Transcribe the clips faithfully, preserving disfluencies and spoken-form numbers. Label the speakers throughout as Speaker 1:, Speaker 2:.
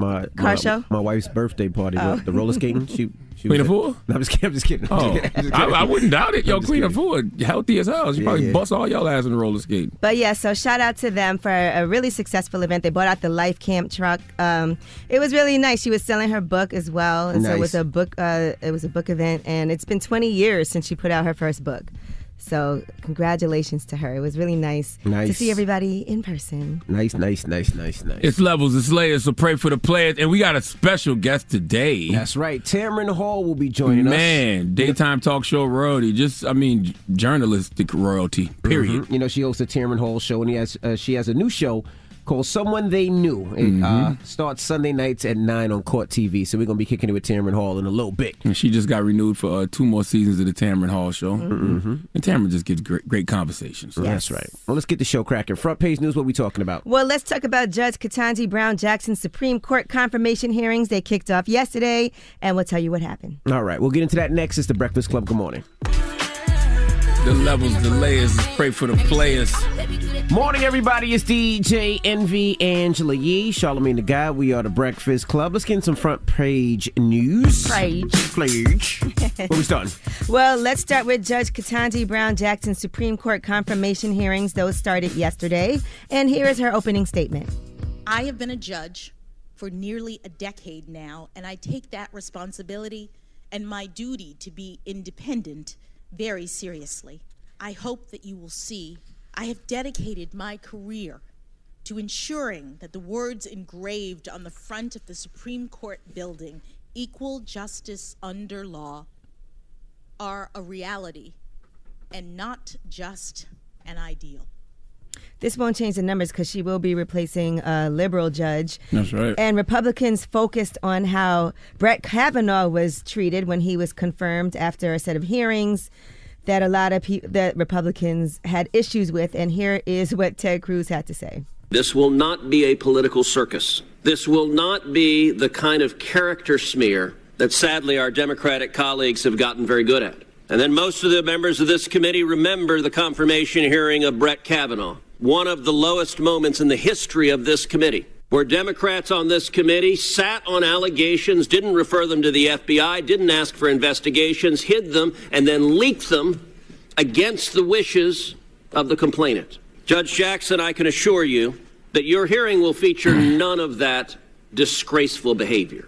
Speaker 1: my
Speaker 2: Car
Speaker 1: my,
Speaker 2: show?
Speaker 1: my wife's birthday party,
Speaker 2: Oh.
Speaker 1: the, the roller skating. She, she
Speaker 3: Queen
Speaker 1: was
Speaker 3: of
Speaker 1: at-
Speaker 3: Four?
Speaker 1: No, I'm just kidding. I'm just kidding.
Speaker 3: Oh,
Speaker 1: I'm just kidding.
Speaker 3: I, I wouldn't doubt it. Yo,
Speaker 1: I'm just
Speaker 3: Queen of
Speaker 1: kidding.
Speaker 3: Four, healthy as hell. She
Speaker 1: Yeah,
Speaker 3: probably
Speaker 1: yeah.
Speaker 3: bust all y'all ass in the roller skate.
Speaker 2: But yeah, so shout out to them for a really successful event. They bought out the Life Camp truck. Um, it was really nice. She was selling her book as well, and so it was
Speaker 1: Nice.
Speaker 2: a book. Uh, it was a book event, and it's been twenty years since she put out her first book. So congratulations to her. It was really nice, to
Speaker 1: Nice.
Speaker 2: see everybody in person.
Speaker 1: Nice, nice, nice, nice, nice.
Speaker 3: It's levels, it's layers, so pray for the players. And we got a special guest today.
Speaker 1: That's right. Tamron Hall will be joining us.
Speaker 3: Man, daytime talk show royalty. Just, I mean, journalistic royalty, period.
Speaker 1: Mhm. You know, she hosts the Tamron Hall show, and he has, uh, she has a new show called Someone They Knew. It
Speaker 3: Mm-hmm.
Speaker 1: uh, starts Sunday nights at nine on Court T V, so we're going to be kicking it with Tamron Hall in a little bit.
Speaker 3: And she just got renewed for uh, two more seasons of the Tamron Hall show.
Speaker 1: Mm-hmm.
Speaker 3: And Tamron just gives great, great conversations.
Speaker 1: That's right. Well, let's get the show cracking. Front page news, what we talking about?
Speaker 2: Well, let's talk about Judge Ketanji Brown Jackson's Supreme Court confirmation hearings. They kicked off yesterday, and we'll tell you what happened.
Speaker 1: All right, we'll get into that next. It's the Breakfast Club. Good morning.
Speaker 3: The levels, the layers, pray for the players.
Speaker 1: Morning, everybody. It's D J Envy, Angela Yee, Charlamagne the God. We are the Breakfast Club. Let's get in some front page news.
Speaker 2: Page.
Speaker 1: Page. Where we starting?
Speaker 2: Well, let's start with Judge Ketanji Brown Jackson's Supreme Court confirmation hearings. Those started yesterday. And here is her opening statement.
Speaker 4: I have been a judge for nearly a decade now, and I take that responsibility and my duty to be independent very seriously. I hope that you will see I have dedicated my career to ensuring that the words engraved on the front of the Supreme Court building, equal justice under law, are a reality and not just an ideal.
Speaker 2: This won't change the numbers because she will be replacing a liberal judge.
Speaker 3: That's right.
Speaker 2: And Republicans focused on how Brett Kavanaugh was treated when he was confirmed after a set of hearings that a lot of people, that Republicans had issues with. And here is what Ted Cruz had to say.
Speaker 5: This will not be a political circus. This will not be the kind of character smear that sadly our Democratic colleagues have gotten very good at. And then most of the members of this committee remember the confirmation hearing of Brett Kavanaugh, one of the lowest moments in the history of this committee, where Democrats on this committee sat on allegations, didn't refer them to the F B I, didn't ask for investigations, hid them, and then leaked them against the wishes of the complainant. Judge Jackson, I can assure you that your hearing will feature none of that disgraceful behavior.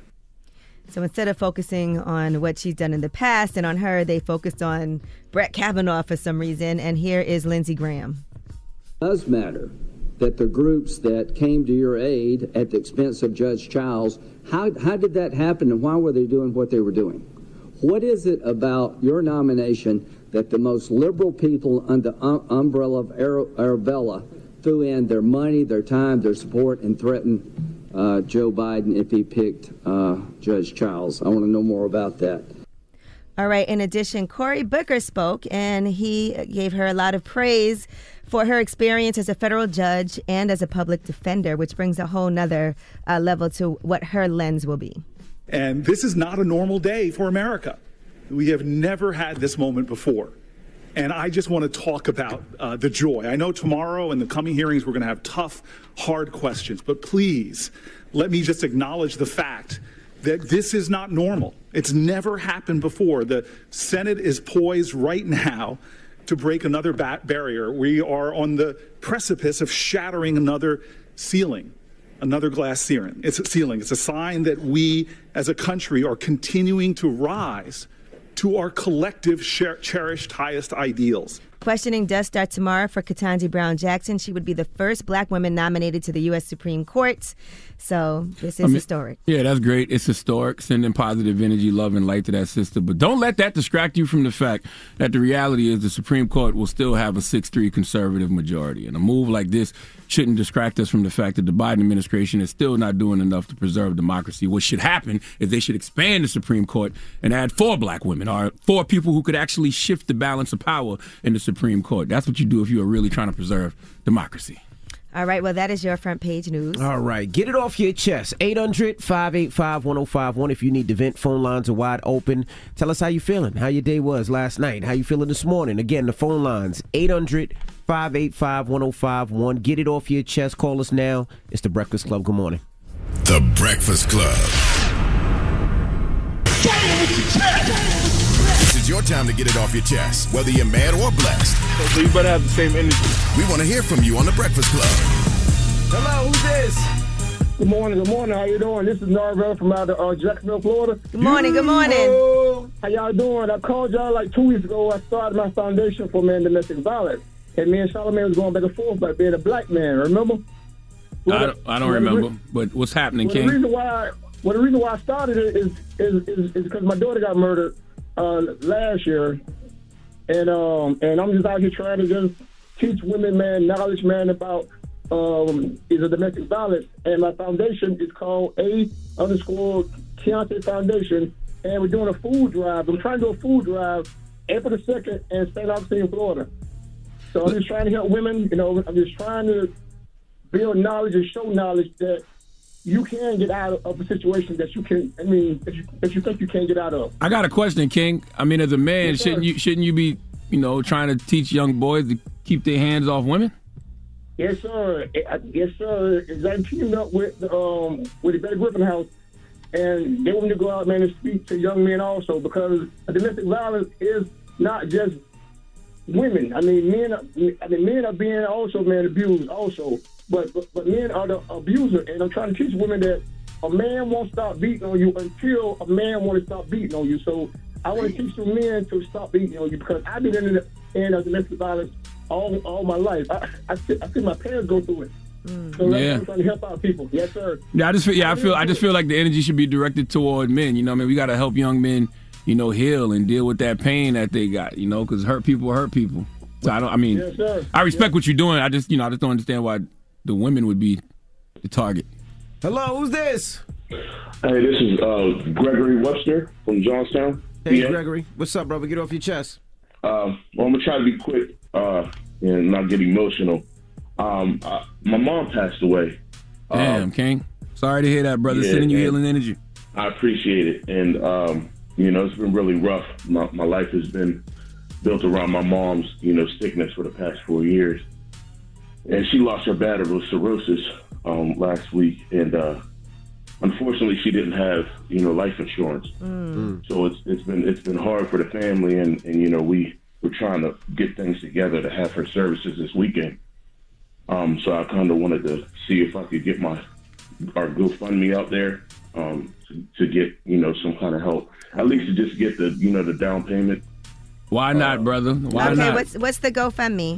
Speaker 2: So instead of focusing on what she's done in the past and on her, they focused on Brett Kavanaugh for some reason. And here is Lindsey Graham.
Speaker 6: It does matter that the groups that came to your aid at the expense of Judge Childs, how, how did that happen and why were they doing what they were doing? What is it about your nomination that the most liberal people under the um, umbrella of Arabella threw in their money, their time, their support, and threatened uh, Joe Biden if he picked uh, Judge Childs? I want to know more about that.
Speaker 2: All right. In addition, Cory Booker spoke, and he gave her a lot of praise for her experience as a federal judge and as a public defender, which brings a whole nother uh, level to what her lens will be.
Speaker 7: And this is not a normal day for America. We have never had this moment before. And I just want to talk about uh, the joy. I know tomorrow in the coming hearings we're going to have tough, hard questions. But please, let me just acknowledge the fact that this is not normal. It's never happened before. The Senate is poised right now to break another bat barrier. We are on the precipice of shattering another ceiling, another glass ceiling. It's a ceiling. It's a sign that we as a country are continuing to rise to our collective cher- cherished highest ideals.
Speaker 2: Questioning does start tomorrow for Ketanji Brown Jackson. She would be the first black woman nominated to the U S Supreme Court. So this is
Speaker 3: I mean,
Speaker 2: historic.
Speaker 3: Yeah, that's great. It's historic, sending positive energy, love, and light to that sister. But don't let that distract you from the fact that the reality is the Supreme Court will still have a six three conservative majority. And a move like this shouldn't distract us from the fact that the Biden administration is still not doing enough to preserve democracy. What should happen is they should expand the Supreme Court and add four black women or four people who could actually shift the balance of power in the Supreme Court. That's what you do if you are really trying to preserve democracy.
Speaker 2: All right, well, that is your front page news.
Speaker 1: All right, get it off your chest. eight hundred, five eight five, one oh five one. If you need to vent, phone lines are wide open. Tell us how you feeling, how your day was last night, how you feeling this morning. Again, the phone lines, eight hundred, five eight five, one oh five one. Get it off your chest. Call us now. It's the Breakfast Club. Good morning.
Speaker 8: The Breakfast Club. This is your time to get it off your chest, whether you're mad or blessed.
Speaker 9: So you better have the same energy.
Speaker 8: We want to hear from you on The Breakfast Club.
Speaker 1: Hello, who's this?
Speaker 10: Good morning, good morning. How you doing? This is Norvell from out of uh, Jacksonville, Florida.
Speaker 2: Good morning, good morning.
Speaker 10: How y'all doing? I called y'all like two weeks ago. I started my foundation for men domestic violence. And me and Charlamagne was going back and forth about being a black man, remember? Well,
Speaker 3: I don't, I don't remember, re- but what's happening,
Speaker 10: well,
Speaker 3: King?
Speaker 10: The reason why, well, the reason why I started it is is is, is because my daughter got murdered uh, last year, and um and I'm just out here trying to just teach women, man, knowledge, man, about um is a domestic violence, and my foundation is called A underscore Keontae Foundation, and we're doing a food drive. I'm trying to do a food drive April the second in Saint Augustine, Florida. So I'm just trying to help women. You know, I'm just trying to build knowledge and show knowledge that you can get out of a situation that you can. I mean, that you, that you think you can't get out of.
Speaker 3: I got a question, King. I mean, as a man,
Speaker 10: Yes,
Speaker 3: shouldn't
Speaker 10: sir.
Speaker 3: you shouldn't you be, you know, trying to teach young boys to keep their hands off women?
Speaker 10: Yes, sir. Eh, Yes, sir. I teamed up with um with the Betty Griffin House, and they want me to go out, man, and speak to young men also, because domestic violence is not just women. I mean, men. Are, I mean, men are being also man abused also, but, but but men are the abuser, and I'm trying to teach women that a man won't stop beating on you until a man want to stop beating on you. So I want to teach some men to stop beating on you, because I've been in the in of domestic violence all all my life. I I see, I see my parents go through it. So that's
Speaker 3: Yeah.
Speaker 10: why I'm trying to help out people. Yes, sir.
Speaker 3: Yeah, I just feel, yeah, I feel I just feel like the energy should be directed toward men. You know, what I mean, we got to help young men, you know, heal and deal with that pain that they got. You know, because hurt people hurt people. So I don't. I mean,
Speaker 10: Yes, sir.
Speaker 3: I respect what you're doing. I just, you know, I just don't understand why the women would be the target.
Speaker 1: Hello, who's this?
Speaker 11: Hey, this is uh, Gregory Webster from Johnstown.
Speaker 1: Hey,
Speaker 11: Yeah.
Speaker 1: Gregory. What's up, brother? Get off your chest.
Speaker 11: Uh, well, I'm gonna try to be quick uh, and not get emotional. Um, uh, my mom passed away.
Speaker 3: Damn,
Speaker 11: Um,
Speaker 3: King. Sorry to hear that, brother.
Speaker 11: yeah,
Speaker 3: Sending you
Speaker 11: and
Speaker 3: healing energy.
Speaker 11: I appreciate it, and um, you know, it's been really rough. My, my life has been built around my mom's, you know, sickness for the past four years, and she lost her battle with cirrhosis um, last week, and uh, unfortunately, she didn't have, you know, life insurance. So it's it's been it's been hard for the family, and, and you know, we we're trying to get things together to have her services this weekend. Um, so I kind of wanted to see if I could get my our GoFundMe out there um, to, to get, you know, some kind of help, at least to just get the, you know, the down payment.
Speaker 3: Why not, brother? Why
Speaker 2: okay,
Speaker 3: not?
Speaker 2: what's what's the GoFundMe?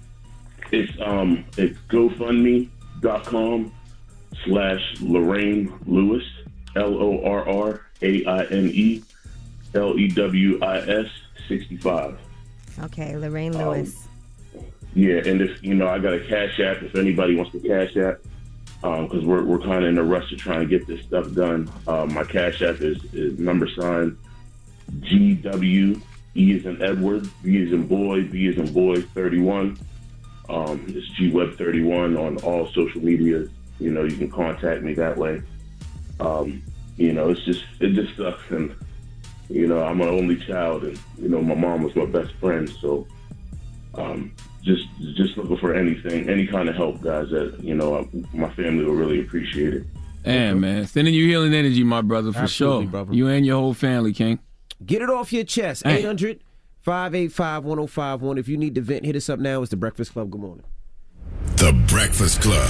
Speaker 11: It's um it's GoFundMe.com slash Lorraine Lewis, L O R R A I N E L E W I S sixty-five.
Speaker 2: Okay, Lorraine Lewis.
Speaker 11: Yeah, and if, you know, I got a Cash App if anybody wants to Cash App, because we're, we're kind of in a rush to try and get this stuff done. Um, my Cash App is, is number sign G W, E as in Edward, B as in boy, B as in boy, thirty-one. Um, it's G Web thirty-one on all social media. You know, you can contact me that way. Um, you know, it's just, it just sucks. And, you know, I'm an only child, and, you know, my mom was my best friend. So, um, just, just looking for anything, any kind of help, guys, that, you know, my family will really appreciate it.
Speaker 3: Damn, man. Sending you healing energy, my brother, for
Speaker 1: Absolutely,
Speaker 3: sure.
Speaker 1: brother.
Speaker 3: You and your whole family, King.
Speaker 1: Get it off your chest.
Speaker 3: Hey.
Speaker 1: eight hundred, five eight five, one oh five one. If you need to vent, hit us up now. It's The Breakfast Club. Good morning.
Speaker 8: The Breakfast Club.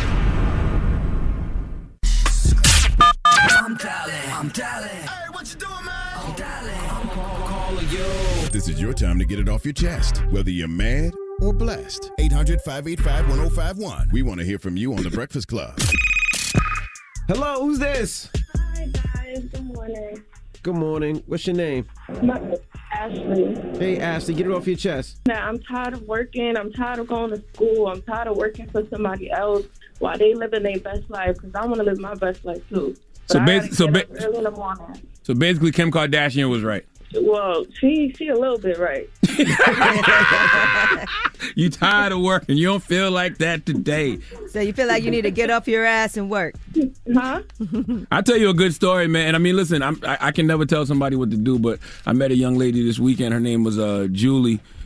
Speaker 12: I'm dialing. I'm dialing. Hey, what you doing, man? I'm dialing. I'm calling you.
Speaker 8: This is your time to get it off your chest, whether you're mad or blessed. eight hundred, five eight five, one oh five one. We want to hear from you on The Breakfast Club.
Speaker 1: Hello, who's this?
Speaker 13: Hi, guys. Good morning.
Speaker 1: Good morning. What's your name?
Speaker 13: My name is Ashley.
Speaker 1: Hey, Ashley, get it off your chest.
Speaker 13: Now, I'm tired of working. I'm tired of going to school. I'm tired of working for somebody else while they living their best life, because I want to live my best life, too. But
Speaker 3: So
Speaker 13: I
Speaker 3: basi-
Speaker 13: gotta
Speaker 3: so
Speaker 13: get
Speaker 3: ba-
Speaker 13: up early in the morning.
Speaker 3: So basically, Kim Kardashian was right.
Speaker 13: Well, she she a little bit right.
Speaker 3: You tired of working. You don't feel like that today.
Speaker 2: So you feel like you need to get off your ass and work?
Speaker 13: Huh?
Speaker 3: I'll tell you a good story, man. And I mean, listen, I'm, I, I can never tell somebody what to do, but I met a young lady this weekend. Her name was uh, Julie.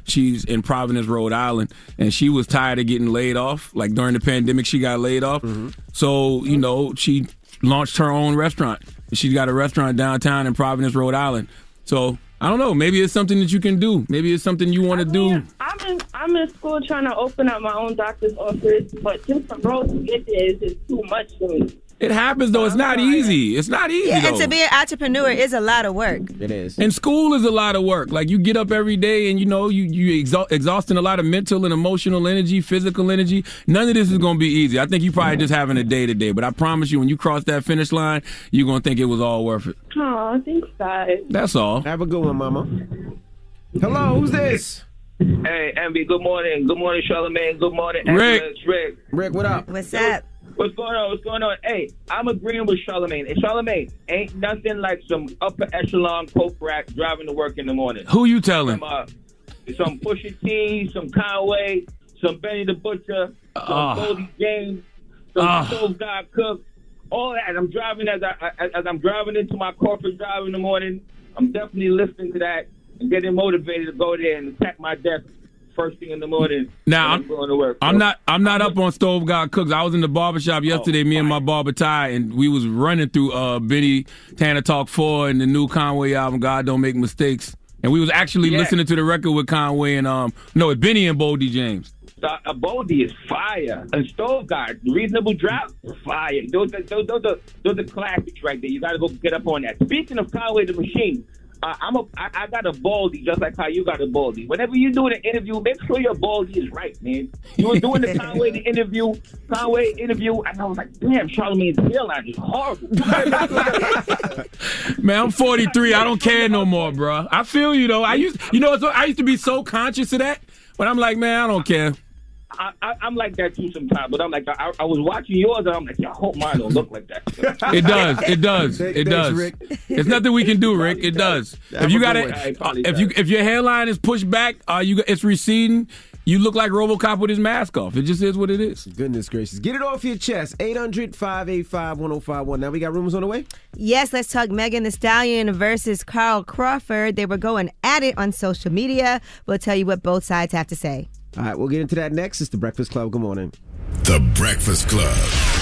Speaker 3: She's in Providence, Rhode Island, and she was tired of getting laid off. Like during the pandemic, she got laid off. Mm-hmm. So, you know, she launched her own restaurant. She's got a restaurant downtown in Providence, Rhode Island. So I don't know. Maybe it's something that you can do. Maybe it's something you want to do.
Speaker 13: I'm in I'm in school trying to open up my own doctor's office, but just the road to get there is just too much for me.
Speaker 3: It happens, though. It's not easy. It's not easy,
Speaker 2: Yeah,
Speaker 3: though.
Speaker 2: and to be an entrepreneur is a lot of work.
Speaker 1: It is.
Speaker 3: And school is a lot of work. Like, you get up every day and, you know, you, you exha- exhausting a lot of mental and emotional energy, physical energy. None of this is going to be easy. I think you probably just having a day-to-day. But I promise you, when you cross that finish line, you're going to think it was all worth it.
Speaker 13: Oh, thanks, guys.
Speaker 3: That's all.
Speaker 1: Have a good one, Mama. Hello, who's this?
Speaker 14: Hey, Envy, good morning. Good morning, Charlamagne. Good morning,
Speaker 3: Rick.
Speaker 14: Angela. It's Rick.
Speaker 1: Rick, what up?
Speaker 2: What's up?
Speaker 14: What's going on? What's going on? Hey, I'm agreeing with Charlamagne. And Charlamagne, ain't nothing like some upper echelon coke rack driving to work in the morning.
Speaker 3: Who you telling?
Speaker 14: Some, uh, some Pusha T, some Conway, some Benny the Butcher, some
Speaker 3: Uh.
Speaker 14: Goldie James, some
Speaker 3: Uh.
Speaker 14: Stove God Cook, all that. I'm driving as, I, as, as I'm driving into my corporate drive in the morning. I'm definitely listening to that and getting motivated to go there and attack my desk first thing in the morning.
Speaker 3: Now,
Speaker 14: I'm going to work.
Speaker 3: I'm not I'm not up on Stove God Cooks. I was in the barbershop yesterday,
Speaker 14: Oh,
Speaker 3: me and my barber Ty, and we was running through uh, Benny Tanner Talk four and the new Conway album, God Don't Make Mistakes. And we was actually
Speaker 14: Yeah.
Speaker 3: listening to the record with Conway and, um no, with Benny and Boldy James.
Speaker 14: Uh, a Boldy is fire. And Stove God, Reasonable Drop, fire. Those are, those, those, are, those are classics right there. You got to go get up on that. Speaking of Conway the Machine, uh, I'm a, I, I got a Baldy just like how you got a Baldy. Whenever you do an interview, make sure your Baldy is right, man. You were doing the Conway the interview, Conway interview, and I was like, damn, Charlamagne's hairline is horrible.
Speaker 3: Man, I'm forty-three. I don't care no more, bro. I feel you though. I used, you know, so I used to be so conscious of that, but I'm like, man, I don't care.
Speaker 14: I, I, I'm like that too sometimes, but I'm like, I, I was watching yours, and I'm like, I hope mine don't look like that.
Speaker 3: It does. It does. It
Speaker 14: Thanks,
Speaker 3: does.
Speaker 14: Rick.
Speaker 3: There's nothing we can do, Rick. It does.
Speaker 14: Have
Speaker 3: If you
Speaker 14: a
Speaker 3: got
Speaker 14: good
Speaker 3: it,
Speaker 14: one. I
Speaker 3: uh,
Speaker 14: apologize.
Speaker 3: if you if your hairline is pushed back, uh, you it's receding. You look like RoboCop with his mask off. It just is what it is.
Speaker 1: Goodness gracious. Get it off your chest. eight hundred, five eight five, one oh five one. Now we got rumors on the way?
Speaker 2: Yes, let's talk Megan Thee Stallion versus Carl Crawford. They were going at it on social media. We'll tell you what both sides have to say.
Speaker 1: All right, we'll get into that next. It's The Breakfast Club. Good morning.
Speaker 8: The Breakfast Club.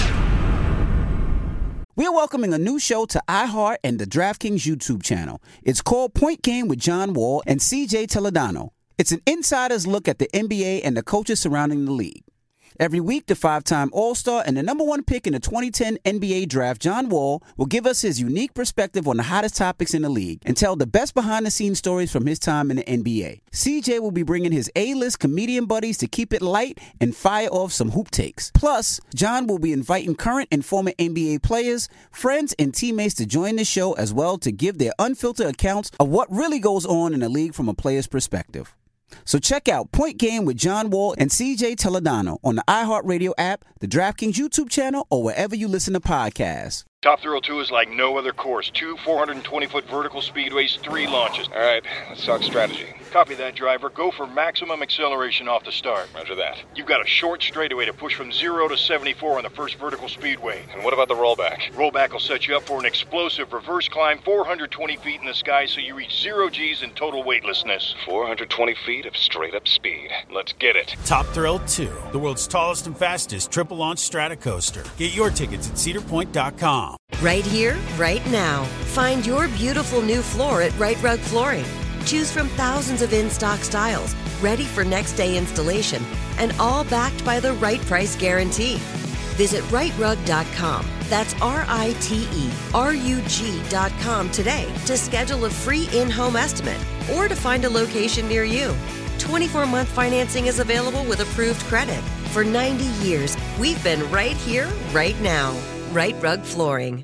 Speaker 15: We're welcoming a new show to iHeart and the DraftKings YouTube channel. It's called Point Game with John Wall and C J Toledano. It's an insider's look at the N B A and the coaches surrounding the league. Every week, the five-time All-Star and the number one pick in the twenty ten N B A draft, John Wall, will give us his unique perspective on the hottest topics in the league and tell the best behind-the-scenes stories from his time in the N B A. C J will be bringing his A-list comedian buddies to keep it light and fire off some hoop takes. Plus, John will be inviting current and former N B A players, friends, and teammates to join the show as well to give their unfiltered accounts of what really goes on in the league from a player's perspective. So check out Point Game with John Wall and C J Toledano on the iHeartRadio app, the DraftKings YouTube channel, or wherever you listen to podcasts.
Speaker 16: Top Thrill two is like no other course. Two four hundred twenty foot vertical speedways, three launches.
Speaker 17: All right, let's talk strategy.
Speaker 16: Copy that, driver. Go for maximum acceleration off the start.
Speaker 17: Roger that.
Speaker 16: You've got a short straightaway to push from zero to seventy-four on the first vertical speedway.
Speaker 17: And what about the rollback?
Speaker 16: Rollback will set you up for an explosive reverse climb four hundred twenty feet in the sky so you reach zero G's in total weightlessness.
Speaker 17: four hundred twenty feet of straight-up speed. Let's get it.
Speaker 18: Top Thrill two, the world's tallest and fastest triple launch strata coaster. Get your tickets at cedar point dot com.
Speaker 19: Right here, right now. Find your beautiful new floor at Right Rug Flooring. Choose from thousands of in-stock styles, ready for next day installation, and all backed by the right price guarantee. Visit right rug dot com. That's R I T E R U G dot com today to schedule a free in-home estimate or to find a location near you. twenty-four month financing is available with approved credit. For ninety years, we've been right here, right now. Right Rug Flooring.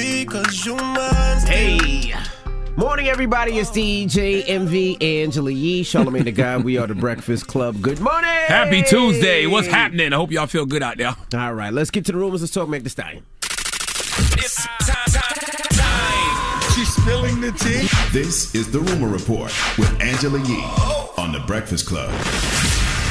Speaker 1: Hey. Morning, everybody. It's D J, M V, Angela Yee, Charlamagne the God. We are The Breakfast Club. Good morning.
Speaker 3: Happy Tuesday. What's happening? I hope y'all feel good out there.
Speaker 1: All right, let's get to the rumors. Let's talk Meg Thee Stallion.
Speaker 12: It's time, time, time.
Speaker 8: She's spilling the tea. This is The Rumor Report with Angela Yee on The Breakfast Club.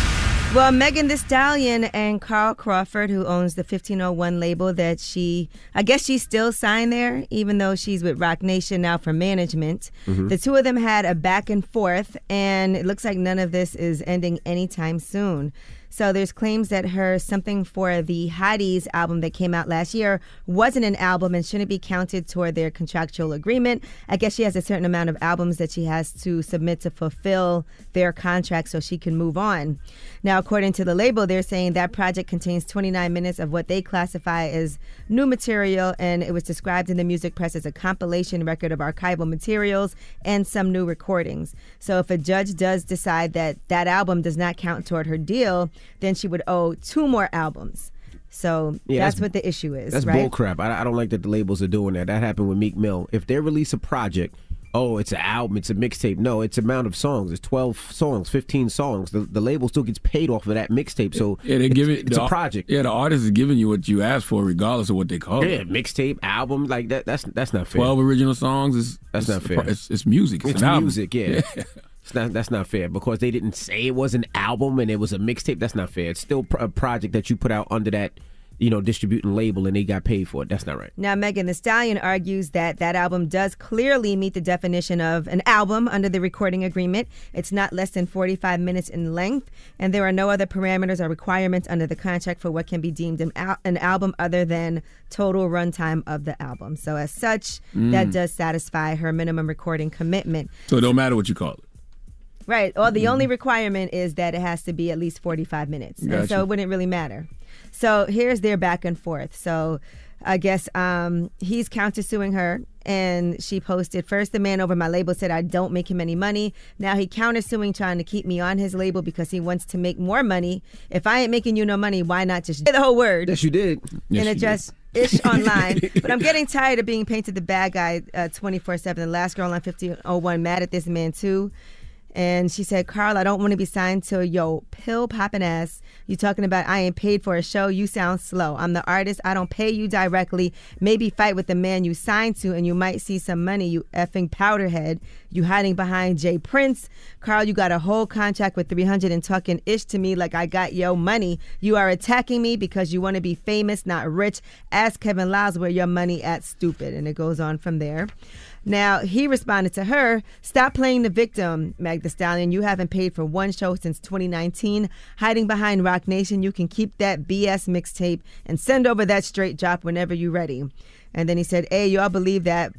Speaker 2: Well, Megan Thee Stallion and Carl Crawford, who owns the fifteen oh one label that she, I guess she's still signed there, even though she's with Roc Nation now for management.
Speaker 20: Mhm.
Speaker 2: The two of them had a back and forth, and it looks like none of this is ending anytime soon. So there's claims that her Something for the Hotties album that came out last year wasn't an album and shouldn't be counted toward their contractual agreement. I guess she has a certain amount of albums that she has to submit to fulfill their contract so she can move on. Now, according to the label, they're saying that project contains twenty-nine minutes of what they classify as new material, and it was described in the music press as a compilation record of archival materials and some new recordings. So if a judge does decide that that album does not count toward her deal, then she would owe two more albums. So
Speaker 1: Yeah,
Speaker 2: that's,
Speaker 1: that's-
Speaker 2: what the issue is,
Speaker 1: That's
Speaker 2: right?
Speaker 1: bullcrap. I, I don't like that the labels are doing that. That happened with Meek Mill. If they release a project, oh, it's an album, it's a mixtape. No, it's amount of songs. It's twelve songs, fifteen songs. The, the label still gets paid off of that mixtape. So
Speaker 3: Yeah, they
Speaker 1: it's,
Speaker 3: give it.
Speaker 1: it's
Speaker 3: the,
Speaker 1: a project.
Speaker 3: Yeah, the artist is giving you what you asked for, regardless of what they call
Speaker 1: Yeah,
Speaker 3: it.
Speaker 1: mixtape, album, like that. That's that's not fair.
Speaker 3: Twelve original songs is
Speaker 1: That's
Speaker 3: it's,
Speaker 1: not fair.
Speaker 3: It's, it's music. It's,
Speaker 1: It's
Speaker 3: an album.
Speaker 1: music, yeah. It's not, that's not fair because they didn't say it was an album and it was a mixtape. That's not fair. It's still pr- a project that you put out under that, you know, distributing label and they got paid for it. That's not right.
Speaker 2: Now, Megan Thee Stallion argues that that album does clearly meet the definition of an album under the recording agreement. It's not less than forty-five minutes in length, and there are no other parameters or requirements under the contract for what can be deemed an, al- an album other than total runtime of the album. So as such,
Speaker 3: Mm.
Speaker 2: that does satisfy her minimum recording commitment.
Speaker 3: So it don't matter what you call it.
Speaker 2: Right. Or the only requirement is that it has to be at least forty-five minutes. And
Speaker 3: Gotcha.
Speaker 2: so it wouldn't really matter. So here's their back and forth. So I guess um, he's countersuing her, and she posted, first, the man over my label said I don't make him any money. Now he countersuing, trying to keep me on his label because he wants to make more money. If I ain't making you no money, why not just say the whole word?
Speaker 1: Yes, you did.
Speaker 3: Yes,
Speaker 2: and
Speaker 3: you
Speaker 2: address Ish online. But I'm getting tired of being painted the bad guy uh, twenty-four seven. The last girl on fifteen oh one mad at this man too. And she said, Carl, I don't want to be signed to your pill popping ass. You talking about I ain't paid for a show. You sound slow. I'm the artist. I don't pay you directly. Maybe fight with the man you signed to and you might see some money, you effing powderhead. You hiding behind Jay Prince. Carl, you got a whole contract with three hundred and talking ish to me like I got yo money. You are attacking me because you want to be famous, not rich. Ask Kevin Lyles where your money at, stupid. And it goes on from there. Now, he responded to her, stop playing the victim, Meg Thee Stallion. You haven't paid for one show since twenty nineteen. Hiding behind Roc Nation, you can keep that B S mixtape and send over that straight drop whenever you're ready. And then he said, hey, y'all believe that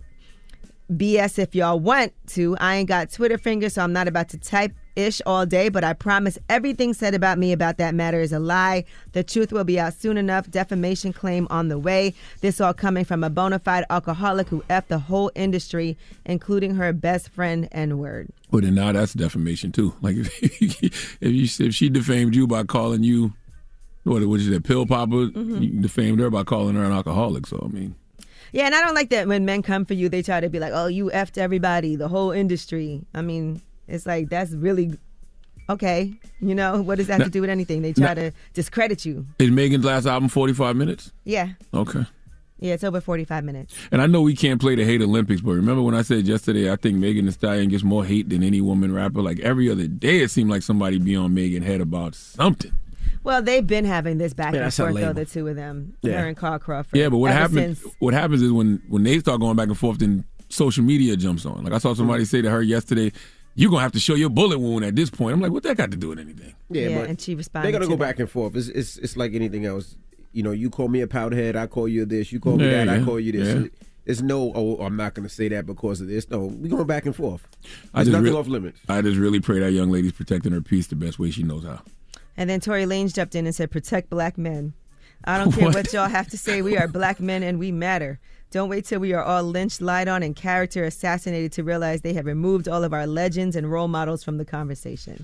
Speaker 2: B S if y'all want to. I ain't got Twitter fingers, so I'm not about to type ish all day, but I promise everything said about me about that matter is a lie. The truth will be out soon enough. Defamation claim on the way. This all coming from a bona fide alcoholic who effed the whole industry, including her best friend, N-word.
Speaker 3: Well, then now that's defamation too. Like if if you if she defamed you by calling you what what you said, pill popper,
Speaker 2: Mhm.
Speaker 3: you defamed her by calling her an alcoholic. So I mean,
Speaker 2: Yeah, and I don't like that when men come for you, they try to be like, oh, you effed everybody, the whole industry. I mean, it's like, that's really, okay. You know, what does that have to do with anything? They try
Speaker 3: Now-
Speaker 2: to discredit you.
Speaker 3: is Megan's last album forty-five minutes?
Speaker 2: Yeah.
Speaker 3: Okay.
Speaker 2: Yeah, it's over forty-five minutes.
Speaker 3: And I know we can't play the hate Olympics, but remember when I said yesterday I think Megan Thee Stallion gets more hate than any woman rapper? Like every other day it seemed like somebody be on Megan head about something.
Speaker 2: Well, they've been having this back
Speaker 3: Yeah,
Speaker 2: and
Speaker 3: that's her
Speaker 2: forth, though,
Speaker 3: label.
Speaker 2: the two of them,
Speaker 3: Yeah.
Speaker 2: her and Carl Crawford.
Speaker 3: Yeah, but what
Speaker 2: ever
Speaker 3: happens
Speaker 2: since-
Speaker 3: what happens is when, when they start going back and forth, then social media jumps on. Like I saw somebody say to her yesterday, you're going to have to show your bullet wound at this point. I'm like, what that got to do with anything?
Speaker 1: Yeah,
Speaker 2: Yeah,
Speaker 1: but
Speaker 2: and she responded
Speaker 1: They're gonna
Speaker 2: to
Speaker 1: go
Speaker 2: that.
Speaker 1: back and forth. It's, it's it's like anything else. You know, you call me a powderhead, I call you this. You call me
Speaker 3: Yeah,
Speaker 1: that, I
Speaker 3: yeah,
Speaker 1: call you this.
Speaker 3: yeah.
Speaker 1: It's no, oh, I'm not gonna say that because of this. No, we going back and forth.
Speaker 3: I
Speaker 1: There's
Speaker 3: just
Speaker 1: nothing
Speaker 3: re-
Speaker 1: off limits.
Speaker 3: I just really pray that young lady's protecting her peace the best way she knows how.
Speaker 2: And then Tory Lanez jumped in and said, protect black men. I don't care
Speaker 3: What?
Speaker 2: what y'all have to say. We are black men and we matter. Don't wait till we are all lynched, lied on, and character assassinated to realize they have removed all of our legends and role models from the conversation.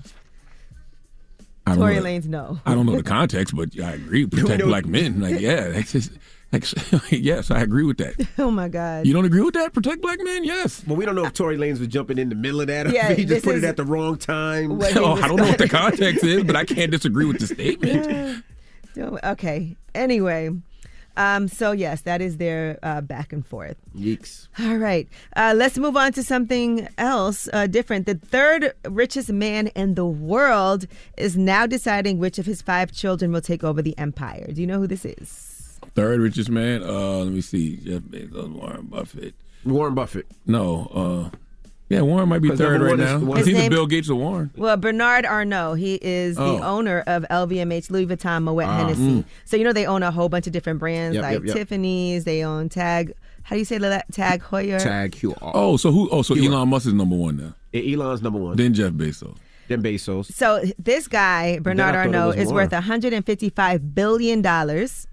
Speaker 3: I don't
Speaker 2: Tory
Speaker 3: know-
Speaker 2: Lanez, no.
Speaker 3: I don't know the context, but I agree. Protect
Speaker 2: know-
Speaker 3: black men. Like, yeah, that's just, like, yes, I agree with that.
Speaker 2: Oh, my God.
Speaker 3: You don't agree with that? Protect black men? Yes.
Speaker 1: But we don't know if Tory Lanez was jumping in the middle of that. Or
Speaker 2: Yeah,
Speaker 1: if he
Speaker 2: this
Speaker 1: just put
Speaker 2: is
Speaker 1: it at the wrong time.
Speaker 2: what he
Speaker 3: Oh,
Speaker 2: was
Speaker 3: I don't know what the
Speaker 2: starting.
Speaker 3: context is, but I can't disagree with the statement.
Speaker 2: Don't- Okay. Anyway, Um, so, yes, that is their uh, back and forth.
Speaker 1: Yeeks.
Speaker 2: All right. Uh, let's move on to something else uh, different. The third richest man in the world is now deciding which of his five children will take over the empire. Do you know who this is?
Speaker 3: Third richest man? Uh, let me see. Jeff Bezos, Warren Buffett.
Speaker 1: Warren Buffett.
Speaker 3: No. Uh, yeah, Warren might be third right now. Is
Speaker 2: His
Speaker 3: either
Speaker 2: name-
Speaker 3: Bill Gates or Warren?
Speaker 2: Well, Bernard Arnault, he is
Speaker 3: Oh.
Speaker 2: the owner of L V M H, Louis Vuitton, Moet
Speaker 3: Ah.
Speaker 2: Hennessy.
Speaker 3: Mm.
Speaker 2: So, you know, they own a whole bunch of different brands
Speaker 3: Yep,
Speaker 2: like
Speaker 3: yep, yep.
Speaker 2: Tiffany's. They own Tag. How do you say that? Tag Heuer?
Speaker 1: Tag Heuer.
Speaker 3: Oh, so who? Oh, so
Speaker 1: Heuer.
Speaker 3: Elon Musk is number one now.
Speaker 1: Yeah, Elon's number one.
Speaker 3: Then Jeff Bezos.
Speaker 1: Then Bezos.
Speaker 2: So this guy, Bernard
Speaker 1: I thought it
Speaker 2: Arnault,
Speaker 1: was
Speaker 2: is
Speaker 1: more.
Speaker 2: worth one hundred fifty-five billion dollars.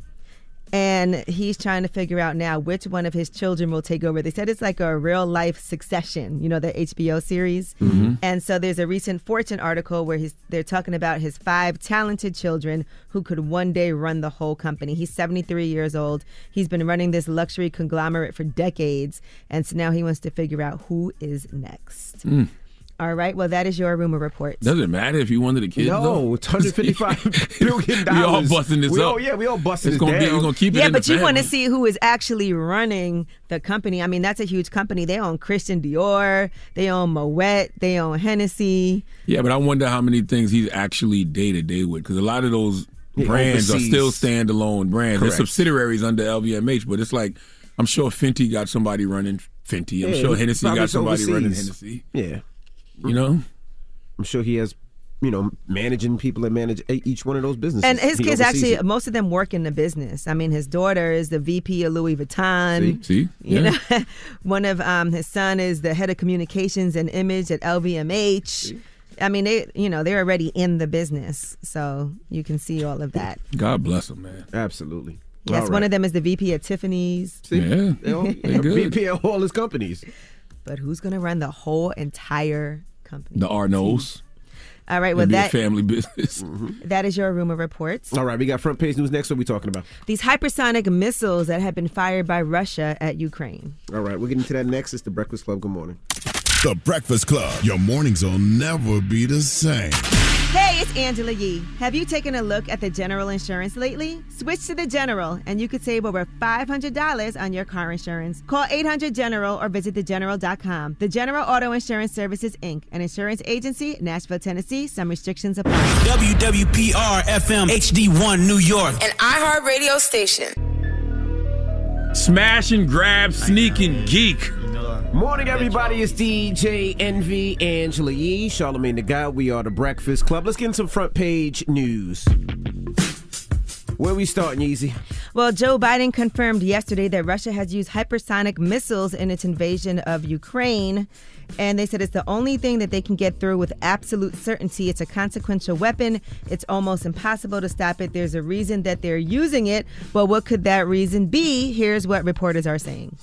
Speaker 2: And he's trying to figure out now which one of his children will take over. They said it's like a real life Succession, you know, the H B O series.
Speaker 3: Mm-hmm.
Speaker 2: And so there's a recent Fortune article where he's they're talking about his five talented children who could one day run the whole company. He's seventy-three years old. He's been running this luxury conglomerate for decades. And so now he wants to figure out who is next.
Speaker 3: Mm.
Speaker 2: All right. Well, that is your rumor report.
Speaker 3: Does it matter if you one of the kids?
Speaker 1: No,
Speaker 3: though?
Speaker 1: it's one hundred fifty-five billion dollars.
Speaker 3: We all busting this
Speaker 1: we
Speaker 3: up.
Speaker 1: All, yeah, we all busting
Speaker 3: It's
Speaker 1: this
Speaker 3: gonna be-
Speaker 1: down.
Speaker 3: we're gonna keep it
Speaker 2: Yeah,
Speaker 3: in the
Speaker 2: but you want to
Speaker 3: family.
Speaker 2: see who is actually running the company. I mean, that's a huge company. They own Christian Dior, they own Moet, they own Hennessy.
Speaker 3: Yeah, but I wonder how many things he's actually day to day with, because a lot of those
Speaker 1: Yeah,
Speaker 3: brands
Speaker 1: overseas.
Speaker 3: are still standalone brands. They're
Speaker 1: Correct.
Speaker 3: subsidiaries under L V M H, but it's like I'm sure Fenty got somebody running Fenty. I'm
Speaker 1: Yeah,
Speaker 3: sure Hennessy
Speaker 1: probably
Speaker 3: got
Speaker 1: it's
Speaker 3: somebody running
Speaker 1: overseas.
Speaker 3: Hennessy.
Speaker 1: Yeah.
Speaker 3: You know?
Speaker 1: I'm sure he has, you know, managing people that manage e- each one of those businesses.
Speaker 2: And his
Speaker 1: He
Speaker 2: kids
Speaker 1: oversees
Speaker 2: actually,
Speaker 1: it.
Speaker 2: most of them work in the business. I mean, his daughter is the V P of Louis Vuitton.
Speaker 3: See? See?
Speaker 2: You
Speaker 3: Yeah.
Speaker 2: know, one of um, his son is the head of communications and image at L V M H. I mean, they, you know, they're already in the business, so you can see all of that.
Speaker 3: God bless him, man.
Speaker 1: Absolutely.
Speaker 2: Yes,
Speaker 1: All
Speaker 2: one
Speaker 1: right.
Speaker 2: of them is the V P at Tiffany's.
Speaker 1: See?
Speaker 3: Yeah,
Speaker 1: They all,
Speaker 3: they good.
Speaker 1: V P of all his companies.
Speaker 2: But who's going to run the whole entire company?
Speaker 3: The Arnolds.
Speaker 2: All right, well,
Speaker 3: It'd be a
Speaker 2: that
Speaker 3: family business.
Speaker 2: that is your rumor reports.
Speaker 1: All right, we got front page news next. What are we talking about?
Speaker 2: These hypersonic missiles that have been fired by Russia at Ukraine.
Speaker 1: All right, we'll get into that next. It's the Breakfast Club. Good morning.
Speaker 8: The Breakfast Club. Your mornings will never be the same.
Speaker 2: Hey, it's Angela Yee. Have you taken a look at the General Insurance lately? Switch to the General, and you could save over five hundred dollars on your car insurance. Call eight hundred General or visit the general dot com. The General Auto Insurance Services, Incorporated, an insurance agency, Nashville, Tennessee. Some restrictions apply.
Speaker 21: W W P R F M H D one New York.
Speaker 20: An iHeart radio station.
Speaker 3: Smash and grab, sneak and geek.
Speaker 1: Morning, everybody. It's D J Envy, Angela Yee, Charlamagne the God. We are the Breakfast Club. Let's get into some front page news. Where we starting, Yeezy?
Speaker 2: Well, Joe Biden confirmed yesterday that Russia has used hypersonic missiles in its invasion of Ukraine. And they said it's the only thing that they can get through with absolute certainty. It's a consequential weapon. It's almost impossible to stop it. There's a reason that they're using it. But what could that reason be? Here's what reporters are saying.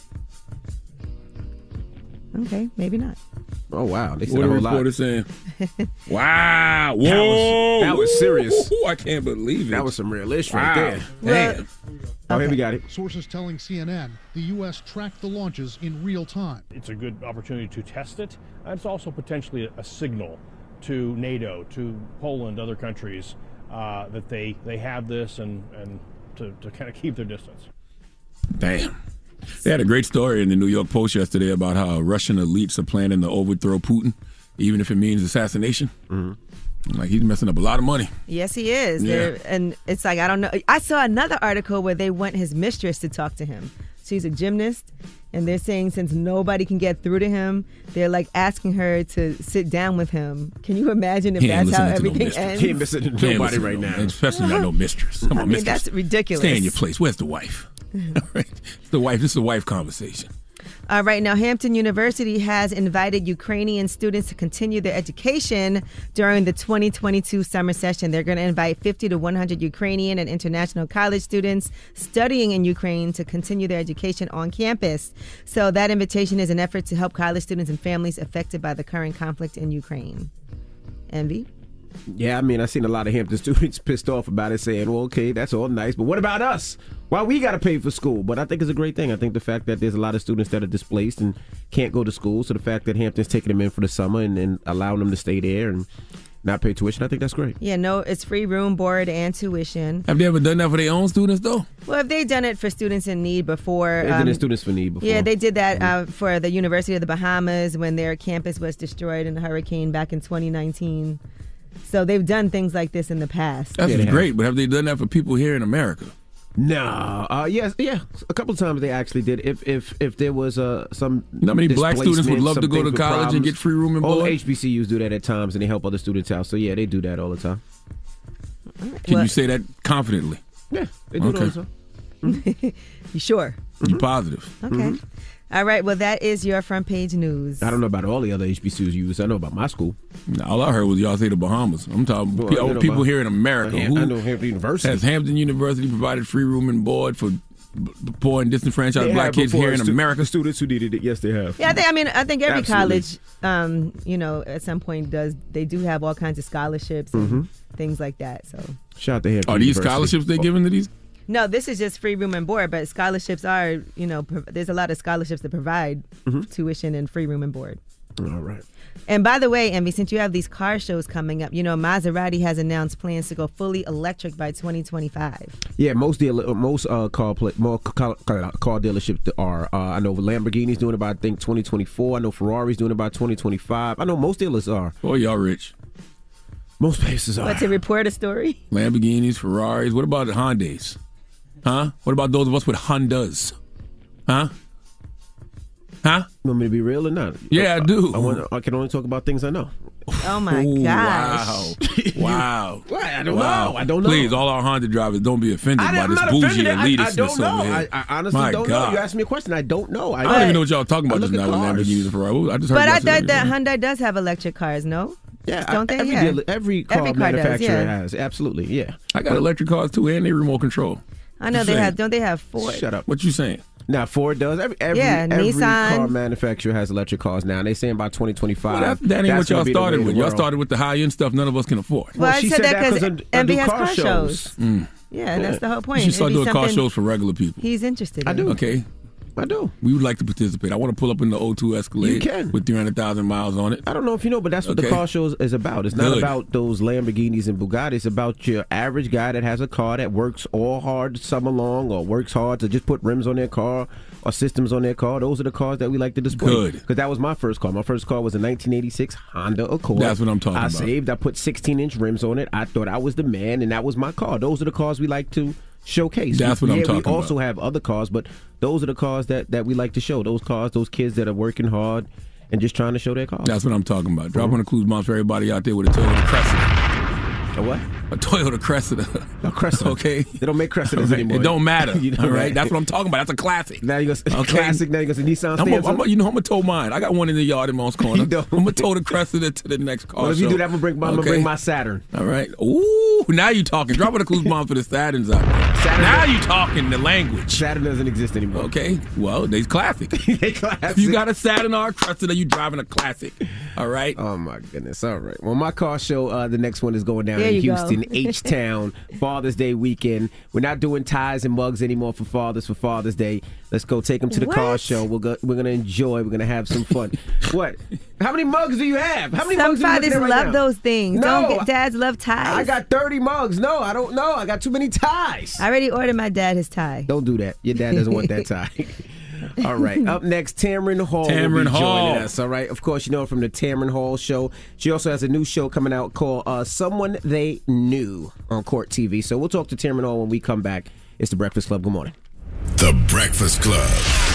Speaker 2: Okay, maybe not.
Speaker 1: Oh, wow. They said
Speaker 3: What
Speaker 1: a
Speaker 3: the
Speaker 1: whole lot.
Speaker 3: reporter saying? Wow. Whoa.
Speaker 1: That was, that was serious.
Speaker 3: Ooh, I can't believe it.
Speaker 1: That was some real ish
Speaker 3: Wow.
Speaker 1: right there.
Speaker 2: Well,
Speaker 3: Damn.
Speaker 1: Oh, here we got it.
Speaker 22: Sources telling C N N the U S tracked the launches in real time.
Speaker 23: It's a good opportunity to test it. And it's also potentially a signal to NATO, to Poland, other countries, uh, that they, they have this and, and to, to kind of keep their distance.
Speaker 3: Damn. They had a great story in the New York Post yesterday about how Russian elites are planning to overthrow Putin, even if it means assassination. Mm-hmm. Like, he's messing up a lot of money.
Speaker 2: Yes, he is.
Speaker 3: Yeah.
Speaker 2: They're- And it's like, I don't know. I saw another article where they want his mistress to talk to him. She's a gymnast. And they're saying since nobody can get through to him, they're like asking her to sit down with him. Can you imagine if
Speaker 3: He ain't
Speaker 2: that's how
Speaker 3: listening to no
Speaker 2: everything
Speaker 3: mistress.
Speaker 2: ends?
Speaker 1: He ain't listening to
Speaker 3: He ain't
Speaker 1: nobody
Speaker 3: listening
Speaker 1: right
Speaker 3: to no-
Speaker 1: now.
Speaker 3: Especially not no mistress. Come on,
Speaker 2: I mean,
Speaker 3: mistress.
Speaker 2: that's ridiculous.
Speaker 3: Stay in your place. Where's the wife? All right. It's the wife. This is a wife conversation.
Speaker 2: Uh, right now, Hampton University has invited Ukrainian students to continue their education during the twenty twenty-two summer session. They're going to invite fifty to one hundred Ukrainian and international college students studying in Ukraine to continue their education on campus. So that invitation is an effort to help college students and families affected by the current conflict in Ukraine. Envy?
Speaker 1: Yeah, I mean, I've seen a lot of Hampton students pissed off about it, saying, well, okay, that's all nice, but what about us? Why we got to pay for school? But I think it's a great thing. I think the fact that there's a lot of students that are displaced and can't go to school, so the fact that Hampton's taking them in for the summer and, and allowing them to stay there and not pay tuition. I think that's great.
Speaker 2: Yeah, no, it's free room, board, and tuition.
Speaker 3: Have they ever done that for their own students, though?
Speaker 2: Well, have they done it for students in need before?
Speaker 1: They've
Speaker 2: um,
Speaker 1: done it students for need before.
Speaker 2: Yeah, they did that uh, for the University of the Bahamas when their campus was destroyed in a hurricane back in twenty nineteen. So they've done things like this in the past.
Speaker 3: That's
Speaker 1: Yeah, they
Speaker 3: great, but have they done that for people here in America?
Speaker 1: No, uh, yes, yeah. A couple of times they actually did. If if if there was uh, some,
Speaker 3: You know how many black students would
Speaker 1: displacement,
Speaker 3: love to
Speaker 1: some
Speaker 3: go to
Speaker 1: things with
Speaker 3: college and
Speaker 1: problems.
Speaker 3: get free room and
Speaker 1: All
Speaker 3: board?
Speaker 1: H B C Us do that at times, and they help other students out. So yeah, they do that all the time.
Speaker 3: Can
Speaker 2: Well-
Speaker 3: you say that confidently?
Speaker 1: Yeah, they do it all
Speaker 3: Okay.
Speaker 1: the time.
Speaker 2: You sure?
Speaker 3: You positive?
Speaker 2: Okay.
Speaker 1: Mhm.
Speaker 2: All right. Well, that is your front page news.
Speaker 1: I don't know about all the other H B C Us use. I know about my school.
Speaker 3: No, all I heard was y'all say the Bahamas. I'm talking
Speaker 1: Well,
Speaker 3: pe-
Speaker 1: I know
Speaker 3: people
Speaker 1: about-
Speaker 3: here in America.
Speaker 1: I
Speaker 3: Who
Speaker 1: know Hampton University.
Speaker 3: Has Hampton University provided free room and board for b- poor and disenfranchised
Speaker 1: They
Speaker 3: black
Speaker 1: have
Speaker 3: kids
Speaker 1: before.
Speaker 3: here in
Speaker 1: Stu-
Speaker 3: America?
Speaker 1: Students who needed it, yes, they have.
Speaker 2: Yeah, I think. I mean, I think every
Speaker 1: Absolutely.
Speaker 2: college, um, you know, at some point does. They do have all kinds of scholarships and
Speaker 1: Mhm.
Speaker 2: things like that. So.
Speaker 1: Shout out to Hampton
Speaker 3: Are these
Speaker 1: University.
Speaker 3: scholarships they giving to these?
Speaker 2: No, this is just free room and board, but scholarships are, you know, prov- there's a lot of scholarships that provide tuition and free room and board.
Speaker 1: All right.
Speaker 2: And by the way, Envy, since you have these car shows coming up, you know, Maserati has announced plans to go fully electric by twenty twenty-five.
Speaker 1: Yeah, most deal most uh, car play, more car, car car dealerships are. Uh, I know Lamborghini's doing about I think twenty twenty-four. I know Ferrari's doing about twenty twenty-five. I know most dealers are.
Speaker 3: Boy, y'all rich.
Speaker 1: Most places are.
Speaker 2: But to report a story?
Speaker 3: Lamborghinis, Ferraris. What about the Hondas? Huh? What about those of us with Hondas? Huh? Huh?
Speaker 1: You want me to be real or not?
Speaker 3: Yeah, I do.
Speaker 1: I, want, I can only talk about things I know.
Speaker 2: Oh my
Speaker 3: Ooh,
Speaker 2: gosh.
Speaker 3: Wow. Wow.
Speaker 1: What? I don't
Speaker 3: Wow.
Speaker 1: know. I don't know.
Speaker 3: Please, all our Honda drivers, don't be offended
Speaker 1: I,
Speaker 3: by
Speaker 1: I'm
Speaker 3: this
Speaker 1: not
Speaker 3: bougie
Speaker 1: offended. I, I
Speaker 3: elitistness
Speaker 1: don't know.
Speaker 3: over here.
Speaker 1: I, I honestly
Speaker 3: My
Speaker 1: don't
Speaker 3: God.
Speaker 1: know. You asked me a question. I don't know. I,
Speaker 3: I don't even know what y'all talking about
Speaker 1: I
Speaker 3: just
Speaker 1: look
Speaker 3: now
Speaker 1: at
Speaker 3: with
Speaker 1: cars.
Speaker 3: Lamborghinis and Ferrari. I just heard
Speaker 2: But
Speaker 3: y'all
Speaker 2: I
Speaker 3: say
Speaker 2: thought that
Speaker 3: everything.
Speaker 2: Hyundai does have electric cars, no?
Speaker 1: Yeah,
Speaker 2: Don't they?
Speaker 1: Every,
Speaker 2: Yeah.
Speaker 1: dealer, every car
Speaker 2: Every car does,
Speaker 1: manufacturer
Speaker 2: yeah.
Speaker 1: has. Absolutely, yeah.
Speaker 3: I got electric cars too, and they remote control.
Speaker 2: I know
Speaker 3: What
Speaker 2: they
Speaker 3: you
Speaker 2: have.
Speaker 3: saying?
Speaker 2: Don't they have Ford?
Speaker 1: Shut up.
Speaker 3: What you saying?
Speaker 1: Now Ford does. Every every,
Speaker 2: Yeah,
Speaker 1: every
Speaker 2: Nissan.
Speaker 1: car manufacturer has electric cars now. And they saying by twenty twenty-five.
Speaker 3: Well, that, that ain't
Speaker 1: that's
Speaker 3: what y'all
Speaker 1: gonna be the way
Speaker 3: started
Speaker 1: of the
Speaker 3: with. Y'all
Speaker 1: world.
Speaker 3: started with the high end stuff none of us can afford.
Speaker 2: Well, I
Speaker 1: she
Speaker 2: said
Speaker 1: said
Speaker 2: that
Speaker 1: that
Speaker 2: 'cause
Speaker 1: 'cause I- I
Speaker 2: Envy
Speaker 1: do
Speaker 2: has
Speaker 1: car
Speaker 2: car
Speaker 1: shows.
Speaker 2: shows.
Speaker 3: Mm.
Speaker 2: Yeah, that's the whole point.
Speaker 3: You should start
Speaker 2: It'd be
Speaker 3: doing car
Speaker 2: something
Speaker 3: shows for regular people.
Speaker 2: He's interested in.
Speaker 1: I do.
Speaker 3: Okay.
Speaker 1: I do.
Speaker 3: We would like to participate. I want to pull up in the O two Escalade
Speaker 1: You can.
Speaker 3: with three hundred thousand miles on it.
Speaker 1: I don't know if you know, but that's what
Speaker 3: Okay.
Speaker 1: the car show is about. It's not
Speaker 3: Good.
Speaker 1: about those Lamborghinis and Bugattis. It's about your average guy that has a car that works all hard summer long or works hard to just put rims on their car or systems on their car. Those are the cars that we like to display.
Speaker 3: Good.
Speaker 1: Because that was my first car. My first car was a nineteen eighty-six Honda Accord.
Speaker 3: That's what I'm talking
Speaker 1: I
Speaker 3: about.
Speaker 1: saved. I put sixteen inch rims on it. I thought I was the man, and that was my car. Those are the cars we like to showcase.
Speaker 3: That's what
Speaker 1: yeah,
Speaker 3: I'm talking
Speaker 1: We also
Speaker 3: about.
Speaker 1: have other cars, but those are the cars that, that we like to show. Those cars, those kids that are working hard and just trying to show their cars.
Speaker 3: That's what I'm talking about. Drop on the clues bombs for everybody out there with a Toyota Cressida.
Speaker 1: A what?
Speaker 3: A Toyota Cressida.
Speaker 1: A Cressida.
Speaker 3: Okay.
Speaker 1: They don't make Cressidas
Speaker 3: Right.
Speaker 1: anymore.
Speaker 3: It don't matter.
Speaker 1: You know
Speaker 3: all right.
Speaker 1: that.
Speaker 3: That's what I'm talking about. That's a classic.
Speaker 1: Now you go say
Speaker 3: Okay.
Speaker 1: classic. Now you go say Nissan
Speaker 3: I'm
Speaker 1: stands
Speaker 3: a, I'm
Speaker 1: up.
Speaker 3: a, you know, I'm gonna tow mine. I got one in the yard in Mom's corner.
Speaker 1: You don't.
Speaker 3: I'm gonna tow the Cressida to the next car
Speaker 1: Well, if you
Speaker 3: show.
Speaker 1: do that, I'm gonna bring my, I'm gonna
Speaker 3: Okay.
Speaker 1: bring my Saturn.
Speaker 3: All right. Ooh, now you talking. Drop on the clues bomb for the Saturns out there.
Speaker 1: Saturn
Speaker 3: now
Speaker 1: does-
Speaker 3: you talking the language.
Speaker 1: Saturn doesn't exist anymore.
Speaker 3: Okay. Well, they's classic.
Speaker 1: They classic.
Speaker 3: If you got a Saturn or a Cressida, you driving a classic. All right.
Speaker 1: Oh my goodness! All right. Well, my car show. Uh, the next one is going down
Speaker 2: There
Speaker 1: in
Speaker 2: you go.
Speaker 1: Houston, H Town, Father's Day weekend. We're not doing ties and mugs anymore for fathers for Father's Day. Let's go take them to the car
Speaker 2: What?
Speaker 1: show. We're go, we're gonna enjoy. We're gonna have some fun. What? How many mugs do you have? How many
Speaker 2: Some
Speaker 1: mugs are you
Speaker 2: fathers
Speaker 1: looking at right
Speaker 2: love
Speaker 1: now?
Speaker 2: those things.
Speaker 1: No,
Speaker 2: Don't get dads love ties.
Speaker 1: I got thirty mugs. No, I don't know. I got too many ties.
Speaker 2: I already ordered my dad his tie.
Speaker 1: Don't do that. Your dad doesn't want that tie. All right. Up next, Tamron Hall
Speaker 3: Tamron
Speaker 1: will be
Speaker 3: Hall.
Speaker 1: joining us. All right. Of course, you know her from the Tamron Hall show. She also has a new show coming out called uh, Someone They Knew on Court T V. So we'll talk to Tamron Hall when we come back. It's The Breakfast Club. Good morning.
Speaker 8: The Breakfast Club.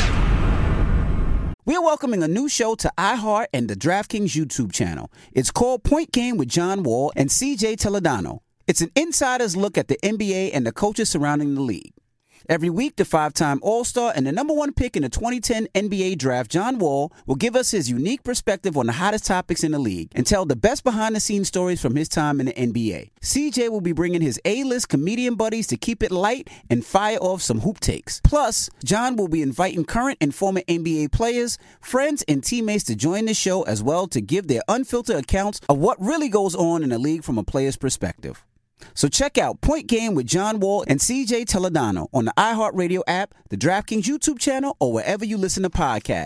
Speaker 15: We're welcoming a new show to iHeart and the DraftKings YouTube channel. It's called Point Game with John Wall and C J Toledano. It's an insider's look at the N B A and the coaches surrounding the league. Every week, the five-time All-Star and the number one pick in the twenty ten N B A draft, John Wall, will give us his unique perspective on the hottest topics in the league and tell the best behind-the-scenes stories from his time in the N B A. C J will be bringing his A-list comedian buddies to keep it light and fire off some hoop takes. Plus, John will be inviting current and former N B A players, friends, and teammates to join the show as well to give their unfiltered accounts of what really goes on in the league from a player's perspective. So check out Point Game with John Wall and C J Toledano on the iHeartRadio app, the DraftKings YouTube channel, or wherever you listen to podcasts.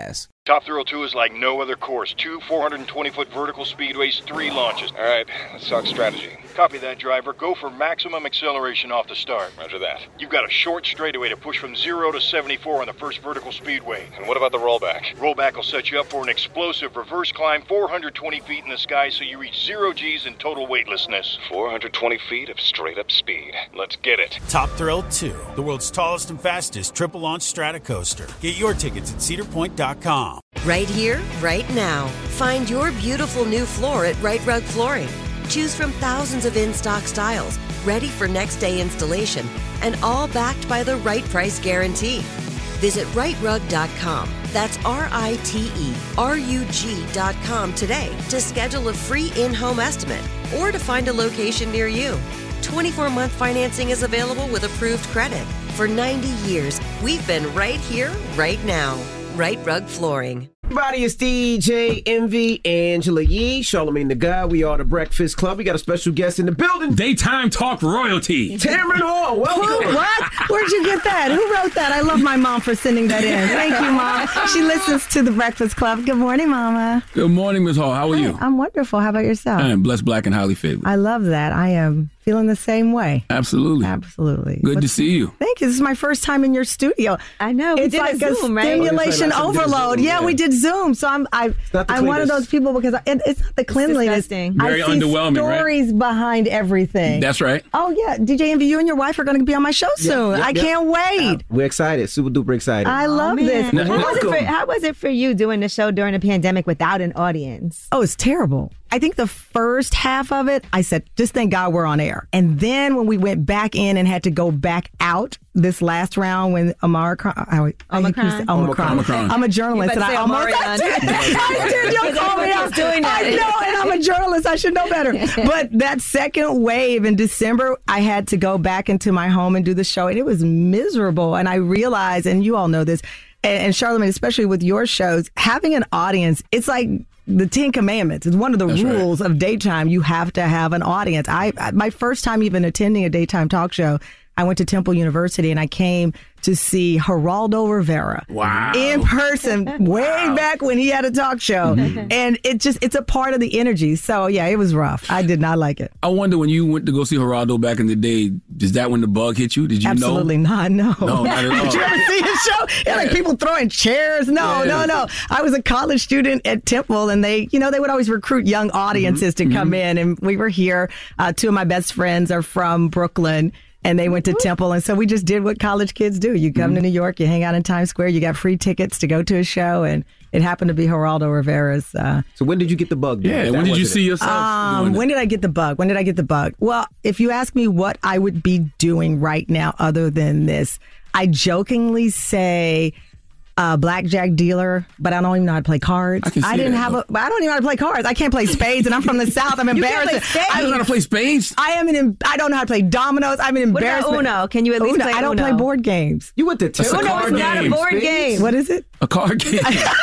Speaker 16: Top Thrill two is like no other course. Two four hundred twenty foot vertical speedways, three launches.
Speaker 17: All right, let's talk strategy.
Speaker 16: Copy that, driver. Go for maximum acceleration off the start.
Speaker 17: Roger that.
Speaker 16: You've got a short straightaway to push from zero to seventy-four on the first vertical speedway.
Speaker 17: And what about the rollback?
Speaker 16: Rollback will set you up for an explosive reverse climb four hundred twenty feet in the sky so you reach zero G's and total weightlessness.
Speaker 17: four hundred twenty feet of straight-up speed. Let's get it.
Speaker 18: Top Thrill two, the world's tallest and fastest triple launch Stratocoaster. Get your tickets at cedar point dot com.
Speaker 19: Right here, right now. Find your beautiful new floor at Right Rug Flooring. Choose from thousands of in-stock styles, ready for next day installation, and all backed by the right price guarantee. Visit right rug dot com. That's R I T E R U G dot com today to schedule a free in-home estimate or to find a location near you. twenty-four month financing is available with approved credit. For ninety years, we've been right here, right now. Right Rug Flooring.
Speaker 1: Everybody, it's D J Envy, Angela Yee, Charlamagne the God. We are the Breakfast Club. We got a special guest in the building.
Speaker 9: Daytime talk royalty.
Speaker 1: Tamron Hall, welcome.
Speaker 4: Who, what? Where'd you get that? Who wrote that? I love my mom for sending that in. Thank you, Mom. She listens to the Breakfast Club. Good morning, Mama.
Speaker 3: Good morning, Miz Hall. How are you?
Speaker 4: I'm wonderful. How about yourself?
Speaker 3: I am blessed, black, and highly favored.
Speaker 4: I love that. I am feeling the same way.
Speaker 3: Absolutely.
Speaker 4: Absolutely.
Speaker 3: Good
Speaker 4: What's,
Speaker 3: to see you.
Speaker 4: Thank you. This is my first time in your studio.
Speaker 2: I know. We
Speaker 4: it's
Speaker 2: did
Speaker 4: like
Speaker 2: a
Speaker 4: a
Speaker 2: Zoom, right?
Speaker 4: stimulation
Speaker 1: Oh,
Speaker 4: overload.
Speaker 1: Zoom,
Speaker 4: yeah,
Speaker 1: yeah,
Speaker 4: we did Zoom. So I'm I, I'm one of those people because I, it, it's not the cleanliness.
Speaker 2: disgusting.
Speaker 3: Very
Speaker 4: I see
Speaker 3: underwhelming, right?
Speaker 4: stories behind everything.
Speaker 3: That's right.
Speaker 4: Oh, yeah. D J Envy, you and your wife are going to be on my show soon.
Speaker 1: yep,
Speaker 4: I
Speaker 1: yep.
Speaker 4: can't wait.
Speaker 1: We're excited, super duper excited.
Speaker 4: I love this.
Speaker 3: Now,
Speaker 2: How was, it
Speaker 1: Welcome.
Speaker 2: for, how was it for you doing the show during the pandemic without an audience?
Speaker 4: Oh, it's terrible. I think the first half of it, I said, just thank God we're on air. And then when we went back in and had to go back out this last round when Omicron, I, I
Speaker 2: Omicron?
Speaker 4: Omicron. Omicron.
Speaker 3: Omicron.
Speaker 4: I'm a journalist and
Speaker 2: You
Speaker 4: I
Speaker 2: better say
Speaker 4: almost I
Speaker 2: Omarion.
Speaker 4: did. I did. Y'all
Speaker 2: Because
Speaker 4: call me
Speaker 2: everybody
Speaker 4: out.
Speaker 2: keeps doing that.
Speaker 4: I know, and I'm a journalist. I should know better. But that second wave in December, I had to go back into my home and do the show, and it was miserable. And I realized, and you all know this, and, and Charlamagne, especially with your shows, having an audience, it's like the Ten Commandments. It's one of the
Speaker 3: That's
Speaker 4: rules
Speaker 3: right.
Speaker 4: of daytime. You have to have an audience. I, I my first time even attending a daytime talk show, I went to Temple University and I came to see Geraldo Rivera.
Speaker 3: Wow.
Speaker 4: In person, way back when he had a talk show. And it just, it's a part of the energy. So yeah, it was rough. I did not like it.
Speaker 3: I wonder when you went to go see Geraldo back in the day, is that when the bug hit you? Did you
Speaker 4: Absolutely
Speaker 3: know?
Speaker 4: not, no.
Speaker 3: No, not at all.
Speaker 4: Did you ever see his show? Yeah, like people throwing chairs. No,
Speaker 3: Yeah.
Speaker 4: no, no. I was a college student at Temple, and they, you know, they would always recruit young audiences
Speaker 3: Mm-hmm.
Speaker 4: to come in, and we were here. Uh, two of my best friends are from Brooklyn. And they went to Temple. And so we just did what college kids do. You come
Speaker 3: Mm-hmm.
Speaker 4: to New York, you hang out in Times Square, you got free tickets to go to a show. And it happened to be Geraldo Rivera's. Uh,
Speaker 1: So when did you get the bug? then?
Speaker 3: Yeah,
Speaker 1: That
Speaker 3: when did you
Speaker 1: wasn't
Speaker 3: see
Speaker 1: it.
Speaker 3: yourself
Speaker 4: Um,
Speaker 3: doing
Speaker 4: when did I get the bug? When did I get the bug? Well, if you ask me what I would be doing right now other than this, I jokingly say a blackjack dealer, but I don't even know how to play cards.
Speaker 3: I can see
Speaker 4: didn't
Speaker 3: that,
Speaker 4: have
Speaker 3: though.
Speaker 4: a. I don't even know how to play cards. I can't play spades, and I'm from the South. I'm
Speaker 2: You can't
Speaker 4: embarrassed.
Speaker 2: play spades?
Speaker 3: I don't know how to play spades.
Speaker 4: I am an. em- I don't know how to play dominoes. I'm an
Speaker 2: What about
Speaker 4: embarrassment.
Speaker 2: Uno? Can you at least
Speaker 4: Uno.
Speaker 2: play
Speaker 4: I don't
Speaker 2: Uno?
Speaker 4: play board games.
Speaker 1: You went to
Speaker 3: That's a
Speaker 1: Temple.
Speaker 2: Uno is
Speaker 3: card
Speaker 2: not a
Speaker 3: game.
Speaker 2: board
Speaker 1: Spades?
Speaker 2: game.
Speaker 4: What is it?
Speaker 3: A card game.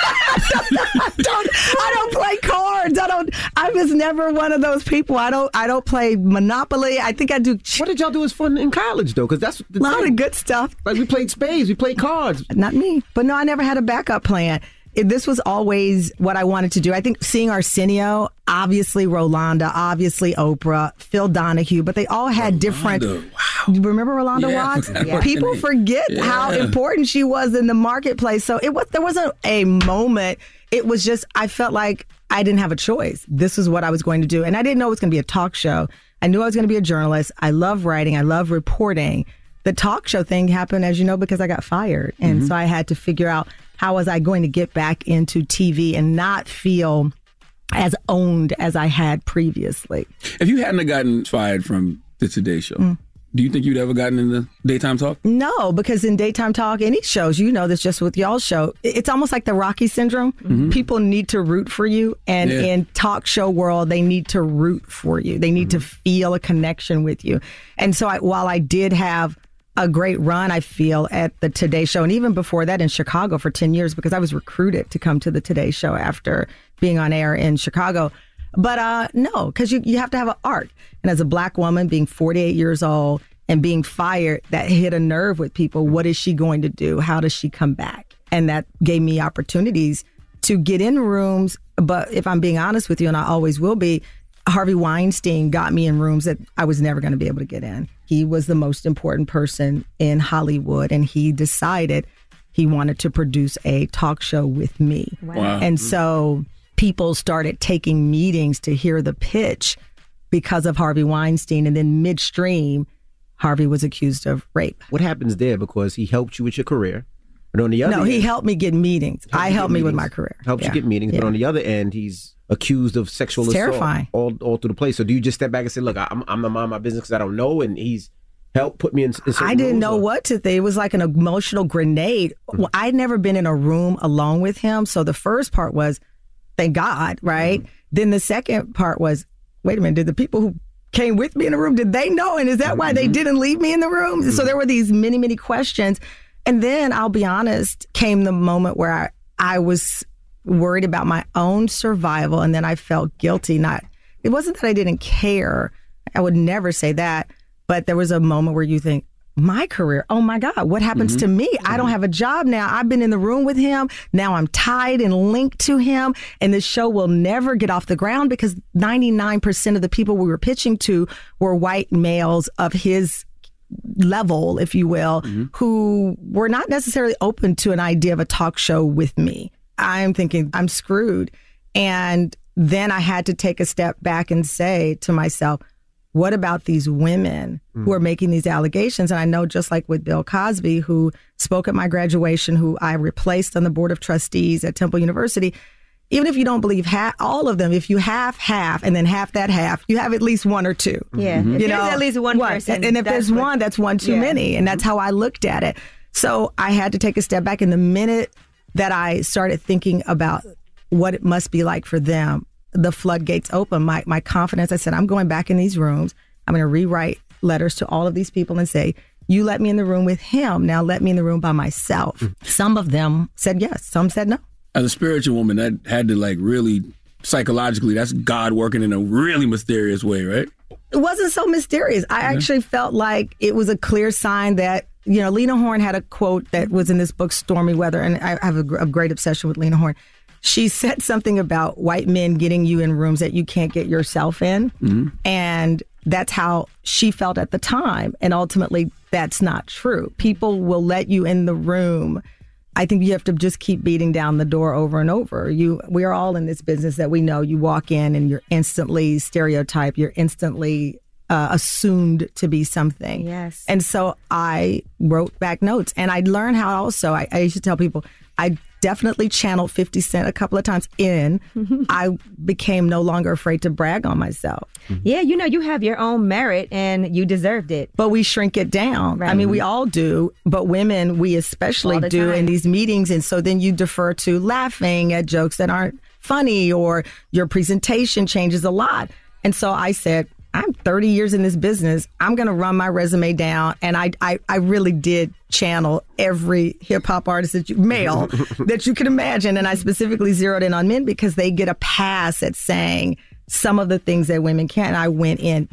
Speaker 4: I don't, I don't play cards. I don't. I was never one of those people. I don't. I don't play Monopoly. I think I do
Speaker 1: What did y'all do as fun in college though? Because that's the
Speaker 4: a lot
Speaker 1: thing.
Speaker 4: of good stuff.
Speaker 1: Like we played spades, we played cards.
Speaker 4: Not me, but no, I never had a backup plan. It, this was always what I wanted to do. I think seeing Arsenio, obviously Rolanda, obviously Oprah, Phil Donahue, but they all had different.
Speaker 3: Wow.
Speaker 4: You remember Rolanda
Speaker 3: Yeah, I
Speaker 4: Watts?
Speaker 3: forgot about
Speaker 4: People
Speaker 3: her name.
Speaker 4: forget
Speaker 3: Yeah.
Speaker 4: how important she was in the marketplace. So it was there wasn't a moment. It was just I felt like I didn't have a choice. This is what I was going to do, and I didn't know it was going to be a talk show. I knew I was going to be a journalist. I love writing. I love reporting. The talk show thing happened, as you know, because I got fired, and
Speaker 3: Mm-hmm.
Speaker 4: so I had to figure out how was I going to get back into T V and not feel as owned as I had previously.
Speaker 3: If you hadn't have gotten fired from the Today Show,
Speaker 4: Mm.
Speaker 3: do you think you'd ever gotten in the daytime talk?
Speaker 4: No, because in daytime talk, any shows, you know this just with y'all's show, it's almost like the Rocky syndrome. People need to root for you. And
Speaker 3: Yeah.
Speaker 4: in talk show world, they need to root for you. They need to feel a connection with you. And so I, while I did have a great run, I feel, at the Today Show, and even before that in Chicago for ten years, because I was recruited to come to the Today Show after being on air in Chicago. But uh, no, because you, you have to have an arc. And as a black woman, being forty-eight years old and being fired, that hit a nerve with people. What is she going to do? How does she come back? And that gave me opportunities to get in rooms. But if I'm being honest with you, and I always will be, Harvey Weinstein got me in rooms that I was never going to be able to get in. He was the most important person in Hollywood, and he decided he wanted to produce a talk show with me.
Speaker 5: Wow. Wow.
Speaker 4: And so people started taking meetings to hear the pitch because of Harvey Weinstein. And then midstream, Harvey was accused of rape.
Speaker 1: What happens there? Because he helped you with your career. But on the other
Speaker 4: No,
Speaker 1: end,
Speaker 4: he helped me get meetings.
Speaker 1: helped
Speaker 4: I
Speaker 1: you
Speaker 4: helped
Speaker 1: get
Speaker 4: me with
Speaker 1: meetings.
Speaker 4: my career.
Speaker 1: Helps
Speaker 4: Yeah.
Speaker 1: you get meetings.
Speaker 4: Yeah.
Speaker 1: But on the other end, he's accused of sexual
Speaker 4: It's
Speaker 1: assault
Speaker 4: terrifying.
Speaker 1: all, all through the place. So do you just step back and say, look, I'm, I'm going to mind my business because I don't know, and he's helped put me in, in certain
Speaker 4: I didn't
Speaker 1: roles,
Speaker 4: know
Speaker 1: or-
Speaker 4: what to think. It was like an emotional grenade. Well, I'd never been in a room alone with him. So the first part was, thank God, right?
Speaker 1: Mm-hmm.
Speaker 4: Then the second part was, wait a minute, did the people who came with me in the room, did they know? And is that why
Speaker 1: Mm-hmm.
Speaker 4: they didn't leave me in the room? So there were these many, many questions. And then I'll be honest, came the moment where I, I was worried about my own survival. And then I felt guilty. Not, it wasn't that I didn't care. I would never say that. But there was a moment where you think, my career, oh my God, what happens
Speaker 5: Mhm.
Speaker 4: to me? I don't have a job now. I've been in the room with him. Now I'm tied and linked to him. And this show will never get off the ground because ninety-nine percent of the people we were pitching to were white males of his level, if you will, who were not necessarily open to an idea of a talk show with me. I'm thinking I'm screwed. And then I had to take a step back and say to myself, what about these women who are making these allegations? And I know just like with Bill Cosby, who spoke at my graduation, who I replaced on the board of trustees at Temple University, even if you don't believe half, all of them, if you have half and then half that half, you have at least one or two.
Speaker 2: Yeah. If
Speaker 4: You
Speaker 2: there's
Speaker 4: know,
Speaker 2: at least one
Speaker 4: What?
Speaker 2: person,
Speaker 4: And if
Speaker 2: that's
Speaker 4: there's
Speaker 2: what-
Speaker 4: one, that's one too
Speaker 2: Yeah.
Speaker 4: many. And that's how I looked at it. So I had to take a step back. And the minute that I started thinking about what it must be like for them, the floodgates open. My my confidence, I said, I'm going back in these rooms. I'm going to rewrite letters to all of these people and say, you let me in the room with him. Now let me in the room by myself. Some of them said yes. Some said no.
Speaker 3: As a spiritual woman, that had to like really psychologically, that's God working in a really mysterious way, right?
Speaker 4: It wasn't so mysterious. I actually felt like it was a clear sign that, you know, Lena Horne had a quote that was in this book, Stormy Weather, and I have a, gr- a great obsession with Lena Horne. She said something about white men getting you in rooms that you can't get yourself in.
Speaker 3: Mm-hmm.
Speaker 4: And that's how she felt at the time. And ultimately, that's not true. People will let you in the room. I think you have to just keep beating down the door over and over. You, we are all in this business that we know. You walk in and you're instantly stereotyped. You're instantly uh, assumed to be something.
Speaker 2: Yes.
Speaker 4: And so I wrote back notes, and I learned how also, I, I used to tell people, I definitely channeled fifty Cent a couple of times in. I became no longer afraid to brag on myself.
Speaker 2: Yeah, you know, you have your own merit and you deserved it.
Speaker 4: But we shrink it down. I mean, we all do, but women, we especially
Speaker 2: All the
Speaker 4: do in
Speaker 2: time.
Speaker 4: these meetings. And so then you defer to laughing at jokes that aren't funny, or your presentation changes a lot. And so I said, I'm thirty years in this business. I'm going to run my resume down. And I, I, I really did channel every hip hop artist that you, male that you can imagine. And I specifically zeroed in on men because they get a pass at saying some of the things that women can't. I went in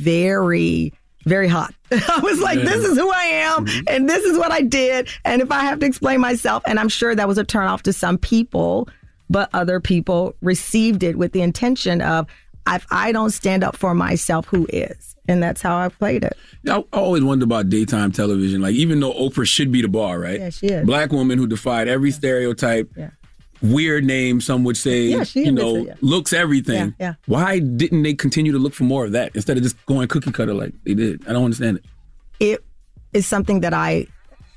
Speaker 4: very, very hot. I was like, this is who I am, and this is what I did. And if I have to explain myself, and I'm sure that was a turnoff to some people, but other people received it with the intention of, if I don't stand up for myself, who is? And that's how I played it.
Speaker 3: I always wondered about daytime television. Like, even though Oprah should be the bar, right?
Speaker 4: Yeah, she is.
Speaker 3: Black woman who defied every stereotype,
Speaker 4: Yeah.
Speaker 3: weird name, some would say,
Speaker 4: Yeah, she
Speaker 3: you
Speaker 4: admits
Speaker 3: know,
Speaker 4: it, yeah.
Speaker 3: looks everything.
Speaker 4: Yeah, yeah.
Speaker 3: Why didn't they continue to look for more of that instead of just going cookie cutter like they did? I don't understand it.
Speaker 4: It is something that I,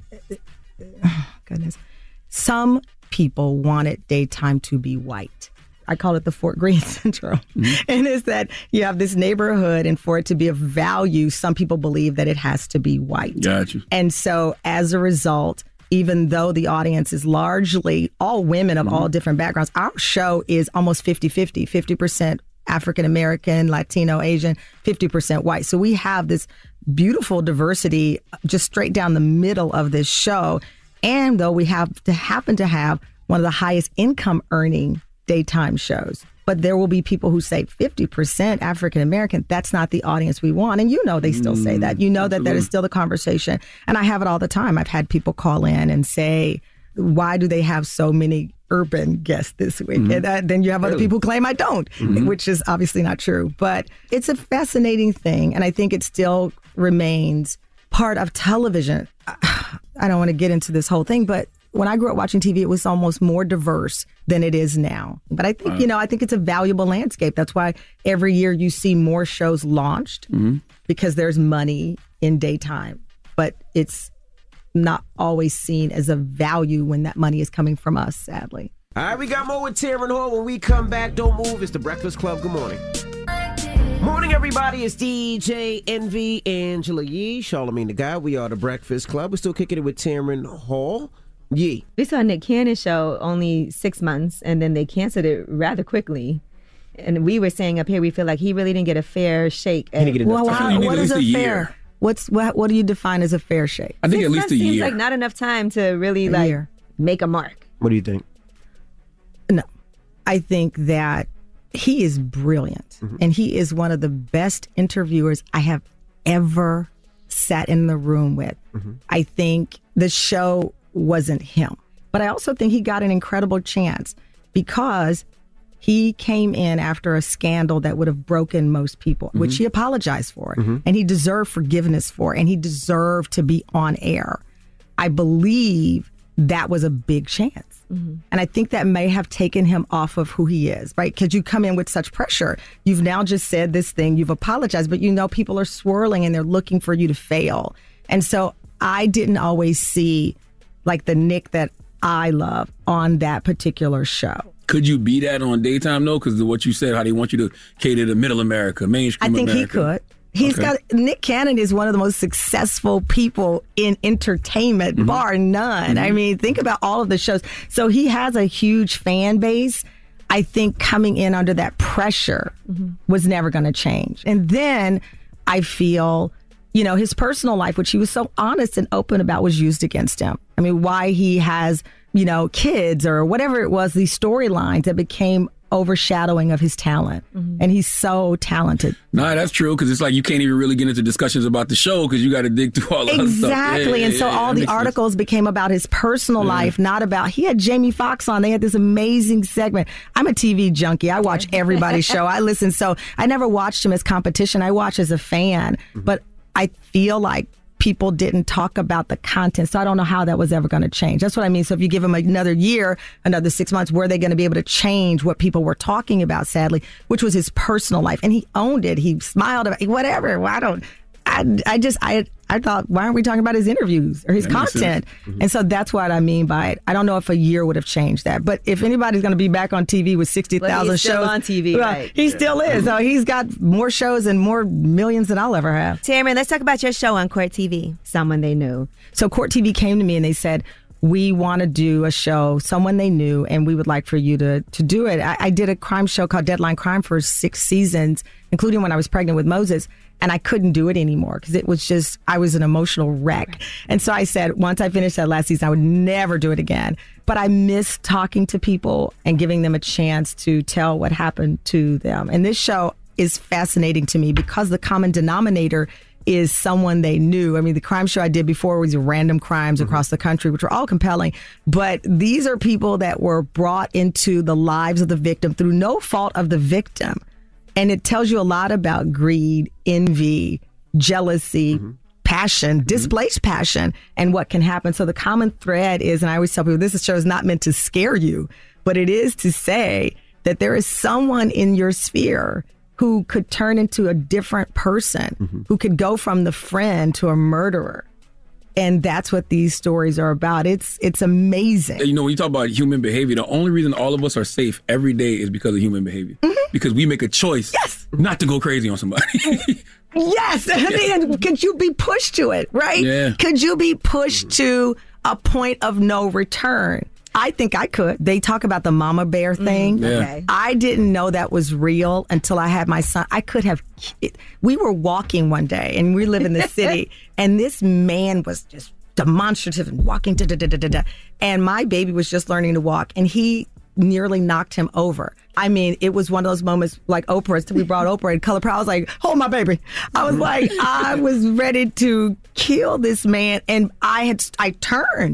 Speaker 4: oh, goodness, some people wanted daytime to be white. I call it the Fort Greene syndrome. And it's that you have this neighborhood, and for it to be of value, some people believe that it has to be white.
Speaker 3: Gotcha.
Speaker 4: And so as a result, even though the audience is largely all women of all different backgrounds, our show is almost fifty-fifty, fifty percent African-American, Latino, Asian, fifty percent white. So we have this beautiful diversity just straight down the middle of this show. And though we have to happen to have one of the highest income earning daytime shows, but there will be people who say fifty percent African-American, that's not the audience we want. And you know they still say that. You know that that is still the conversation. And I have it all the time. I've had people call in and say, why do they have so many urban guest this week.
Speaker 1: Mm-hmm.
Speaker 4: And uh, then you have other
Speaker 1: Really?
Speaker 4: people who claim I don't,
Speaker 1: Mm-hmm.
Speaker 4: which is obviously not true. But it's a fascinating thing. And I think it still remains part of television. I don't want to get into this whole thing, but when I grew up watching T V, it was almost more diverse than it is now. But I think,
Speaker 1: Wow.
Speaker 4: you know, I think it's a valuable landscape. That's why every year you see more shows launched
Speaker 1: Mm-hmm.
Speaker 4: because there's money in daytime. But it's not always seen as a value when that money is coming from us, sadly.
Speaker 1: All right, we got more with Taryn Hall. When we come back, don't move. It's the Breakfast Club. Good morning. Morning, everybody. It's D J Envy, Angela Yee, Charlamagne the Guy. We are the Breakfast Club. We're still kicking it with Taryn Hall. Yee.
Speaker 2: We saw Nick Cannon's show only six months, and then they canceled it rather quickly. And we were saying up here, we feel like he really didn't get a fair shake. At,
Speaker 4: Well, how-
Speaker 3: You need
Speaker 4: what
Speaker 3: at
Speaker 4: is
Speaker 3: least
Speaker 4: a
Speaker 3: a
Speaker 4: fair?
Speaker 3: year.
Speaker 4: What's what? What do you define as a fair shake?
Speaker 3: I think
Speaker 2: Six
Speaker 3: at least
Speaker 2: months
Speaker 3: a
Speaker 2: seems
Speaker 3: year.
Speaker 2: like not enough time to really
Speaker 4: A
Speaker 2: like
Speaker 4: year.
Speaker 2: make a mark.
Speaker 1: What do you think?
Speaker 4: No, I think that he is brilliant,
Speaker 1: Mm-hmm.
Speaker 4: and he is one of the best interviewers I have ever sat in the room with.
Speaker 1: Mm-hmm.
Speaker 4: I think the show wasn't him, but I also think he got an incredible chance because he came in after a scandal that would have broken most people, which he apologized for,
Speaker 1: Mhm.
Speaker 4: and he deserved forgiveness for, and he deserved to be on air. I believe that was a big chance. And I think that may have taken him off of who he is, right? Because you come in with such pressure. You've now just said this thing, you've apologized, but you know people are swirling and they're looking for you to fail. And so I didn't always see like the Nick that I love on that particular show.
Speaker 3: Could you be that on daytime, though? Because of what you said, how they want you to cater to middle America, mainstream
Speaker 4: I think
Speaker 3: America.
Speaker 4: he could. He's
Speaker 3: Okay.
Speaker 4: got Nick Cannon is one of the most successful people in entertainment,
Speaker 3: Mm-hmm.
Speaker 4: bar none. I mean, think about all of the shows. So he has a huge fan base. I think coming in under that pressure was never going to change. And then I feel, you know, his personal life, which he was so honest and open about, was used against him. I mean, why he has, you know, kids or whatever it was, these storylines that became overshadowing of his talent. And he's so talented.
Speaker 3: Nah, that's true, because it's like you can't even really get into discussions about the show because you got to dig through all the other stuff. Yeah,
Speaker 4: Exactly.
Speaker 3: yeah,
Speaker 4: And so
Speaker 3: yeah,
Speaker 4: all
Speaker 3: that
Speaker 4: the
Speaker 3: makes sense.
Speaker 4: articles became about his personal
Speaker 3: Yeah.
Speaker 4: life, not about, he had Jamie Foxx on. They had this amazing segment. I'm a T V junkie. I watch everybody's show. I listen. So I never watched him as competition. I watch as a fan. But I feel like people didn't talk about the content. So I don't know how that was ever going to change. That's what I mean. So if you give him another year, another six months, were they going to be able to change what people were talking about, sadly, which was his personal life? And he owned it. He smiled about it, whatever. Well, I don't, I, I just, I, I thought, why aren't we talking about his interviews or his
Speaker 1: That makes
Speaker 4: content?
Speaker 1: sense.
Speaker 4: And so that's what I mean by it. I don't know if a year would have changed that. But if anybody's going to be back on T V with sixty thousand
Speaker 2: Well, he's
Speaker 4: shows.
Speaker 2: still on T V,
Speaker 4: well,
Speaker 2: right.
Speaker 4: He still is. So he's got more shows and more millions than I'll ever have.
Speaker 2: Tamara, let's talk about your show on Court T V, Someone They Knew.
Speaker 4: So Court T V came to me and they said, we want to do a show, someone they knew, and we would like for you to to do it. I, I did a crime show called Deadline Crime for six seasons, including when I was pregnant with Moses, and I couldn't do it anymore because it was just, I was an emotional wreck. And so I said, once I finished that last season, I would never do it again. But I miss talking to people and giving them a chance to tell what happened to them. And this show is fascinating to me because the common denominator is someone they knew. I mean, the crime show I did before was random crimes across the country, which were all compelling. But these are people that were brought into the lives of the victim through no fault of the victim. And it tells you a lot about greed, envy, jealousy, passion, displaced passion, and what can happen. So the common thread is, and I always tell people, this show is not meant to scare you, but it is to say that there is someone in your sphere who could turn into a different person, who could go from the friend to a murderer. And that's what these stories are about. It's it's amazing.
Speaker 3: You know, when you talk about human behavior, the only reason all of us are safe every day is because of human behavior. Because we make a choice not to go crazy on somebody.
Speaker 4: Yes. I mean, could you be pushed to it, right?
Speaker 3: Yeah.
Speaker 4: Could you be pushed to a point of no return? I think I could. They talk about the mama bear thing.
Speaker 2: Mm, okay.
Speaker 4: I didn't know that was real until I had my son. I could have. We were walking one day, and we live in the city, and this man was just demonstrative and walking, da da da da da da. And my baby was just learning to walk, and he nearly knocked him over. I mean, it was one of those moments like Oprah. We brought Oprah in Color Purple. I was like, hold my baby. I was like, I was ready to kill this man, and I had I turned.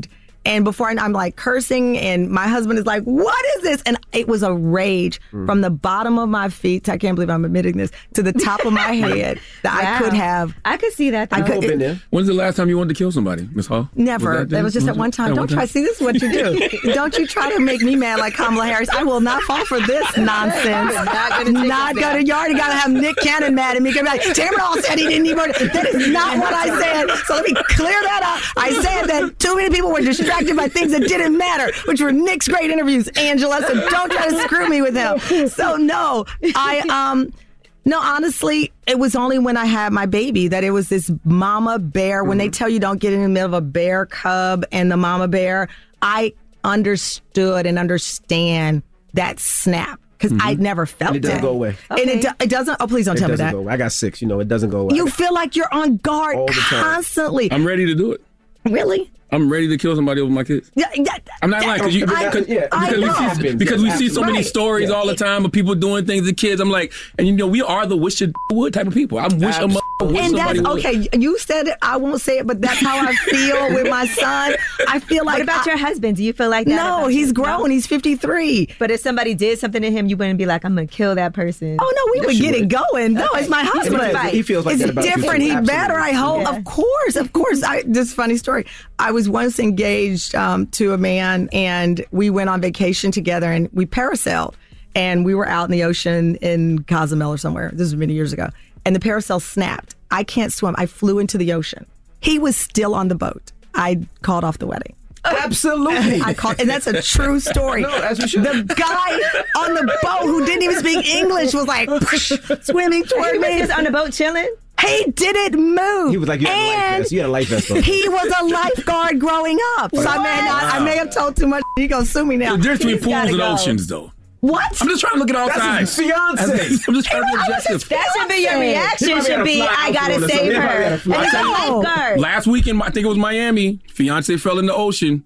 Speaker 4: And before I, I'm like cursing, and my husband is like, what is this? And it was a rage mm. from the bottom of my feet. I can't believe I'm admitting this, to the top of my head that wow. I could have.
Speaker 2: I could see that. Though.
Speaker 4: I could.
Speaker 3: Been there. When's the last time you wanted to kill somebody, Miss Hall?
Speaker 4: Never.
Speaker 3: Was
Speaker 4: that, that was just at one time. Don't one try. Time? See, this is what you do. Don't you try to make me mad like Kamala Harris. I will not fall for this nonsense. Not, not go to yard. You got to have Nick Cannon mad at me. Gonna be like, Tamron Hall said he didn't need more. That is not what I said. So let me clear that up. I said that too many people were distracted by things that didn't matter, which were Nick's great interviews, Angela. So don't try to screw me with him. So no, I um. No, honestly, it was only when I had my baby that it was this mama bear. When mm-hmm. they tell you don't get in the middle of a bear cub and the mama bear, I understood and understand that snap because mm-hmm. I'd never felt
Speaker 1: and it. Doesn't
Speaker 4: it.
Speaker 1: go away.
Speaker 4: Okay. And it, do- it doesn't. Oh, please don't
Speaker 1: it
Speaker 4: tell me that.
Speaker 1: Go away. I got six. You know, it doesn't go away.
Speaker 4: You feel like you're on guard
Speaker 1: all the time.
Speaker 4: Constantly.
Speaker 3: I'm ready to do it.
Speaker 4: Really?
Speaker 3: I'm ready to kill somebody over my kids.
Speaker 4: Yeah, yeah,
Speaker 3: I'm not lying, because yeah, because we see, because we see so many stories yeah. all the time of people doing things to kids. I'm like, and you know, we are the wish it would type of people. I wish a mother wish
Speaker 4: and
Speaker 3: somebody
Speaker 4: that's
Speaker 3: would.
Speaker 4: Okay. You said it. I won't say it, but that's how I feel with my son. I feel like.
Speaker 2: What about
Speaker 4: I,
Speaker 2: your husband? Do you feel like that?
Speaker 4: No, he's grown. No? He's fifty-three.
Speaker 2: But if somebody did something to him, you wouldn't be like, I'm gonna kill that person.
Speaker 4: Oh no, we
Speaker 2: yes,
Speaker 4: would get
Speaker 2: would.
Speaker 4: it going. No, okay. It's my husband.
Speaker 1: He feels, he feels like
Speaker 4: it's
Speaker 1: that about
Speaker 4: different.
Speaker 1: you.
Speaker 4: He
Speaker 1: Absolutely.
Speaker 4: better. I hope. Yeah. Of course, of course. I, this funny story. I was once engaged um, to a man, and we went on vacation together, and we parasailed, and we were out in the ocean in Cozumel or somewhere. This was many years ago, and the parasail snapped. I can't swim. I flew into the ocean. He was still on the boat. I called off the wedding.
Speaker 1: Absolutely.
Speaker 4: I called, and that's a true story.
Speaker 1: No, as we should.
Speaker 4: The guy on the boat who didn't even speak English was like swimming toward
Speaker 2: he
Speaker 4: me.
Speaker 2: He was just on the boat chilling.
Speaker 4: He didn't move.
Speaker 1: He was like, you had a life vest. You had a life vest on.
Speaker 4: He was a lifeguard growing up. So I may, not, I may have told too much. He's going to sue me now.
Speaker 3: The difference between pools and
Speaker 4: go.
Speaker 3: oceans, though.
Speaker 4: What?
Speaker 3: I'm just trying to look at all
Speaker 1: That's
Speaker 3: sides.
Speaker 1: His fiance.
Speaker 3: I'm just trying to be objective.
Speaker 2: That should be your reaction. Should be, I gotta save her. And he's a lifeguard.
Speaker 3: Last weekend, I think it was Miami. Fiance fell in the ocean.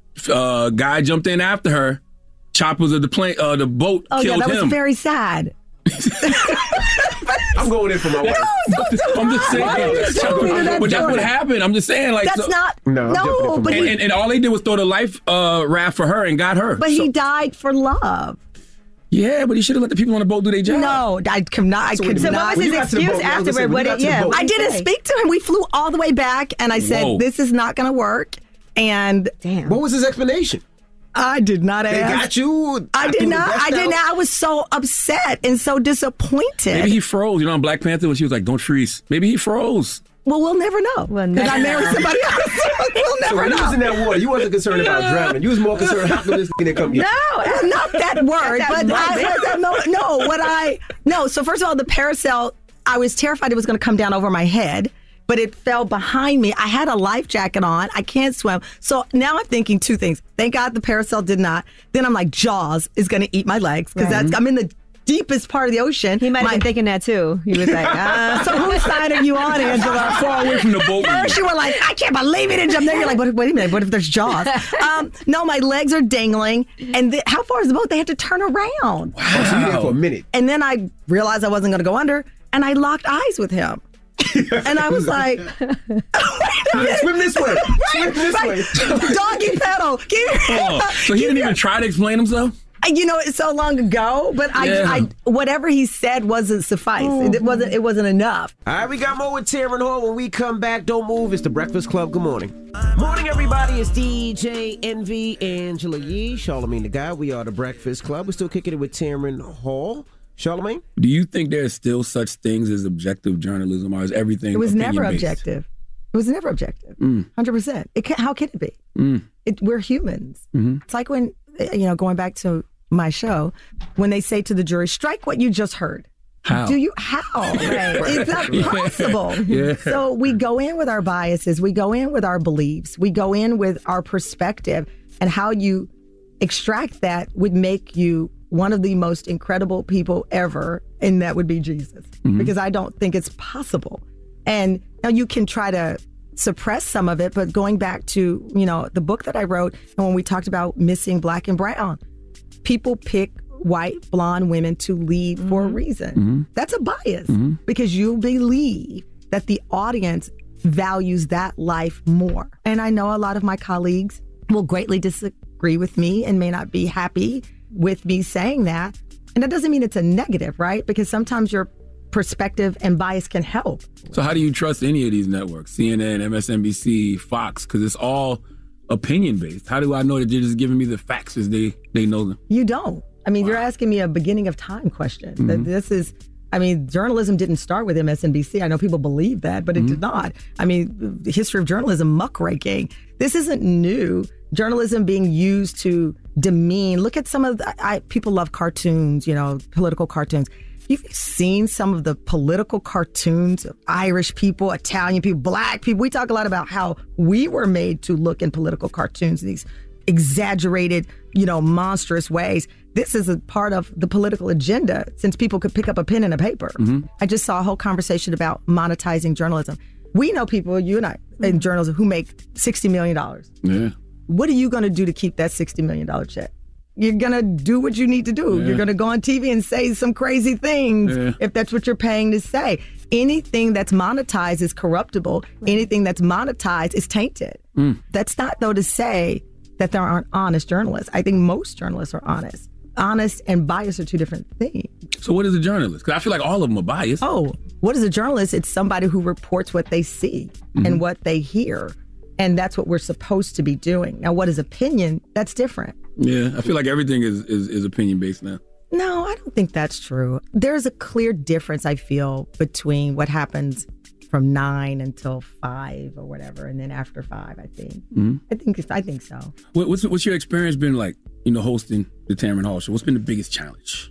Speaker 3: Uh, guy jumped in after her. Choppers of the plane, uh, the boat
Speaker 4: oh,
Speaker 3: killed
Speaker 4: yeah, that
Speaker 3: him.
Speaker 4: was very sad.
Speaker 1: I'm going in for my wife.
Speaker 4: No, don't do
Speaker 3: I'm just saying,
Speaker 4: that.
Speaker 3: but that's what happened. I'm just saying, like,
Speaker 4: that's
Speaker 3: so,
Speaker 4: not.
Speaker 1: No,
Speaker 4: no, but
Speaker 3: and,
Speaker 4: he,
Speaker 3: and, and all they did was throw the life uh, raft for her and got her.
Speaker 4: But so. He died for love.
Speaker 3: Yeah, but he should have let the people on the boat do their job.
Speaker 4: No, I could not. I
Speaker 2: so
Speaker 4: could
Speaker 2: so
Speaker 4: not.
Speaker 2: what was his excuse afterward? What did, yeah,
Speaker 4: I didn't speak to him. We flew all the way back, and I said,
Speaker 3: Whoa.
Speaker 4: "This is not going to work." And
Speaker 2: damn,
Speaker 1: what was his explanation?
Speaker 4: I did not ask.
Speaker 1: They got you.
Speaker 4: I did not. I did not. I was so upset and so disappointed.
Speaker 3: Maybe he froze. You know, on Black Panther when she was like, "Don't freeze." Maybe he froze.
Speaker 4: Well, we'll never know.
Speaker 2: We'll
Speaker 4: because I married somebody else. We'll never
Speaker 1: so when
Speaker 4: know.
Speaker 1: You was in that water. You wasn't concerned about drowning. You was more concerned how come this thing didn't come get
Speaker 4: you. No, not that word.
Speaker 2: that
Speaker 4: but I, that no, no, what I no. So first of all, the parasail. I was terrified it was going to come down over my head, but it fell behind me. I had a life jacket on. I can't swim. So now I'm thinking two things. Thank God the parasail did not. Then I'm like, Jaws is going to eat my legs because right. that's I'm in the deepest part of the ocean.
Speaker 2: He might
Speaker 4: my,
Speaker 2: have been thinking that too. He was like, uh.
Speaker 4: So whose side are you on, Angela?
Speaker 3: Far away from the boat.
Speaker 4: First you were like, I can't believe it, and jump there. You're like, wait, wait a minute, what if there's Jaws? Um, no, my legs are dangling. And th- how far is the boat? They had to turn around.
Speaker 1: Wow. Oh, so you there for a minute.
Speaker 4: And then I realized I wasn't going to go under, and I locked eyes with him. And I was like, wait a minute.
Speaker 1: Swim this way.
Speaker 4: Right,
Speaker 1: Swim this
Speaker 4: right.
Speaker 1: way.
Speaker 4: Doggy pedal. Keep,
Speaker 3: oh, so he didn't even try to explain himself?
Speaker 4: You know, it's so long ago, but I,
Speaker 3: yeah.
Speaker 4: I, whatever he said wasn't suffice. Mm-hmm. It wasn't. It wasn't enough.
Speaker 1: All right, we got more with Tamron Hall when we come back. Don't move. It's the Breakfast Club. Good morning. Morning, everybody. It's D J Envy, Angela Yee, Charlamagne the Guy. We are the Breakfast Club. We're still kicking it with Tamron Hall. Charlamagne?
Speaker 3: Do you think there's still such things as objective journalism, or is everything?
Speaker 4: It was never
Speaker 3: opinion-based?
Speaker 4: objective. It was never objective.
Speaker 3: Mm.
Speaker 4: one hundred percent. It can, how can it be?
Speaker 3: Mm.
Speaker 4: It, we're humans.
Speaker 3: Mm-hmm.
Speaker 4: It's like when, you know, going back to my show, when they say to the jury, strike what you just heard.
Speaker 3: How?
Speaker 4: Do you, how? Right. It's not possible.
Speaker 3: Yeah.
Speaker 4: So we go in with our biases. We go in with our beliefs. We go in with our perspective, and how you extract that would make you one of the most incredible people ever, and that would be Jesus. Mm-hmm. Because I don't think it's possible. And now you can try to suppress some of it, but going back to, you know, the book that I wrote, and when we talked about missing black and brown, people pick white, blonde women to lead mm-hmm. for a reason.
Speaker 3: Mm-hmm.
Speaker 4: That's a bias
Speaker 3: mm-hmm.
Speaker 4: because you believe that the audience values that life more. And I know a lot of my colleagues, will greatly disagree with me and may not be happy with me saying that. And that doesn't mean it's a negative, right? Because sometimes your perspective and bias can help.
Speaker 3: So how do you trust any of these networks, C N N, M S N B C, Fox? Because it's all opinion-based. How do I know that they're just giving me the facts as they, they know them?
Speaker 4: You don't. I mean, wow. You're asking me a beginning of time question. Mm-hmm. That this is, I mean, journalism didn't start with M S N B C. I know people believe that, but it mm-hmm. did not. I mean, the history of journalism, muckraking. This isn't new. Journalism being used to demean. Look at some of the, I, people love cartoons, you know, political cartoons. You've seen some of the political cartoons of Irish people, Italian people, black people. We talk a lot about how we were made to look in political cartoons in these exaggerated, you know, monstrous ways. This is a part of the political agenda since people could pick up a pen and a paper. Mm-hmm. I just saw a whole conversation about monetizing journalism. We know people, you and I, in journalism who make sixty million dollars.
Speaker 3: Yeah.
Speaker 4: What are you going to do to keep that sixty million dollars check? You're going to do what you need to do. Yeah. You're going to go on T V and say some crazy things yeah. if that's what you're paying to say. Anything that's monetized is corruptible. Anything that's monetized is tainted. Mm. That's not, though, to say that there aren't honest journalists. I think most journalists are honest. Honest and biased are two different things.
Speaker 3: So what is a journalist? Because I feel like all of them are biased.
Speaker 4: Oh, what is a journalist? It's somebody who reports what they see mm-hmm. and what they hear. And that's what we're supposed to be doing. Now, what is opinion? That's different.
Speaker 3: Yeah, I feel like everything is, is, is opinion-based now.
Speaker 4: No, I don't think that's true. There's a clear difference, I feel, between what happens from nine until five or whatever, and then after five, I think. Mm-hmm. I think I think so.
Speaker 3: What, what's what's your experience been like, you know, hosting the Tamron Hall Show? What's been the biggest challenge?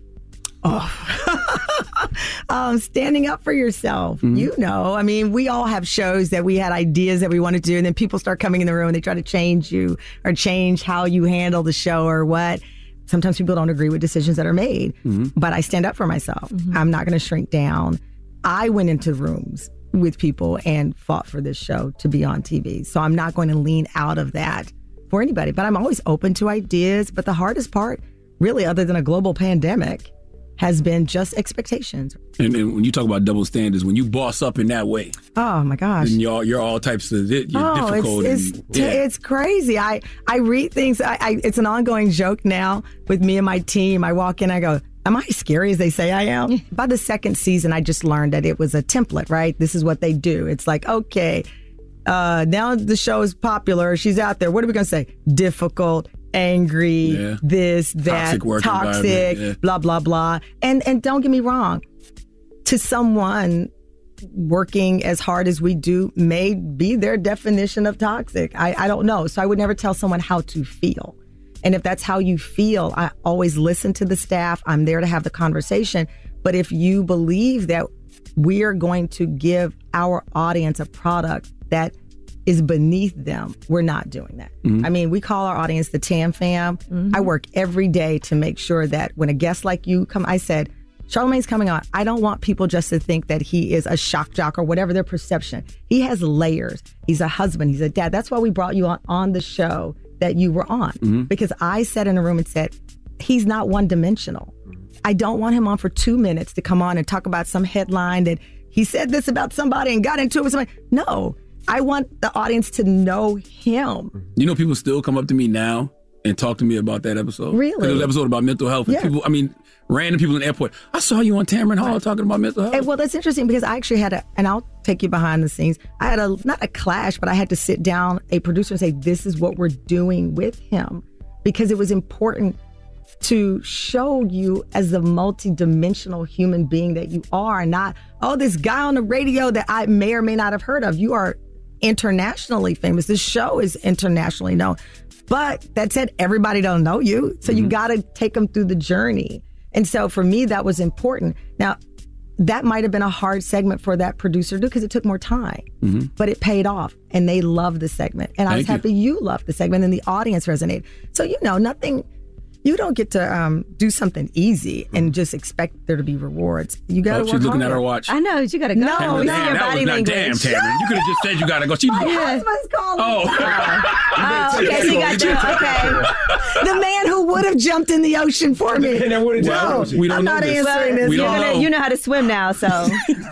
Speaker 4: Oh, um, standing up for yourself.
Speaker 3: Mm-hmm.
Speaker 4: You know, I mean, we all have shows that we had ideas that we wanted to do, and then people start coming in the room and they try to change you or change how you handle the show or what. Sometimes people don't agree with decisions that are made, mm-hmm. but I stand up for myself. Mm-hmm. I'm not going to shrink down. I went into rooms with people and fought for this show to be on T V. So I'm not going to lean out of that for anybody, but I'm always open to ideas. But the hardest part, really, other than a global pandemic, has been just expectations.
Speaker 3: And, and when you talk about double standards, when you boss up in that way,
Speaker 4: oh my gosh,
Speaker 3: and you're you're all types of you're
Speaker 4: oh,
Speaker 3: difficult.
Speaker 4: It's
Speaker 3: and,
Speaker 4: it's,
Speaker 3: yeah.
Speaker 4: it's crazy. I I read things. I, I it's an ongoing joke now with me and my team. I walk in, I go, am I scary as they say I am? By the second season, I just learned that it was a template, right? This is what they do. It's like, okay, uh, now the show is popular. She's out there. What are we going to say? Difficult, angry, yeah. this, that,
Speaker 3: toxic,
Speaker 4: toxic
Speaker 3: yeah.
Speaker 4: blah, blah, blah. And, and don't get me wrong. To someone working as hard as we do may be their definition of toxic. I, I don't know. So I would never tell someone how to feel. And if that's how you feel, I always listen to the staff. I'm there to have the conversation. But if you believe that we are going to give our audience a product that is beneath them, we're not doing that. Mm-hmm. I mean, we call our audience the Tam Fam. Mm-hmm. I work every day to make sure that when a guest like you come, I said, Charlamagne's coming on. I don't want people just to think that he is a shock jock or whatever their perception. He has layers. He's a husband. He's a dad. That's why we brought you on, on the show that you were on, mm-hmm. because I sat in a room and said, he's not one dimensional. I don't want him on for two minutes to come on and talk about some headline that he said this about somebody and got into it with somebody. No, I want the audience to know him.
Speaker 3: You know, people still come up to me now and talk to me about that episode.
Speaker 4: Really?
Speaker 3: It was an episode about mental health. And
Speaker 4: yeah.
Speaker 3: people, I mean, random people in the airport. I saw you on Tamron Hall right. talking about mental health.
Speaker 4: And, well, that's interesting because I actually had a, and I'll take you behind the scenes. I had a, not a clash, but I had to sit down a producer and say, this is what we're doing with him. Because it was important to show you as the multidimensional human being that you are, not, oh, this guy on the radio that I may or may not have heard of. You are internationally famous. This show is internationally known. But that said, everybody don't know you. So mm-hmm. you got to take them through the journey. And so for me, that was important. Now, that might have been a hard segment for that producer to do because it took more time. Mm-hmm. But it paid off. And they loved the segment. And Thank I was happy you. you loved the segment and the audience resonated. So, you know, nothing... You don't get to um, do something easy and just expect there to be rewards. You got to
Speaker 3: oh,
Speaker 4: work
Speaker 3: she's looking
Speaker 4: harder.
Speaker 3: at her watch.
Speaker 2: I know, you got to go.
Speaker 4: No,
Speaker 3: Tamron,
Speaker 4: no,
Speaker 3: damn, that was not damn, Tamron. You could have just said you got to go. She,
Speaker 4: My husband's calling.
Speaker 3: Oh.
Speaker 2: oh, okay, so you got to, okay.
Speaker 4: The man who would have jumped in the ocean for me.
Speaker 3: Well, we don't
Speaker 4: I'm
Speaker 3: know
Speaker 4: not
Speaker 3: this.
Speaker 4: answering this.
Speaker 3: We
Speaker 2: You're
Speaker 3: don't
Speaker 2: gonna,
Speaker 3: know.
Speaker 2: you know how to swim now, so.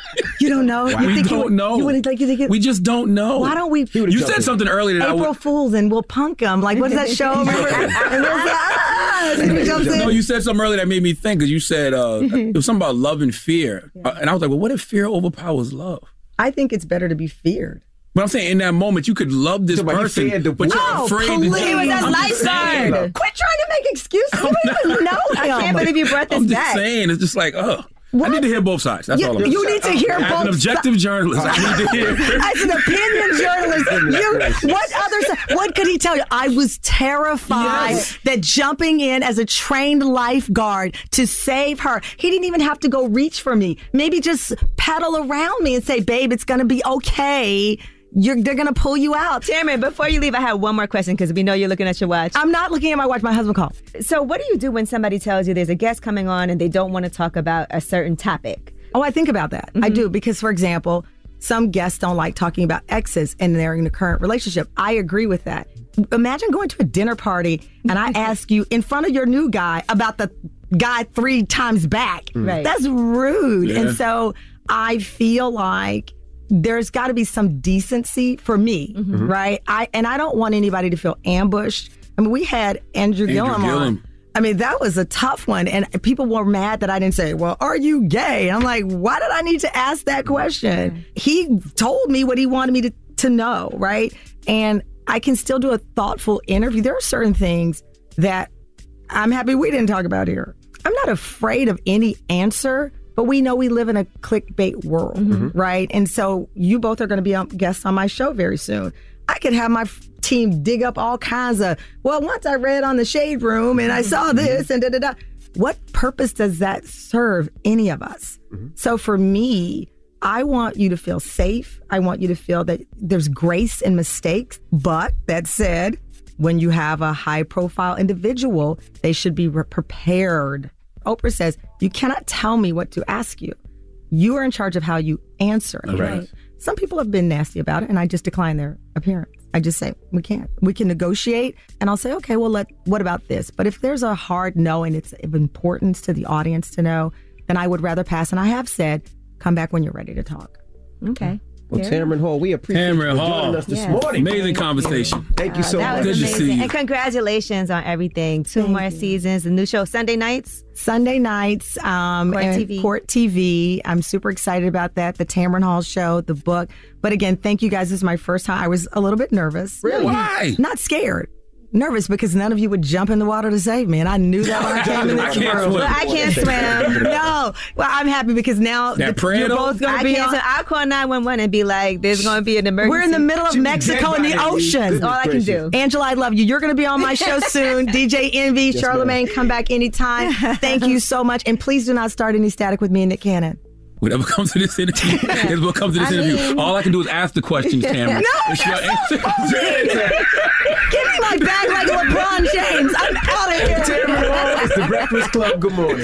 Speaker 4: You don't know?
Speaker 3: Wow.
Speaker 4: You
Speaker 3: We
Speaker 4: think
Speaker 3: don't
Speaker 4: you would,
Speaker 3: know.
Speaker 4: You would, like, you think it,
Speaker 3: We just don't know.
Speaker 4: Why don't we?
Speaker 3: You said something earlier that I
Speaker 4: April
Speaker 3: would.
Speaker 4: Fools and we'll punk them. Like, what is that show? Remember? And there's that, ah, he jumps in.
Speaker 3: No, you said something earlier that made me think because you said uh, it was something about love and fear, uh, and I was like, well, what if fear overpowers love?
Speaker 4: I think it's better to be feared.
Speaker 3: But I'm saying in that moment you could love this
Speaker 1: So, but you
Speaker 3: person,
Speaker 1: feared the
Speaker 3: but you're
Speaker 4: No,
Speaker 3: afraid.
Speaker 4: please.
Speaker 3: to
Speaker 4: He was
Speaker 3: I'm
Speaker 4: that
Speaker 3: just saying.
Speaker 4: lifeguard. Quit trying to make excuses. You don't even know him.
Speaker 2: I can't believe you brought this
Speaker 3: I'm just
Speaker 2: back.
Speaker 3: saying, it's just like, oh. I
Speaker 4: What?
Speaker 3: need to hear both sides. That's
Speaker 4: You-
Speaker 3: all I'm
Speaker 4: you
Speaker 3: saying.
Speaker 4: need to hear
Speaker 3: As
Speaker 4: both
Speaker 3: an objective journalist, I need to hear.
Speaker 4: As an opinion journalist, you what others? What could he tell you? I was terrified
Speaker 3: Yes.
Speaker 4: that jumping in as a trained lifeguard to save her, he didn't even have to go reach for me. Maybe just paddle around me and say, "Babe, it's gonna be okay. You're they're gonna pull you out."
Speaker 2: Tamron, before you leave, I have one more question because we know you're looking at your watch.
Speaker 4: I'm not looking at my watch. My husband called.
Speaker 2: So, what do you do when somebody tells you there's a guest coming on and they don't want to talk about a certain topic?
Speaker 4: Oh, I think about that. I do because, for example, some guests don't like talking about exes and they're in a current relationship. I agree with that. Imagine going to a dinner party and I ask you in front of your new guy about the guy three times back.
Speaker 2: Right.
Speaker 4: That's rude.
Speaker 3: Yeah.
Speaker 4: And so I feel like there's got to be some decency for me, right? I and I don't want anybody to feel ambushed. I mean, we had Andrew,
Speaker 3: Andrew
Speaker 4: Gillum,
Speaker 3: Gillum.
Speaker 4: on. I mean, that was a tough one. And people were mad that I didn't say, well, are you gay? I'm like, why did I need to ask that question? He told me what he wanted me to, to know, right? And I can still do a thoughtful interview. There are certain things that I'm happy we didn't talk about here. I'm not afraid of any answer, but we know we live in a clickbait world, right? And so you both are going to be on, guests on my show very soon. I could have my f- team dig up all kinds of, well, once I read on the Shade Room and I saw this and da da da. What purpose does that serve any of us? So for me, I want you to feel safe. I want you to feel that there's grace in mistakes. But that said, when you have a high profile individual, they should be re- prepared. Oprah says, you cannot tell me what to ask you. You are in charge of how you answer.
Speaker 3: That's right.
Speaker 4: Some people have been nasty about it, and I just decline their appearance. I just say, we can't. We can negotiate, and I'll say, okay, well, let, what about this? But if there's a hard no and it's of importance to the audience to know, then I would rather pass. And I have said, come back when you're ready to talk.
Speaker 2: Okay.
Speaker 1: Well, Tamron Hall, we appreciate
Speaker 3: Tamron
Speaker 1: you for
Speaker 3: Hall.
Speaker 1: joining us this
Speaker 2: Yeah.
Speaker 1: morning.
Speaker 3: Amazing conversation.
Speaker 1: Thank you
Speaker 2: Uh,
Speaker 1: so
Speaker 2: that
Speaker 1: much.
Speaker 2: was
Speaker 3: Good to
Speaker 2: amazing.
Speaker 3: see you.
Speaker 2: And congratulations on everything. Two
Speaker 4: Thank
Speaker 2: more
Speaker 4: you.
Speaker 2: seasons. The new show Sunday nights.
Speaker 4: Sunday nights, um,
Speaker 2: Court
Speaker 4: and
Speaker 2: T V.
Speaker 4: Court T V. I'm super excited about that. The Tamron Hall show, the book. But again, thank you guys. This is my first time. I was a little bit nervous.
Speaker 3: Really? Why?
Speaker 4: Not scared. Nervous because none of you would jump in the water to save me, and I knew that when I came in
Speaker 3: I
Speaker 4: this
Speaker 3: can't
Speaker 4: room.
Speaker 3: swim.
Speaker 2: I can't swim.
Speaker 4: No, well, I'm happy because now
Speaker 3: That
Speaker 4: the-
Speaker 3: prayer
Speaker 4: you're
Speaker 3: though?
Speaker 4: both going
Speaker 2: I
Speaker 4: to be
Speaker 2: can't
Speaker 4: on.
Speaker 2: swim. I'll call nine one one and be like, there's going to be an emergency.
Speaker 4: We're in the middle of Mexico in the ocean.
Speaker 2: That's all I can do.
Speaker 4: Angela, I love you. You're going to be on my show soon. D J Envy, Charlemagne, come back anytime. Thank you so much. And please do not start any static with me and Nick Cannon.
Speaker 3: Whatever comes to this interview is what comes to this
Speaker 2: I
Speaker 3: interview.
Speaker 2: mean-
Speaker 3: All I can do is ask the questions, Tamron.
Speaker 4: No,
Speaker 3: It's your answer.
Speaker 4: Give me my bag like LeBron James. I'm out of here.
Speaker 1: Tamron Hall, it's the Breakfast Club. Good morning.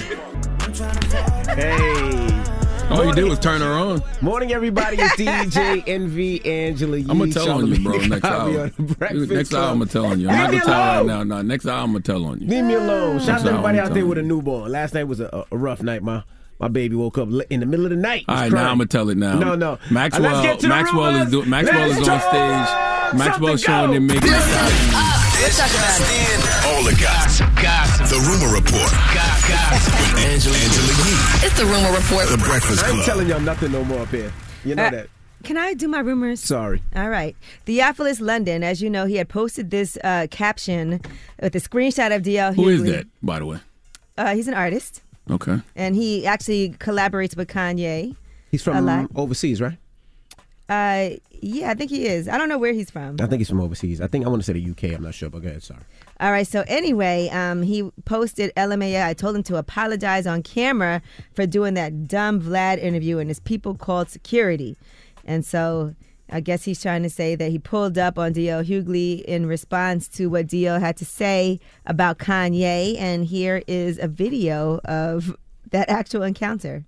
Speaker 1: Hey.
Speaker 3: All you do is turn her on.
Speaker 1: Morning, everybody. It's D J Envy, Angela Yee.
Speaker 3: I'm gonna tell on you, bro.
Speaker 1: Charlamagne
Speaker 3: Next
Speaker 1: Copy
Speaker 3: hour.
Speaker 1: on the Breakfast
Speaker 3: Next hour,
Speaker 1: Club.
Speaker 3: I'm gonna tell on you. I'm not
Speaker 1: Leave
Speaker 3: gonna
Speaker 1: me
Speaker 3: tell right
Speaker 1: alone.
Speaker 3: now. No, next hour, I'm gonna tell on you.
Speaker 1: Leave me alone. Shout out
Speaker 3: Next
Speaker 1: to
Speaker 3: hour,
Speaker 1: everybody
Speaker 3: I'm
Speaker 1: out there
Speaker 3: telling
Speaker 1: with a
Speaker 3: you.
Speaker 1: newborn. Last night was a, a rough night. My my baby woke up in the middle of the night.
Speaker 3: All
Speaker 1: Was
Speaker 3: right,
Speaker 1: crying.
Speaker 3: now I'm gonna tell it now.
Speaker 1: No, no.
Speaker 3: Maxwell,
Speaker 1: Let's get to the
Speaker 3: Maxwell
Speaker 1: rumors.
Speaker 3: is doing. Maxwell
Speaker 1: Let's
Speaker 3: is on
Speaker 1: talk.
Speaker 3: stage. Maxwell's
Speaker 1: Something
Speaker 3: showing
Speaker 1: go.
Speaker 3: them making.
Speaker 12: This has been
Speaker 8: All the gossip.
Speaker 12: Gossip.
Speaker 8: The Rumor Report.
Speaker 12: Gossip.
Speaker 8: With Angela, Angela Yee.
Speaker 20: It's the Rumor Report.
Speaker 8: The Breakfast
Speaker 1: I ain't
Speaker 8: Club.
Speaker 1: telling y'all nothing no more up here. You know
Speaker 2: Uh,
Speaker 1: that.
Speaker 2: Can I do my rumors?
Speaker 1: Sorry.
Speaker 2: All right. Theophilus London, as you know, he had posted this uh, caption with a screenshot of D L Hughley.
Speaker 3: Who is that, by the way?
Speaker 2: Uh, he's an artist,
Speaker 3: Okay.
Speaker 2: and he actually collaborates with Kanye.
Speaker 1: He's
Speaker 2: a
Speaker 1: from
Speaker 2: lot.
Speaker 1: overseas, right?
Speaker 2: Uh, yeah, I think he is. I don't know where he's from.
Speaker 1: I think he's from overseas. I think I want to say the U K. I'm not sure, but go ahead. Sorry.
Speaker 2: All right. So anyway, um, he posted L M A O. I told him to apologize on camera for doing that dumb Vlad interview, and his people called security. And so I guess he's trying to say that he pulled up on D L Hughley in response to what D L had to say about Kanye. And here is a video of that actual encounter.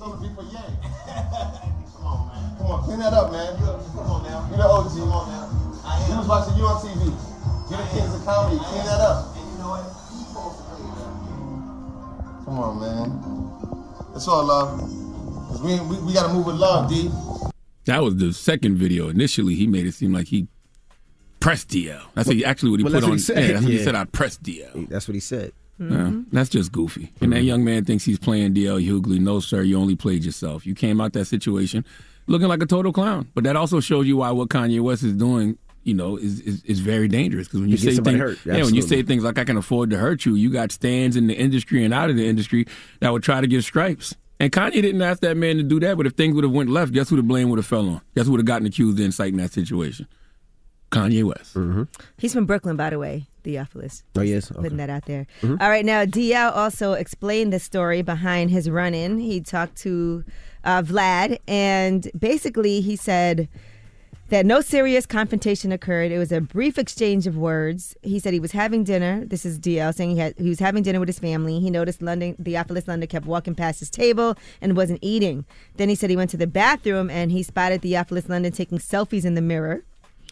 Speaker 5: Come on, clean that up, man. Come on now. You're the O G. Come on now. You was watching you on T V. You're the kings of comedy. Clean that up. And you know what? Come on, man. It's all love. It's We, we, we got to move with love, D.
Speaker 3: That was the second video. Initially, he made it seem like he pressed D L. That's well, actually what he
Speaker 1: well,
Speaker 3: put
Speaker 1: that's
Speaker 3: on.
Speaker 1: What he said.
Speaker 3: Yeah, that's what
Speaker 1: yeah.
Speaker 3: he said. I pressed D L.
Speaker 1: That's what he said.
Speaker 3: Mm-hmm. Yeah, that's just goofy. Mm-hmm. And that young man thinks he's playing D L Hughley. No, sir, you only played yourself. You came out that situation looking like a total clown. But that also shows you why what Kanye West is doing, you know, is is, is very dangerous. Because when you say things, hurt. Yeah, when you say things like "I can afford to hurt you," you got stands in the industry and out of the industry that would try to give stripes. And Kanye didn't ask that man to do that. But if things would have went left, guess who the blame would have fell on? Guess who would have gotten accused of inciting that situation? Kanye West.
Speaker 1: Mm-hmm.
Speaker 2: He's from Brooklyn, by the way, Theophilus.
Speaker 1: Oh, yes? Okay.
Speaker 2: Putting that out there.
Speaker 1: Mm-hmm.
Speaker 2: All right, now, D L also explained the story behind his run-in. He talked to uh, Vlad, and basically he said that no serious confrontation occurred. It was a brief exchange of words. He said he was having dinner. This is D L saying he, had, he was having dinner with his family. He noticed London, Theophilus London kept walking past his table and wasn't eating. Then he said he went to the bathroom, and he spotted Theophilus London taking selfies in the mirror.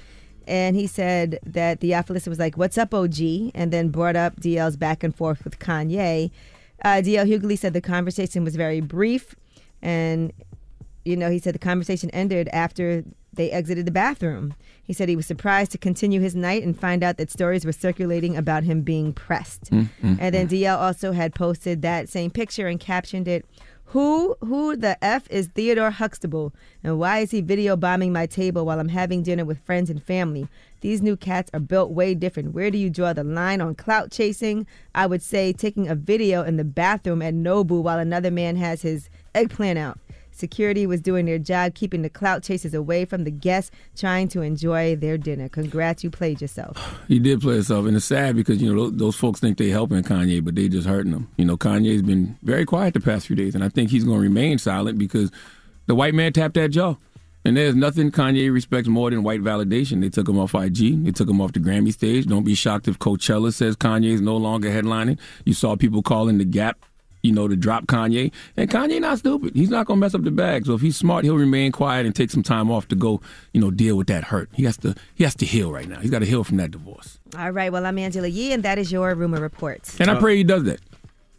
Speaker 2: And he said that Theophilus was like, "What's up, O G?" and then brought up D L's back and forth with Kanye. Uh, D L Hughley said the conversation was very brief. And, you know, he said the conversation ended after they exited the bathroom. He said he was surprised to continue his night and find out that stories were circulating about him being pressed. Mm-hmm. And then D L also had posted that same picture and captioned it, Who who the F is Theodore Huxtable, and why is he video bombing my table while I'm having dinner with friends and family? These new cats are built way different. Where do you draw the line on clout chasing? I would say taking a video in the bathroom at Nobu while another man has his eggplant out. Security was doing their job, keeping the clout chasers away from the guests trying to enjoy their dinner. Congrats, you played yourself.
Speaker 3: He did play himself, and it's sad because, you know, those, those folks think they helping Kanye, but they just hurting him. You know, Kanye's been very quiet the past few days, and I think he's going to remain silent because the white man tapped that jaw. And there's nothing Kanye respects more than white validation. They took him off I G. They took him off the Grammy stage. Don't be shocked if Coachella says Kanye is no longer headlining. You saw people calling the Gap, you know, to drop Kanye. And Kanye not stupid. He's not going to mess up the bag. So if he's smart, he'll remain quiet and take some time off to go, you know, deal with that hurt. He has to he has to heal right now. He's got to heal from that divorce.
Speaker 2: All right. Well, I'm Angela Yee, and that is your Rumor Report.
Speaker 3: And I pray he does that.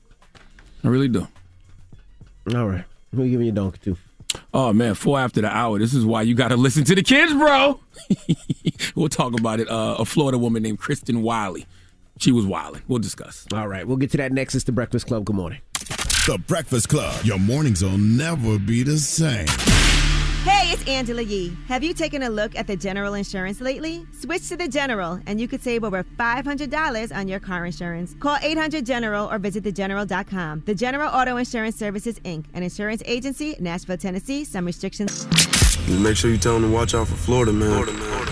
Speaker 3: I really do.
Speaker 1: All right. Who are you giving your donkey to?
Speaker 3: Oh, man, four after the hour. This is why you got to listen to the kids, bro. We'll talk about it. Uh, a Florida woman named Kristen Wiley. She was wilding. We'll discuss.
Speaker 1: All right. We'll get to that next. It's The Breakfast Club. Good morning.
Speaker 8: The Breakfast Club. Your mornings will never be the same.
Speaker 2: Hey, it's Angela Yee. Have you taken a look at the General insurance lately? Switch to the General, and you could save over five hundred dollars on your car insurance. Call eight hundred General or visit the general dot com. The General Auto Insurance Services, Incorporated, an insurance agency, Nashville, Tennessee. Some restrictions.
Speaker 6: Just make sure you tell them to watch out for Florida, man. Florida, man.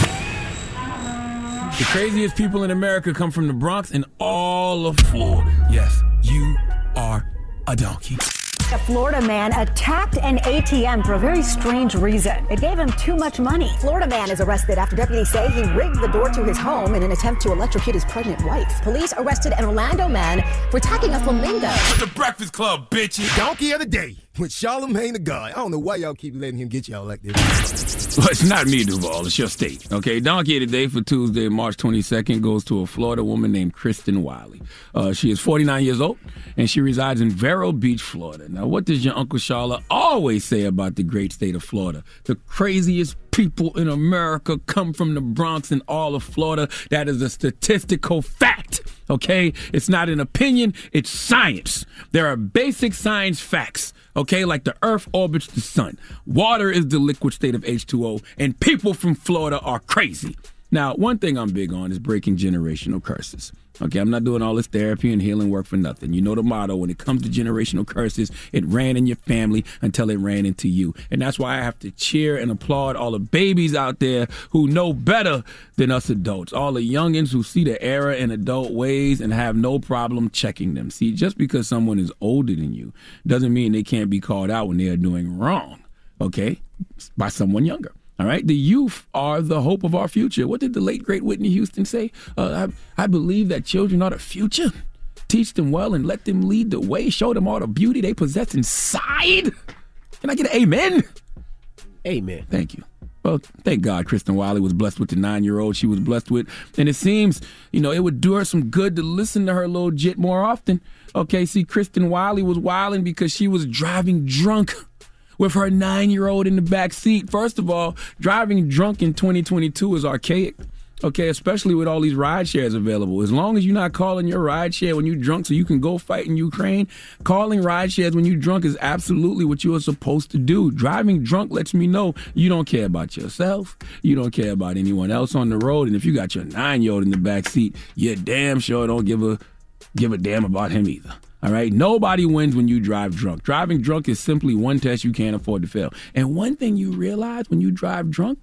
Speaker 3: The craziest people in America come from the Bronx and all of Florida. Yes, you are a donkey.
Speaker 7: A Florida man attacked an A T M for a very strange reason. It gave him too much money. Florida man is arrested after deputies say he rigged the door to his home in an attempt to electrocute his pregnant wife. Police arrested an Orlando man for attacking a flamingo.
Speaker 9: The Breakfast Club, bitches. Donkey of the day with Charlamagne the God. I don't know why y'all keep letting him get y'all like this.
Speaker 3: Well, it's not me, Duval. It's your state. Okay, Donkey of the Day for Tuesday, March twenty-second goes to a Florida woman named Kristen Wiley. Uh, she is forty-nine years old, and she resides in Vero Beach, Florida. Now, what does your Uncle Charla always say about the great state of Florida? The craziest people in America come from the Bronx and all of Florida. That is a statistical fact, okay? It's not an opinion, it's science. There are basic science facts, okay? Like the Earth orbits the sun. Water is the liquid state of H two O, and people from Florida are crazy. Now, one thing I'm big on is breaking generational curses. Okay, I'm not doing all this therapy and healing work for nothing. You know the motto, when it comes to generational curses, it ran in your family until it ran into you. And that's why I have to cheer and applaud all the babies out there who know better than us adults. All the youngins who see the error in adult ways and have no problem checking them. See, just because someone is older than you doesn't mean they can't be called out when they are doing wrong, okay, by someone younger. All right. The youth are the hope of our future. What did the late, great Whitney Houston say? Uh, I, I believe that children are the future. Teach them well and let them lead the way. Show them all the beauty they possess inside. Can I get an amen?
Speaker 1: Amen.
Speaker 3: Thank you. Well, thank God Kristen Wiley was blessed with the nine-year-old she was blessed with. And it seems, you know, it would do her some good to listen to her little jit more often. Okay, see, Kristen Wiley was wilding because she was driving drunk with her nine-year-old in the back seat. First of all, driving drunk in twenty twenty-two is archaic. Okay, especially with all these ride shares available. As long as you're not calling your ride share when you're drunk so you can go fight in Ukraine, calling ride shares when you're drunk is absolutely what you are supposed to do. Driving drunk lets me know you don't care about yourself. You don't care about anyone else on the road. And if you got your nine-year-old in the back seat, you damn sure don't give a give a damn about him either. All right? Nobody wins when you drive drunk. Driving drunk is simply one test you can't afford to fail. And one thing you realize when you drive drunk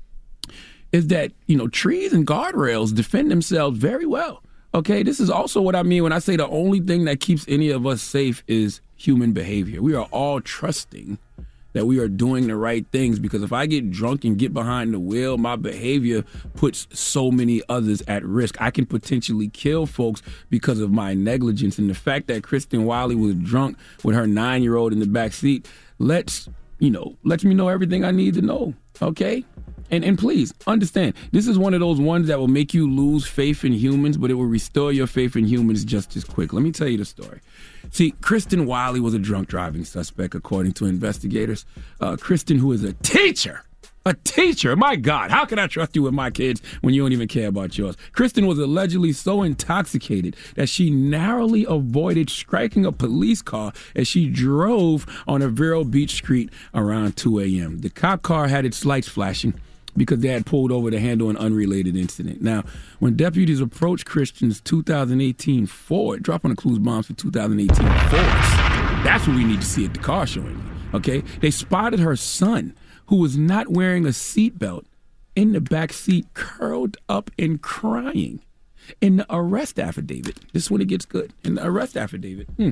Speaker 3: is that, you know, trees and guardrails defend themselves very well. Okay, this is also what I mean when I say the only thing that keeps any of us safe is human behavior. We are all trusting that we are doing the right things, because if I get drunk and get behind the wheel, my behavior puts so many others at risk. I can potentially kill folks because of my negligence. And the fact that Kristen Wiley was drunk with her nine-year-old in the back seat lets, you know, lets me know everything I need to know. Okay? And and please understand, this is one of those ones that will make you lose faith in humans, but it will restore your faith in humans just as quick. Let me tell you the story. See, Kristen Wiley was a drunk driving suspect, according to investigators. Uh, Kristen, who is a teacher, a teacher, my God, how can I trust you with my kids when you don't even care about yours? Kristen was allegedly so intoxicated that she narrowly avoided striking a police car as she drove on a Vero Beach street around two a.m. The cop car had its lights flashing because they had pulled over to handle an unrelated incident. Now, when deputies approached Kristen's two thousand eighteen Ford, dropping the clues bombs for two thousand eighteen Fords, that's what we need to see at the car showing, okay? They spotted her son, who was not wearing a seatbelt, in the back seat, curled up and crying. In the arrest affidavit, this is when it gets good. In the arrest affidavit, hmm,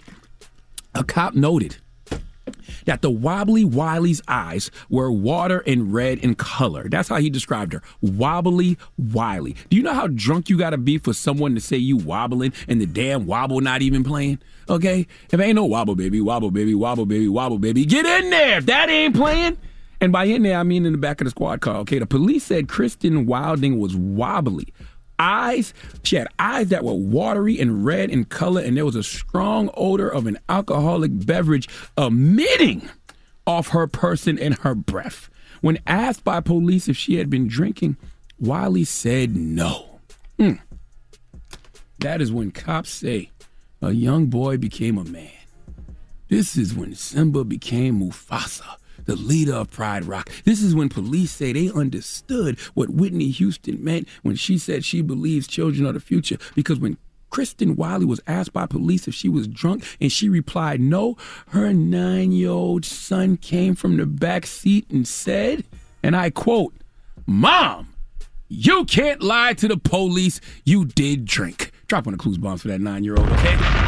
Speaker 3: a cop noted that the wobbly Wiley's eyes were water and red in color. That's how he described her. Wobbly Wiley. Do you know how drunk you got to be for someone to say you wobbling and the damn wobble not even playing? Okay? If ain't no wobble, baby, wobble, baby, wobble, baby, wobble, baby, get in there if that ain't playing. And by in there, I mean in the back of the squad car. Okay? The police said Kristen Wilding was wobbly. Eyes, she had eyes that were watery and red in color, and there was a strong odor of an alcoholic beverage emitting off her person and her breath. When asked by police if she had been drinking, Wiley said no. Mm. That is when cops say a young boy became a man. This is when Simba became Mufasa, the leader of Pride Rock. This is when police say they understood what Whitney Houston meant when she said she believes children are the future. Because when Kristen Wiley was asked by police if she was drunk and she replied no, her nine-year-old son came from the back seat and said, and I quote, "Mom, you can't lie to the police. You did drink." Drop on the clues bombs for that nine-year-old, okay?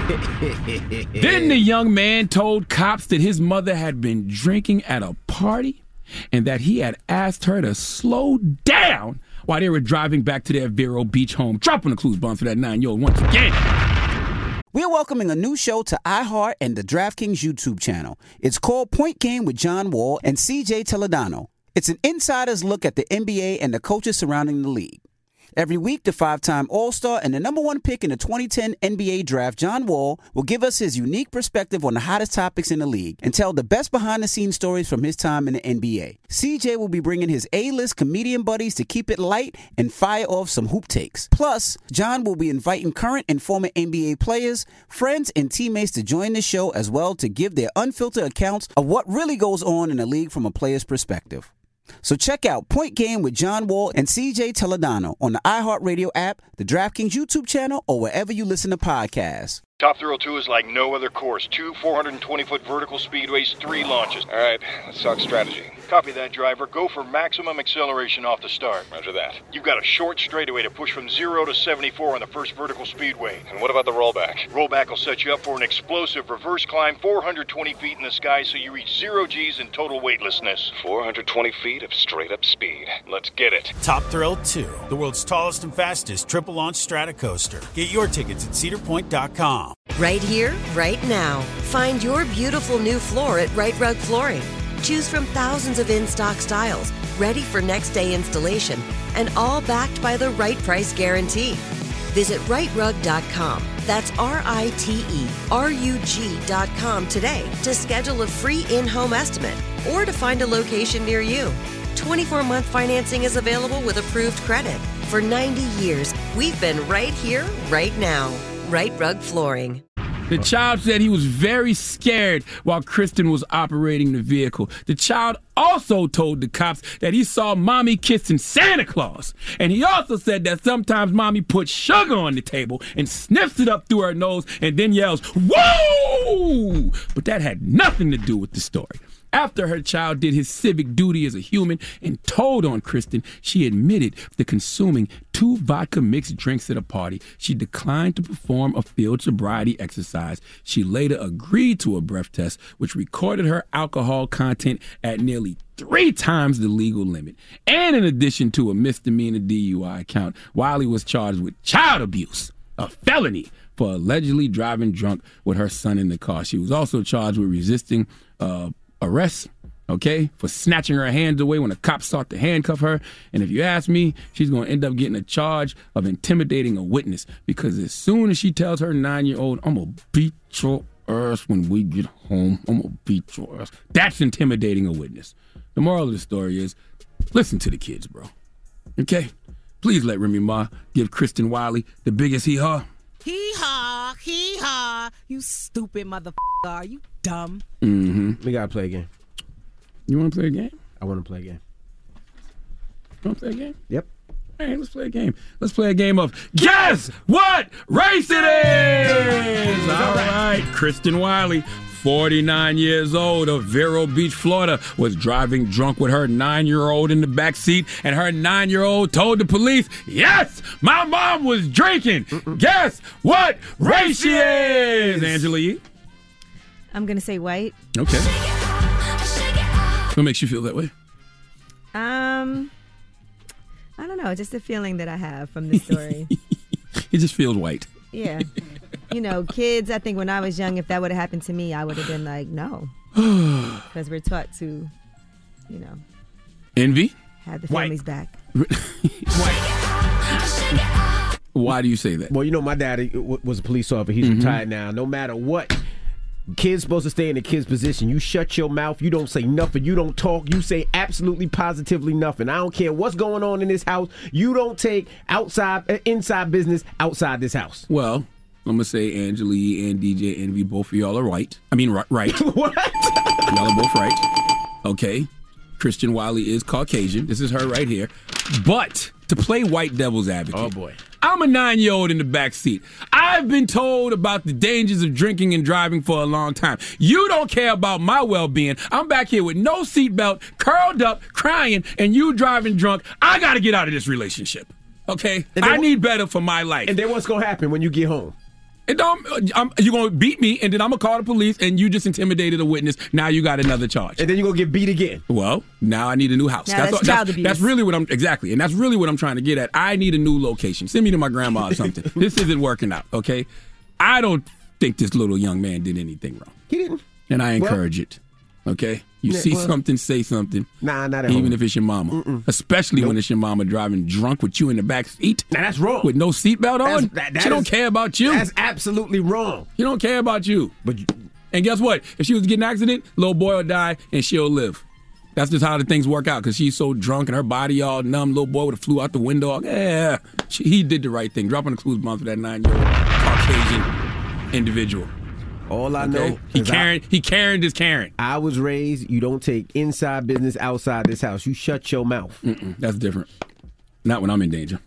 Speaker 3: Then the young man told cops that his mother had been drinking at a party and that he had asked her to slow down while they were driving back to their Vero Beach home. Drop on the clues bombs for that nine-year-old once again.
Speaker 15: We're welcoming a new show to iHeart and the DraftKings YouTube channel. It's called Point Game with John Wall and C J Toledano. It's an insider's look at the N B A and the coaches surrounding the league. Every week, the five-time All-Star and the number one pick in the twenty ten N B A draft, John Wall, will give us his unique perspective on the hottest topics in the league and tell the best behind-the-scenes stories from his time in the N B A. C J will be bringing his A-list comedian buddies to keep it light and fire off some hoop takes. Plus, John will be inviting current and former N B A players, friends, and teammates to join the show as well to give their unfiltered accounts of what really goes on in the league from a player's perspective. So check out Point Game with John Wall and C J Toledano on the iHeartRadio app, the DraftKings YouTube channel, or wherever you listen to podcasts.
Speaker 16: Top Thrill two is like no other course. Two four hundred twenty foot vertical speedways, three launches.
Speaker 17: All right, let's talk strategy.
Speaker 16: Copy that, driver. Go for maximum acceleration off the start.
Speaker 17: Roger that.
Speaker 16: You've got a short straightaway to push from zero to seventy-four on the first vertical speedway.
Speaker 17: And what about the rollback?
Speaker 16: Rollback will set you up for an explosive reverse climb four hundred twenty feet in the sky so you reach zero G's in total weightlessness.
Speaker 17: four hundred twenty feet of straight-up speed. Let's get it.
Speaker 18: Top Thrill two, the world's tallest and fastest triple-launch Stratocoaster. Get your tickets at cedar point dot com.
Speaker 19: Right here, right now. Find your beautiful new floor at Right Rug Flooring. Choose from thousands of in-stock styles, ready for next day installation, and all backed by the right price guarantee. Visit right rug dot com. That's R I T E R U G dot com today to schedule a free in-home estimate or to find a location near you. twenty-four month financing is available with approved credit. For ninety years, we've been right here, right now. Right Rug Flooring.
Speaker 3: The child said he was very scared while Kristen was operating the vehicle. The child also told the cops that he saw mommy kissing Santa Claus. And he also said that sometimes mommy puts sugar on the table and sniffs it up through her nose and then yells, "Whoa!" But that had nothing to do with the story. After her child did his civic duty as a human and told on Kristen, she admitted to consuming two vodka mixed drinks at a party. She declined to perform a field sobriety exercise. She later agreed to a breath test, which recorded her alcohol content at nearly three times the legal limit. And in addition to a misdemeanor D U I count, Wiley was charged with child abuse, a felony, for allegedly driving drunk with her son in the car. She was also charged with resisting uh, arrest, okay, for snatching her hands away when a cop sought to handcuff her. And if you ask me, she's going to end up getting a charge of intimidating a witness, because as soon as she tells her nine-year-old, "I'm going to beat your ass when we get home, I'm going to beat your ass," that's intimidating a witness. The moral of the story is, listen to the kids, bro. Okay? Please let Remy Ma give Kristen Wiley the biggest hee-haw.
Speaker 13: Hee-haw, hee-haw, you stupid motherfucker. Are you dumb?
Speaker 3: Mm-hmm.
Speaker 1: We got to play a game.
Speaker 3: You want to play a game?
Speaker 1: I want to play a game.
Speaker 3: You want to play a game?
Speaker 1: Yep.
Speaker 3: All right, let's play a game. Let's play a game of Guess What Race It Is! All right, Kristen Wiley, forty-nine years old, of Vero Beach, Florida, was driving drunk with her nine-year-old in the back seat, and her nine-year-old told the police, "Yes, my mom was drinking." Mm-mm. Guess what race she is, Angela Yee?
Speaker 2: I'm going to say white.
Speaker 3: Okay. What makes you feel that way?
Speaker 2: Um, I don't know. Just a feeling that I have from the story.
Speaker 3: It just feels white.
Speaker 2: Yeah. You know, kids, I think when I was young, if that would have happened to me, I would have been like, no. Because we're taught to, you know.
Speaker 3: Envy?
Speaker 2: Have the families back.
Speaker 1: Why do you say that? Well, you know, my daddy was a police officer. He's mm-hmm. retired now. No matter what, kid's supposed to stay in the kid's position. You shut your mouth. You don't say nothing. You don't talk. You say absolutely positively nothing. I don't care what's going on in this house. You don't take outside, uh, inside business outside this house.
Speaker 3: Well, I'm going to say Angela Yee and D J Envy, both of y'all are right. I mean, right. right.
Speaker 1: What?
Speaker 3: Y'all are both right. Okay. Kristen Wiley is Caucasian. This is her right here. But to play white devil's advocate.
Speaker 1: Oh, boy.
Speaker 3: I'm a nine-year-old in the back seat. I've been told about the dangers of drinking and driving for a long time. You don't care about my well-being. I'm back here with no seatbelt, curled up, crying, and you driving drunk. I got to get out of this relationship, okay? I need better for my life.
Speaker 1: And then what's going to happen when you get home?
Speaker 3: And don't, I'm, you're going to beat me, and then I'm going to call the police, and you just intimidated a witness. Now you got another charge.
Speaker 1: And then you're going to get beat again.
Speaker 3: Well, now I need a new house.
Speaker 2: Now that's,
Speaker 3: that's,
Speaker 2: child
Speaker 3: that's,
Speaker 2: abuse.
Speaker 3: that's really what I'm, exactly, and that's really what I'm trying to get at. I need a new location. Send me to my grandma or something. This isn't working out, okay? I don't think this little young man did anything wrong.
Speaker 1: He didn't.
Speaker 3: And I encourage well, it, okay? You
Speaker 1: yeah,
Speaker 3: see
Speaker 1: well,
Speaker 3: something, say something.
Speaker 1: Nah, not at
Speaker 3: Even
Speaker 1: home.
Speaker 3: if it's your mama. Mm-mm. Especially nope. when it's your mama driving drunk with you in the back seat.
Speaker 1: Now that's wrong.
Speaker 3: With no seatbelt on.
Speaker 1: That, that
Speaker 3: she
Speaker 1: is,
Speaker 3: don't care about you.
Speaker 1: That's absolutely wrong.
Speaker 3: She don't care about you.
Speaker 1: But you,
Speaker 3: And guess what? If she was to get an accident, little boy will die and she'll live. That's just how the things work out, because she's so drunk and her body all numb. Little boy would have flew out the window. Yeah, she, he did the right thing. Dropping the clues bomb for that nine-year-old Caucasian individual.
Speaker 1: All I
Speaker 3: okay.
Speaker 1: know
Speaker 3: he Karen, I, he Karen is Karen.
Speaker 1: I was raised, you don't take inside business outside this house. You shut your mouth.
Speaker 3: Mm-mm, that's different. Not when I'm in danger.